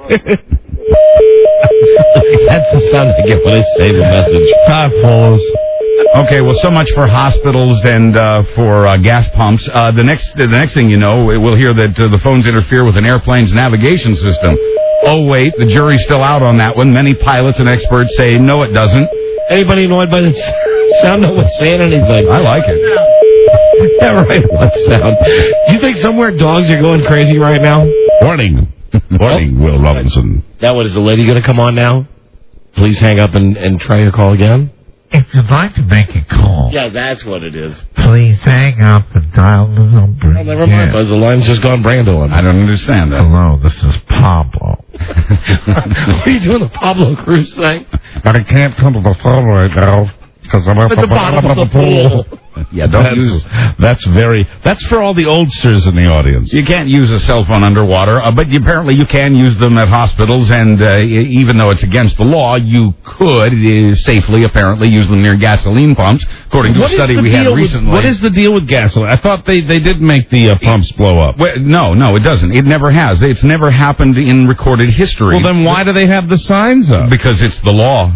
That's the sound I get when I save a message. God follows. Okay, well, so much for hospitals and uh, for uh, gas pumps. Uh, the next, the next thing you know, we'll hear that uh, the phones interfere with an airplane's navigation system. Oh wait, the jury's still out on that one. Many pilots and experts say no, it doesn't. Anybody annoyed by the sound? No one's saying anything. I like it. Yeah, right. What sound? Do you think somewhere dogs are going crazy right now? Warning. Warning, Will Robinson. Now, what is the lady going to come on now? Please hang up and, and try your call again. If you'd like to make a call, Yeah, that's what it is. please hang up and Oh, never mind, Buzz. The line's just gone Brando on me. I don't understand that. Hello, this is Pablo. What are you doing, the Pablo Cruz thing? I can't come to the phone right now because I'm at the bottom of the pool. Yeah, don't that's, use. That's very. That's for all the oldsters in the audience. You can't use a cell phone underwater, uh, but you, apparently you can use them at hospitals. And uh, even though it's against the law, you could uh, safely, apparently, use them near gasoline pumps, according to What a study is the we had deal with- recently. what is the deal with gasoline? I thought they, they did make the uh, pumps blow up. Well, no, no, it doesn't. It never has. It's never happened in recorded history. Well, then why do they have the signs up? Because it's the law.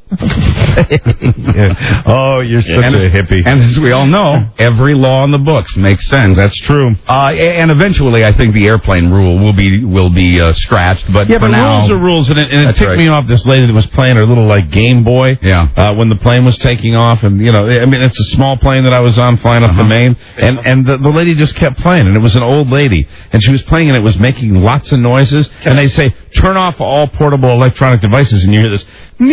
Yeah. Oh, you're such and a as, hippie. And as we all know, every law in the books makes sense. That's true. Uh, and eventually, I think the airplane rule will be will be uh, scratched. But yeah, for but now, rules are rules, and it, and it That's ticked right. me off. This lady that was playing her little like Game Boy. Yeah. Uh, when the plane was taking off, and you know, I mean, it's a small plane that I was on flying up Uh-huh. to Maine, and and the, the lady just kept playing, and it was an old lady, and she was playing, and it was making lots of noises, and they say turn off all portable electronic devices, and you hear this.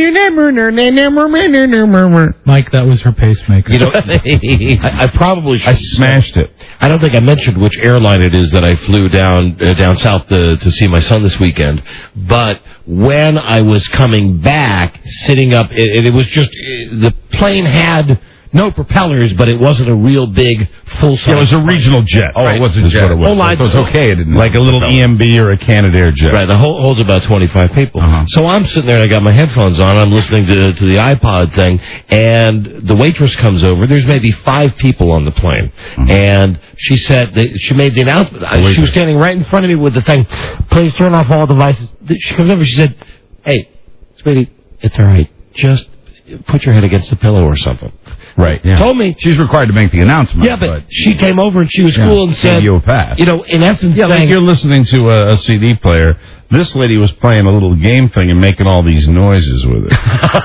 Mike, that was her pacemaker. You know, I, I probably should I smashed it. I don't think I mentioned which airline it is that I flew down uh, down south to, to see my son this weekend. But when I was coming back, sitting up, it, it was just uh, the plane had no propellers, but it wasn't a real big full size. Yeah, it was a regional jet. Oh, Right. it was a That's jet. what it was. Oh, I- So it's okay. It didn't Like a little propel. E M B or a Canadair jet. Right, the whole holds about twenty-five people. Uh-huh. So I'm sitting there and I got my headphones on. I'm listening to to the iPod thing, and the waitress comes over. There's maybe five people on the plane, Uh-huh. and she said that she made the announcement. I- She was standing right in front of me with the thing. Please turn off all devices. She comes over. She said, "Hey, sweetie, it's all right. Just put your head against the pillow or something." Right. Yeah. Told me. She's required to make the announcement. Yeah, but she came over and she was Yeah, cool and said, gave you a pass. you know, in essence, Yeah, like saying, you're listening to a, a C D player. This lady was playing a little game thing and making all these noises with it, and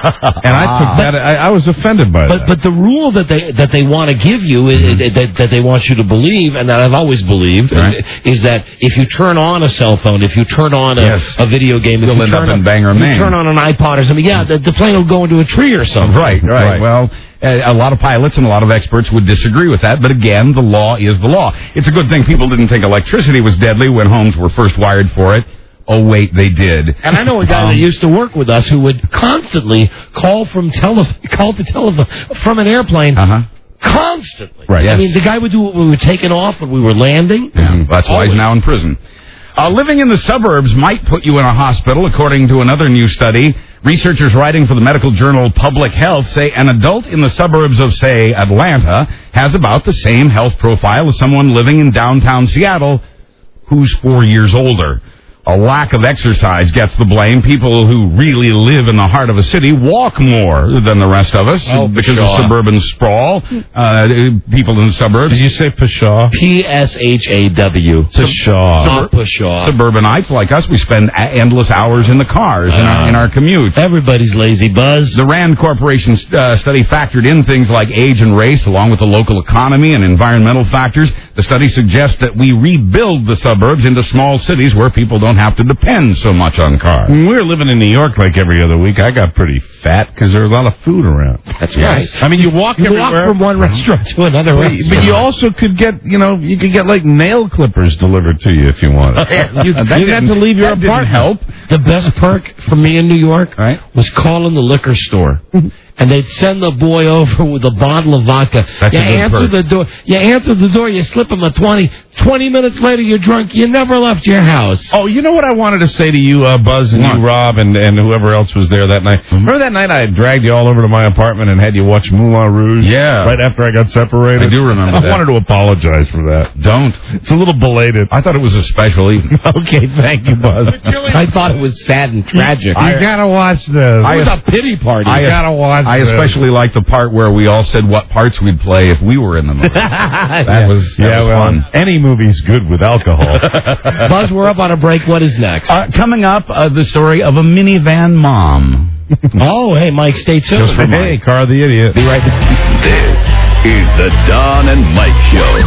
I took that. I, I was offended by But that. but the rule that they that they want to give you is, Mm-hmm. is that that they want you to believe, and that I've always believed, Right. is that if you turn on a cell phone, if you turn on a, Yes. a video game, if You'll you end turn up in on, Bangor, if you Maine. turn on an iPod or something, yeah, the, the plane will go into a tree or something. Right, right, Right. Well, uh, a lot of pilots and a lot of experts would disagree with that, but again, the law is the law. It's a good thing people didn't think electricity was deadly when homes were first wired for it. Oh, wait, they did. And I know a guy Um, that used to work with us who would constantly call from tele call the telephone from an airplane. Uh-huh. Constantly. Right, I yes. mean, the guy would do it when we were taking off, when we were landing. Yeah, that's why he's Always. now in prison. Uh, living in the suburbs might put you in a hospital, according to another new study. Researchers writing for the medical journal Public Health say an adult in the suburbs of, say, Atlanta has about the same health profile as someone living in downtown Seattle who's four years older. A lack of exercise gets the blame. People who really live in the heart of a city walk more than the rest of us Oh, because pshaw. of suburban sprawl. Uh, people in the suburbs. Did you say pshaw? P S H A W. Pshaw. Not pshaw. Suburbanites like us, we spend a- endless hours in the cars in, our, in our commute. Everybody's lazy, Buzz. The RAND Corporation uh, study factored in things like age and race, along with the local economy and environmental factors. The study suggests that we rebuild the suburbs into small cities where people don't have to depend so much on cars. When we were living in New York like every other week, I got pretty fat because there was a lot of food around. That's right. I mean, you walk You everywhere. walk from one restaurant to another But, restaurant. but you also could get, you know, you could get like nail clippers delivered to you if you wanted. You, That you didn't- had to leave your that didn't apartment. help. The best perk for me in New York Right. was calling the liquor store. And they'd send the boy over with a bottle of vodka. That's you a good answer perk. the door. You answer the door. You slip him a twenty. Twenty minutes later, you're drunk. You never left your house. Oh, you know what I wanted to say to you, uh, Buzz, and What? you, Rob, and, and whoever else was there that night. Mm-hmm. Remember that night I had dragged you all over to my apartment and had you watch Moulin Rouge? Yeah. Right after I got separated? I do remember I that. wanted to apologize for that. Don't. It's a little belated. I thought it was a special evening. Okay, thank you, Buzz. I thought it was sad and tragic. You gotta watch this. I- it was a pity party. I, You gotta watch I this. especially liked the part where we all said what parts we'd play if we were in the movie. That was, that yeah, was well, fun. any movie's good with alcohol. Buzz, we're up on a break. What is next? Uh, coming up, uh, the story of a minivan mom. oh, hey, Mike, stay tuned. Just for Hey, Car the Idiot. Be right back. This is the Don and Mike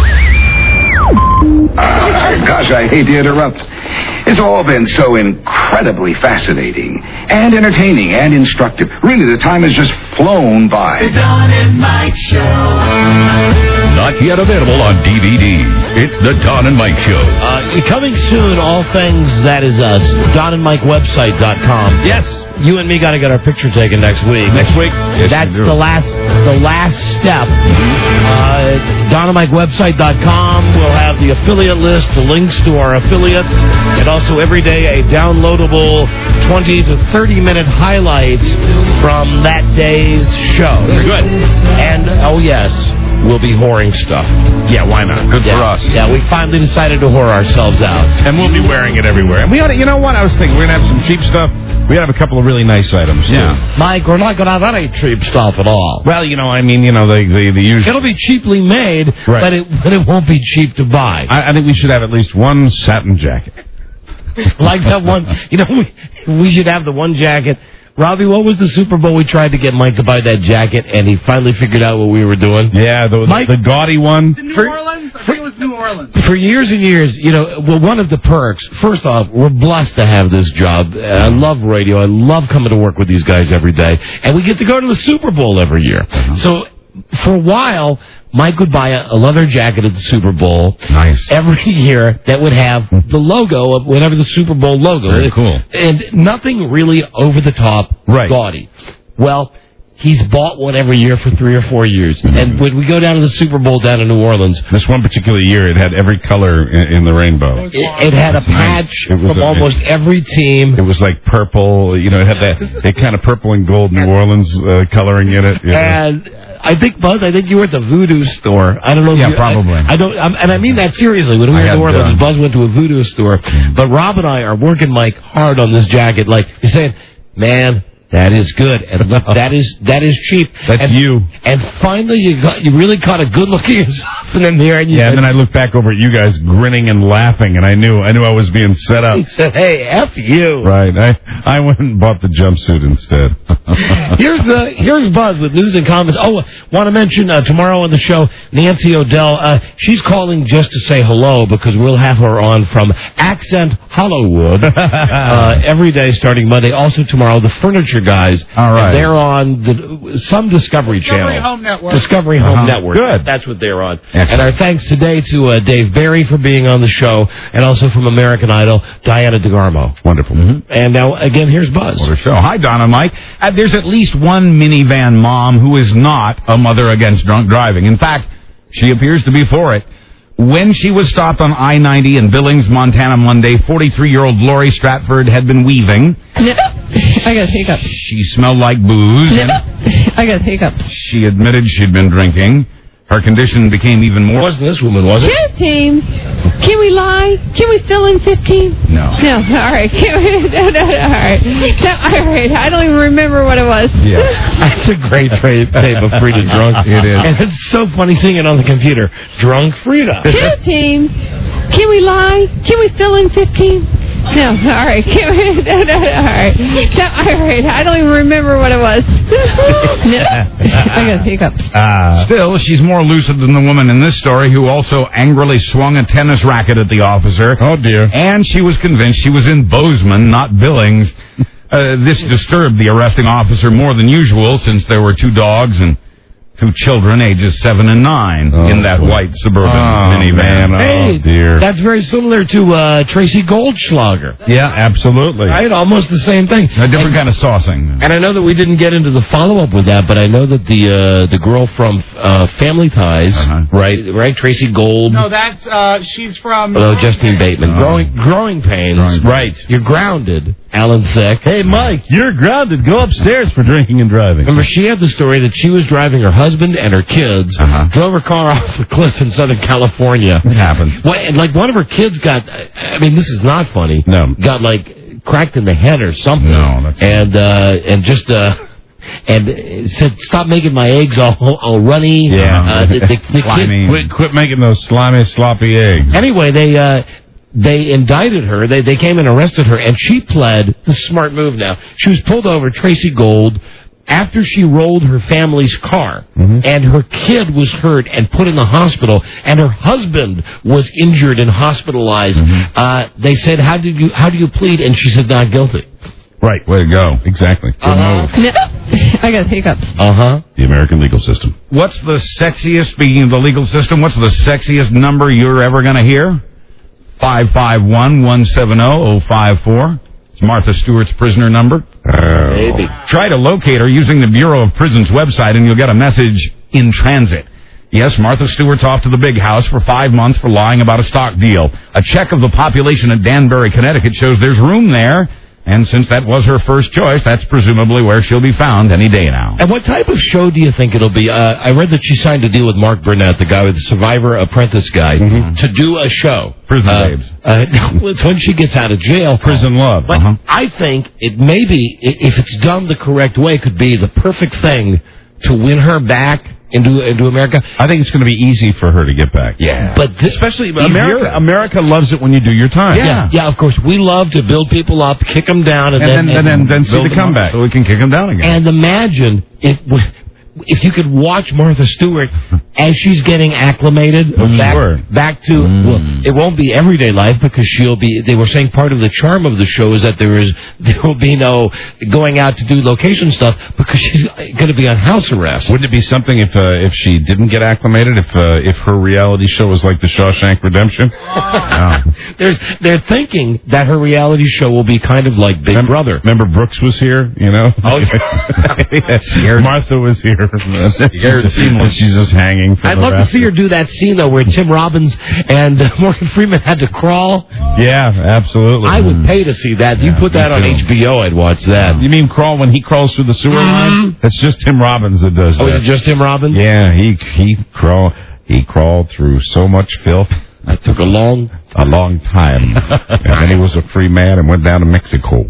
Show. Uh, gosh, I hate to interrupt. It's all been so incredibly fascinating and entertaining and instructive. Really, the time has just flown by. The Don and Mike Show. Not yet available on D V D. It's the Don and Mike Show. Uh, coming soon, all things That Is Us. Don and Mike Website dot com. Yes. You and me got to get our picture taken next week. Next week? Yes, That's the last the last step. Uh, Don and Mike Website dot com will have the affiliate list, the links to our affiliates, and also every day a downloadable twenty to thirty minute highlights from that day's show. Very good. And, oh yes, we'll be whoring stuff. Yeah, why not? Good yeah. for us. Yeah, we finally decided to whore ourselves out. And we'll be wearing it everywhere. And we ought to, you know what? I was thinking we're going to have some cheap stuff. We have a couple of really nice items, too. Yeah. Mike, we're not going to have any cheap stuff at all. Well, you know, I mean, you know, the the, the usual... It'll be cheaply made, right. but, it, but it won't be cheap to buy. I, I think we should have at least one satin jacket. Like that one, you know, we, we should have the one jacket. Robbie, what was the Super Bowl we tried to get Mike to buy that jacket, and he finally figured out what we were doing? Yeah, the, Mike, the gaudy one. New for, Orleans? I think it was New Orleans. For years and years, you know, well, one of the perks, first off, we're blessed to have this job. I love radio. I love coming to work with these guys every day. And we get to go to the Super Bowl every year. Uh-huh. So for a while, Mike would buy a, a leather jacket at the Super Bowl. Nice. Every year that would have the logo of whatever the Super Bowl logo. Very cool. And nothing really over the top, right. gaudy. Well, he's bought one every year for three or four years. Mm-hmm. And when we go down to the Super Bowl down in New Orleans... This one particular year, it had every color in, in the rainbow. It, it had a patch nice. from a, almost it, every team. It was like purple. You know, it had that, that kind of purple and gold New Orleans uh, coloring in it. You know? And... I think, Buzz, I think you were at the Voodoo store. I don't know if Yeah, you, probably. I, I don't, I'm, and I mean that seriously. When we were in New Orleans, Buzz went to a Voodoo store. But Rob and I are working Mike hard on this jacket. Like, he's saying, man, that is good. And that is that is cheap. That's and, you. And finally, you got you really caught a good look at yourself in the mirror. And you yeah, said, and then I looked back over at you guys grinning and laughing, and I knew I knew I was being set up. He said, hey, F you. Right. I, I went and bought the jumpsuit instead. here's uh, here's Buzz with news and comments. Oh, want to mention uh, tomorrow on the show, Nancy O'Dell. Uh, she's calling just to say hello because we'll have her on from Accent Hollywood uh, every day starting Monday. Also tomorrow, the Furniture Guys. All right. And they're on the, some Discovery, Discovery Channel. Home Network. Discovery Home Uh-huh. Network. Good. That's what they're on. Excellent. And our thanks today to uh, Dave Barry for being on the show, and also from American Idol, Diana DeGarmo. Wonderful. Mm-hmm. And now, again, here's Buzz. What a show. Hi, Don and Mike. Uh, there's at least one minivan mom who is not a mother against drunk driving. In fact, she appears to be for it. When she was stopped on I ninety in Billings, Montana Monday, forty-three-year-old Lori Stratford had been weaving. I got a hiccup. She smelled like booze. And I got a hiccup. she admitted she'd been drinking. Her condition became even more... It wasn't this woman, was it? fifteen. Can we lie? Can we fill in fifteen? No. No, all right. Can we, no, no, no, all right. No, all right. I don't even remember what it was. Yeah. That's a great name of Frida Drunk. It is. And it's so funny seeing it on the computer. Drunk Frida. fifteen. Can we lie? Can we fill in fifteen? No, all right. Can we, no, no, no, all right. No, all right. I don't even remember what it was. No. I got a hiccup. Uh, Still, she's more lucid than the woman in this story who also angrily swung a tennis racket at the officer. Oh, dear. And she was convinced she was in Bozeman, not Billings. Uh, this disturbed the arresting officer more than usual since there were two dogs and two children ages seven and nine oh, in that boy. white Suburban oh, minivan. Man. Oh, Hey, dear. that's very similar to uh, Tracy Goldschlager. Yeah, absolutely. Right? Almost the same thing. A different kind of saucing. And I know that we didn't get into the follow-up with that, but I know that the uh, the girl from uh, Family Ties, Uh-huh. right, right, Tracy Gold, No, that's, uh, she's from... oh, Justine Bateman, Oh. growing growing pains, Growing- right. You're grounded, Alan Thicke. Hey, Mike, you're grounded. Go upstairs for drinking and driving. Remember, she had the story that she was driving her husband and her kids, Uh-huh. drove her car off the cliff in Southern California. It happens. Well, and like one of her kids got, I mean, this is not funny. No. Got like cracked in the head or something. No, that's and uh, and just uh, and said, "Stop making my eggs all all runny." Yeah. Uh, the, the, the kid, Quit, quit making those slimy, sloppy eggs. anyway, they. Uh, They indicted her. They they came and arrested her, and she pled. This is a smart move now. She was pulled over, Tracy Gold, after she rolled her family's car, Mm-hmm. and her kid was hurt and put in the hospital, and her husband was injured and hospitalized. Mm-hmm. Uh, they said, "How did you how do you plead?" And she said, "Not guilty." Right. Way to go. Exactly. Good Uh-huh. move. No, I got hiccups. Uh-huh. The American legal system. What's the sexiest, speaking of the legal system, what's the sexiest number you're ever going to hear? five five one, one seven zero, zero five four. It's Martha Stewart's prisoner number. Oh. Maybe. Try to locate her using the Bureau of Prisons website, and you'll get a message in transit. Yes, Martha Stewart's off to the big house for five months for lying about a stock deal. A check of the population at Danbury, Connecticut shows there's room there. And since that was her first choice, that's presumably where she'll be found any day now. And what type of show do you think it'll be? Uh, I read that she signed a deal with Mark Burnett, the guy with the Survivor Apprentice guy, mm-hmm. to do a show. Prison uh, Babes. Uh, it's when she gets out of jail. Prison Love. But uh-huh. I think it may be, if it's done the correct way, could be the perfect thing to win her back into into America. I think it's going to be easy for her to get back. Yeah. But this, especially America. America loves it when you do your time. Yeah. yeah, yeah. Of course, we love to build people up, kick them down, and, and then then and then, then see the comeback, so we can kick them down again. And imagine if if you could watch Martha Stewart as she's getting acclimated oh, back, sure. back to, mm. well, it won't be everyday life because she'll be, they were saying part of the charm of the show is that there is, there will be no going out to do location stuff because she's going to be on house arrest. Wouldn't it be something if uh, if she didn't get acclimated, if uh, if her reality show was like the Shawshank Redemption? yeah. There's, they're thinking that her reality show will be kind of like Big remember, Brother. Remember Brooks was here, you know? Oh, yeah. Martha was here. Scared she's, she's just hanging. From I'd the love to rest. see her do that scene, though, where Tim Robbins and uh, Morgan Freeman had to crawl. Yeah, absolutely. I would pay to see that. You Yeah, put that on too. H B O, I'd watch that. You mean crawl when he crawls through the sewer Mm-hmm. line? That's just Tim Robbins that does Oh, that. is it just Tim Robbins? Yeah, he he crawl he crawled through so much filth. That took a long, a long time, and then he was a free man and went down to Mexico.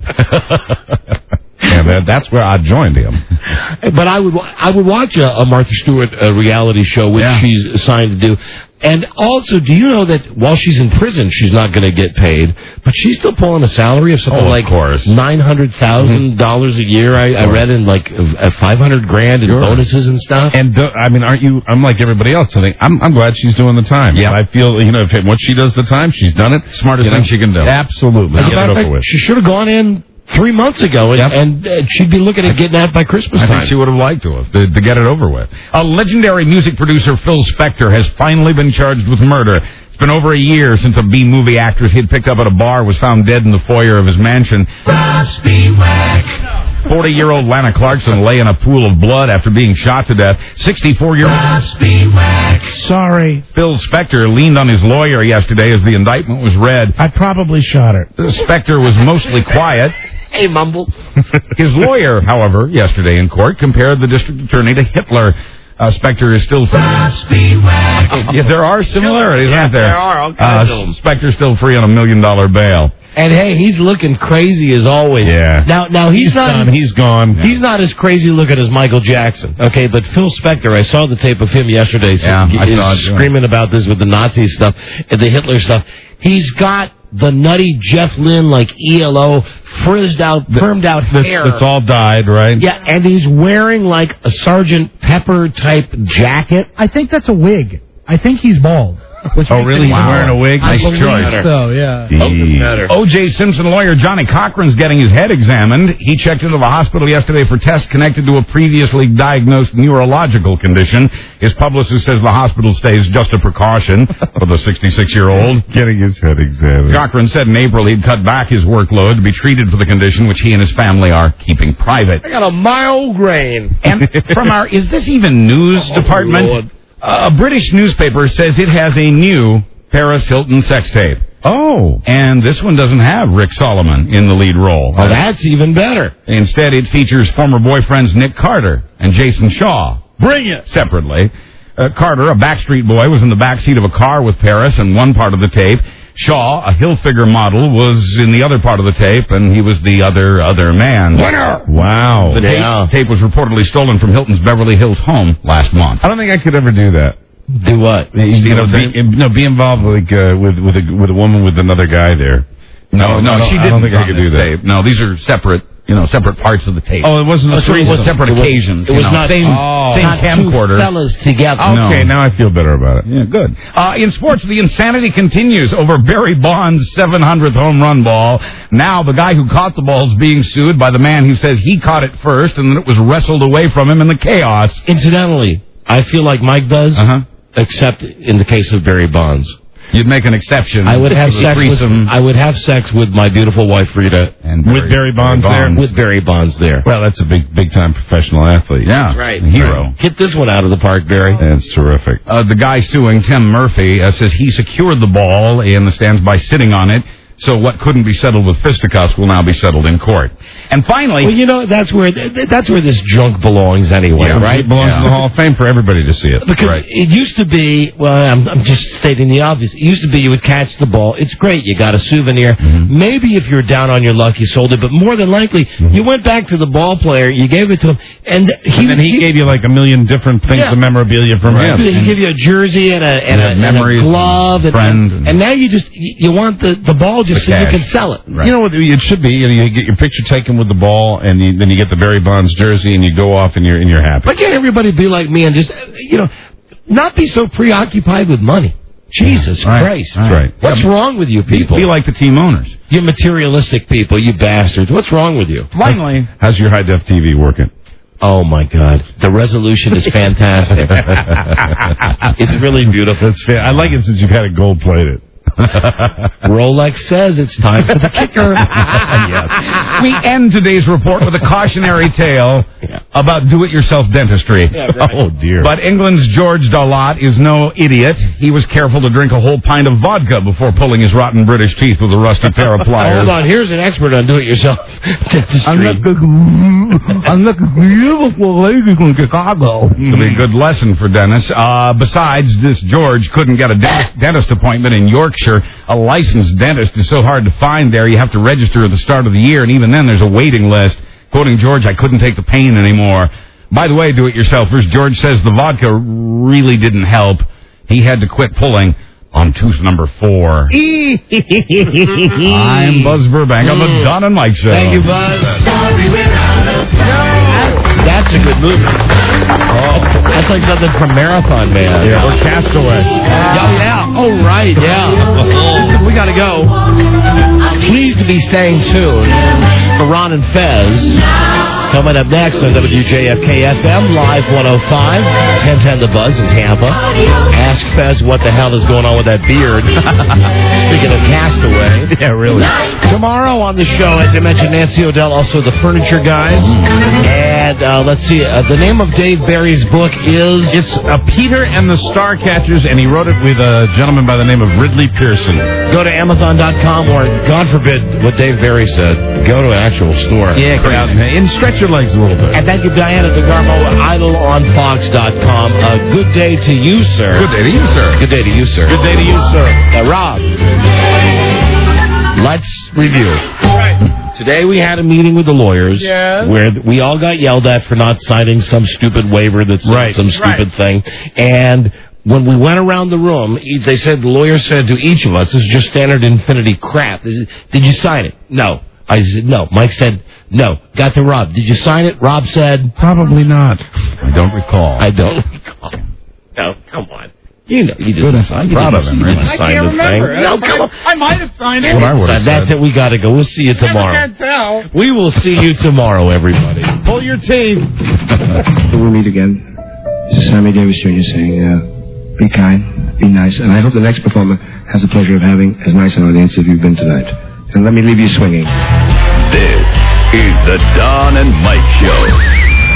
And that, that's where I joined him. But I would I would watch a, a Martha Stewart uh, reality show, which Yeah. she's assigned to do. And also, do you know that while she's in prison, she's not going to get paid, but she's still pulling a salary of something Oh, of like course. nine hundred thousand dollars a year? I, I read in like uh, five hundred grand in Sure. bonuses and stuff. And do, I mean, aren't you? I'm like everybody else. I think I'm. I'm glad she's doing the time. Yeah. I feel you know if it, once she does the time, she's done it. Smartest You know? thing she can do. Absolutely. As a Get matter it of over fact, with. she should have gone in three months ago, and, Yep. and uh, she'd be looking at getting out by Christmas I time. think she would have liked to have, to, to get it over with. A legendary music producer, Phil Spector, has finally been charged with murder. It's been over a year since a B-movie actress he'd picked up at a bar was found dead in the foyer of his mansion. forty-year-old Lana Clarkson lay in a pool of blood after being shot to death. sixty-four-year-old Sorry. Phil Spector leaned on his lawyer yesterday as the indictment was read. I probably shot her. Spector was mostly quiet. Hey, Mumble. His lawyer, however, yesterday in court compared the district attorney to Hitler. Uh, Spector is still free. Yeah, there are similarities, aren't there? there are, all kinds uh, of them. Spector's still free on a million dollar bail. And hey, he's looking crazy as always. Yeah. Now, now he's, He's not. done. He's gone. He's not as crazy looking as Michael Jackson. Okay, but Phil Spector, I saw the tape of him yesterday. So Yeah, I he's saw it, too. screaming about this with the Nazi stuff and the Hitler stuff. He's got the nutty Jeff Lynne, like E L O, frizzed out, permed out That's, hair. that's all dyed, right? Yeah, and he's wearing like a Sergeant Pepper type jacket. I think that's a wig. I think he's bald. Which Oh, makes really? it He's wow. wearing a wig? I Nice believe choice. So, yeah. He- O J Simpson lawyer Johnny Cochran's getting his head examined. He checked into the hospital yesterday for tests connected to a previously diagnosed neurological condition. His publicist says the hospital stay is just a precaution for the sixty-six-year-old. Getting his head examined. Cochran said in April he'd cut back his workload to be treated for the condition, which he and his family are keeping private. I got a migraine. And from our Is This Even News Oh, department, Lord. a British newspaper says it has a new Paris Hilton sex tape. Oh. And this one doesn't have Rick Solomon in the lead role. Oh, that's even better. Instead, it features former boyfriends Nick Carter and Jason Shaw. Bring it! Separately. Uh, Carter, a Backstreet Boy, was in the backseat of a car with Paris in one part of the tape. Shaw, a Hilfiger model, was in the other part of the tape, and he was the other, other man. Winner! Wow. The tape, Yeah. tape was reportedly stolen from Hilton's Beverly Hills home last month. I don't think I could ever do that. Do what? You know, be, no, be involved like uh, with with a with a woman with another guy there. No, I no, don't- she I didn't. don't think I on could this do that. tape. No, these are separate You know, separate parts of the tape. Oh, it wasn't a Oh, so it was threesome. separate It was- occasions. it you was know, not- same, oh. same Not two camcorder. fellas together. Okay, No. now I feel better about it. Yeah, good. Uh, in sports, the insanity continues over Barry Bonds' seven hundredth home run ball. Now the guy who caught the ball is being sued by the man who says he caught it first and then it was wrestled away from him in the chaos. Incidentally, I feel like Mike does, Uh-huh. except in the case of Barry Bonds. You'd make an exception. I would have It's a sex with, threesome. I would have sex with my beautiful wife Rita And With Barry Bonds there? with Barry Bonds there. Well, that's a big, big time professional athlete. Yeah, That's right. hero. Hit this one out of the park, Barry. That's terrific. Uh, the guy suing, Tim Murphy, uh, says he secured the ball in the stands by sitting on it. So what couldn't be settled with fisticuffs will now be settled in court. And finally, Well, you know that's where th- th- that's where this junk belongs anyway, Yeah, right? It belongs Yeah. to the Hall of Fame for everybody to see it. Because Right. it used to be, well, I'm, I'm just stating the obvious. It used to be you would catch the ball. It's great. You got a souvenir. Mm-hmm. Maybe if you're down on your luck, you sold it. But more than likely, Mm-hmm. you went back to the ball player. You gave it to him. And he, And then he gave you like a million different things Yeah. of memorabilia from Right. him. He give you a jersey and a, and a, Yeah, and memories a glove. And, friend and, and- now you just, you you want the, the ball just The so you cash. can sell it. Right. You know what it should be? You, know, you get your picture taken with the ball, and you, then you get the Barry Bonds jersey, and you go off, and you're and you're happy. Why can't everybody be like me and just, uh, you know, not be so preoccupied with money? Jesus Right. Christ. Right. Right. What's wrong with you people? be like the team owners. You materialistic people, you bastards. What's wrong with you? Finally, How's your high def T V working? Oh, my God. The resolution is fantastic. It's really beautiful. That's fair. I like it since you've had it gold plated. Rolex says it's time for the kicker. yes. We end today's report with a cautionary tale about do-it-yourself dentistry. Oh dear. But England's George Dalot is no idiot. He was careful to drink a whole pint of vodka before pulling his rotten British teeth with a rusty pair of pliers. Hold on. Here's an expert on do-it-yourself dentistry. I'm looking for beautiful lady from Chicago. It'll be a good lesson for Dennis. Uh, besides, this George couldn't get a dentist, dentist appointment in Yorkshire. A licensed dentist is so hard to find there. You have to register at the start of the year, and even then there's a waiting list. Quoting George, I couldn't take the pain anymore. By the way, do-it-yourselfers, George says the vodka really didn't help. He had to quit pulling on tooth number four. I'm Buzz Burbank on the Don and Mike Show. Thank you, Buzz. That's a good movie. Oh, that's like something from Marathon Man. Yeah, or Castaway. Oh, yeah. Oh, right, yeah. We got to go. Please to be staying tuned for Ron and Fez. Coming up next on W J F K F M, Live one oh five, ten ten The Buzz in Tampa. Ask Fez what the hell is going on with that beard. Speaking of Castaway. Yeah, really. Tomorrow on the show, as I mentioned, Nancy O'Dell, also the Furniture Guys. And uh, let's see, uh, the name of Dave Barry's book is... It's uh, Peter and the Starcatchers, and he wrote it with a gentleman by the name of Ridley Pearson. Go to Amazon dot com, or, God forbid, what Dave Barry said, go to an actual store. Yeah, get out and, and stretch your legs a little bit. And thank you, Diana DeGarmo, idle on fox dot com. Uh, good day to you, sir. Good day to you, sir. Good day to you, sir. Good day to you, sir. Now, Rob, let's review. Today we had a meeting with the lawyers Yes. where we all got yelled at for not signing some stupid waiver that said Right. some stupid thing. And when we went around the room, e- they said, the lawyer said to each of us, this is just standard Infinity crap. They said, did you sign it? No. I said, no. Mike said, no. Got to Rob. Did you sign it? Rob said, Probably not. I don't recall. I don't recall. No, come on. You know, you didn't Goodness, sign I'm you proud didn't- of him, you really. didn't I sign can't the remember. thing. No, come on. I might have signed it. What I would have That's said. it. We got to go. We'll see you tomorrow. I can't tell. We will see you tomorrow, everybody. Pull your teeth. We'll meet again. This is Sammy Davis Junior saying, uh, be kind, be nice, and I hope the next performer has the pleasure of having as nice an audience as you've been tonight. And let me leave you swinging. This is the Don and Mike Show.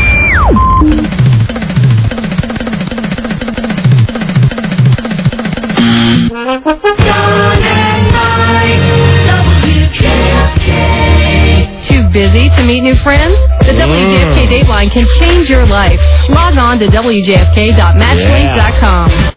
Too busy to meet new friends? The W J F K Date Line can change your life. Log on to W J F K dot matchlink dot com.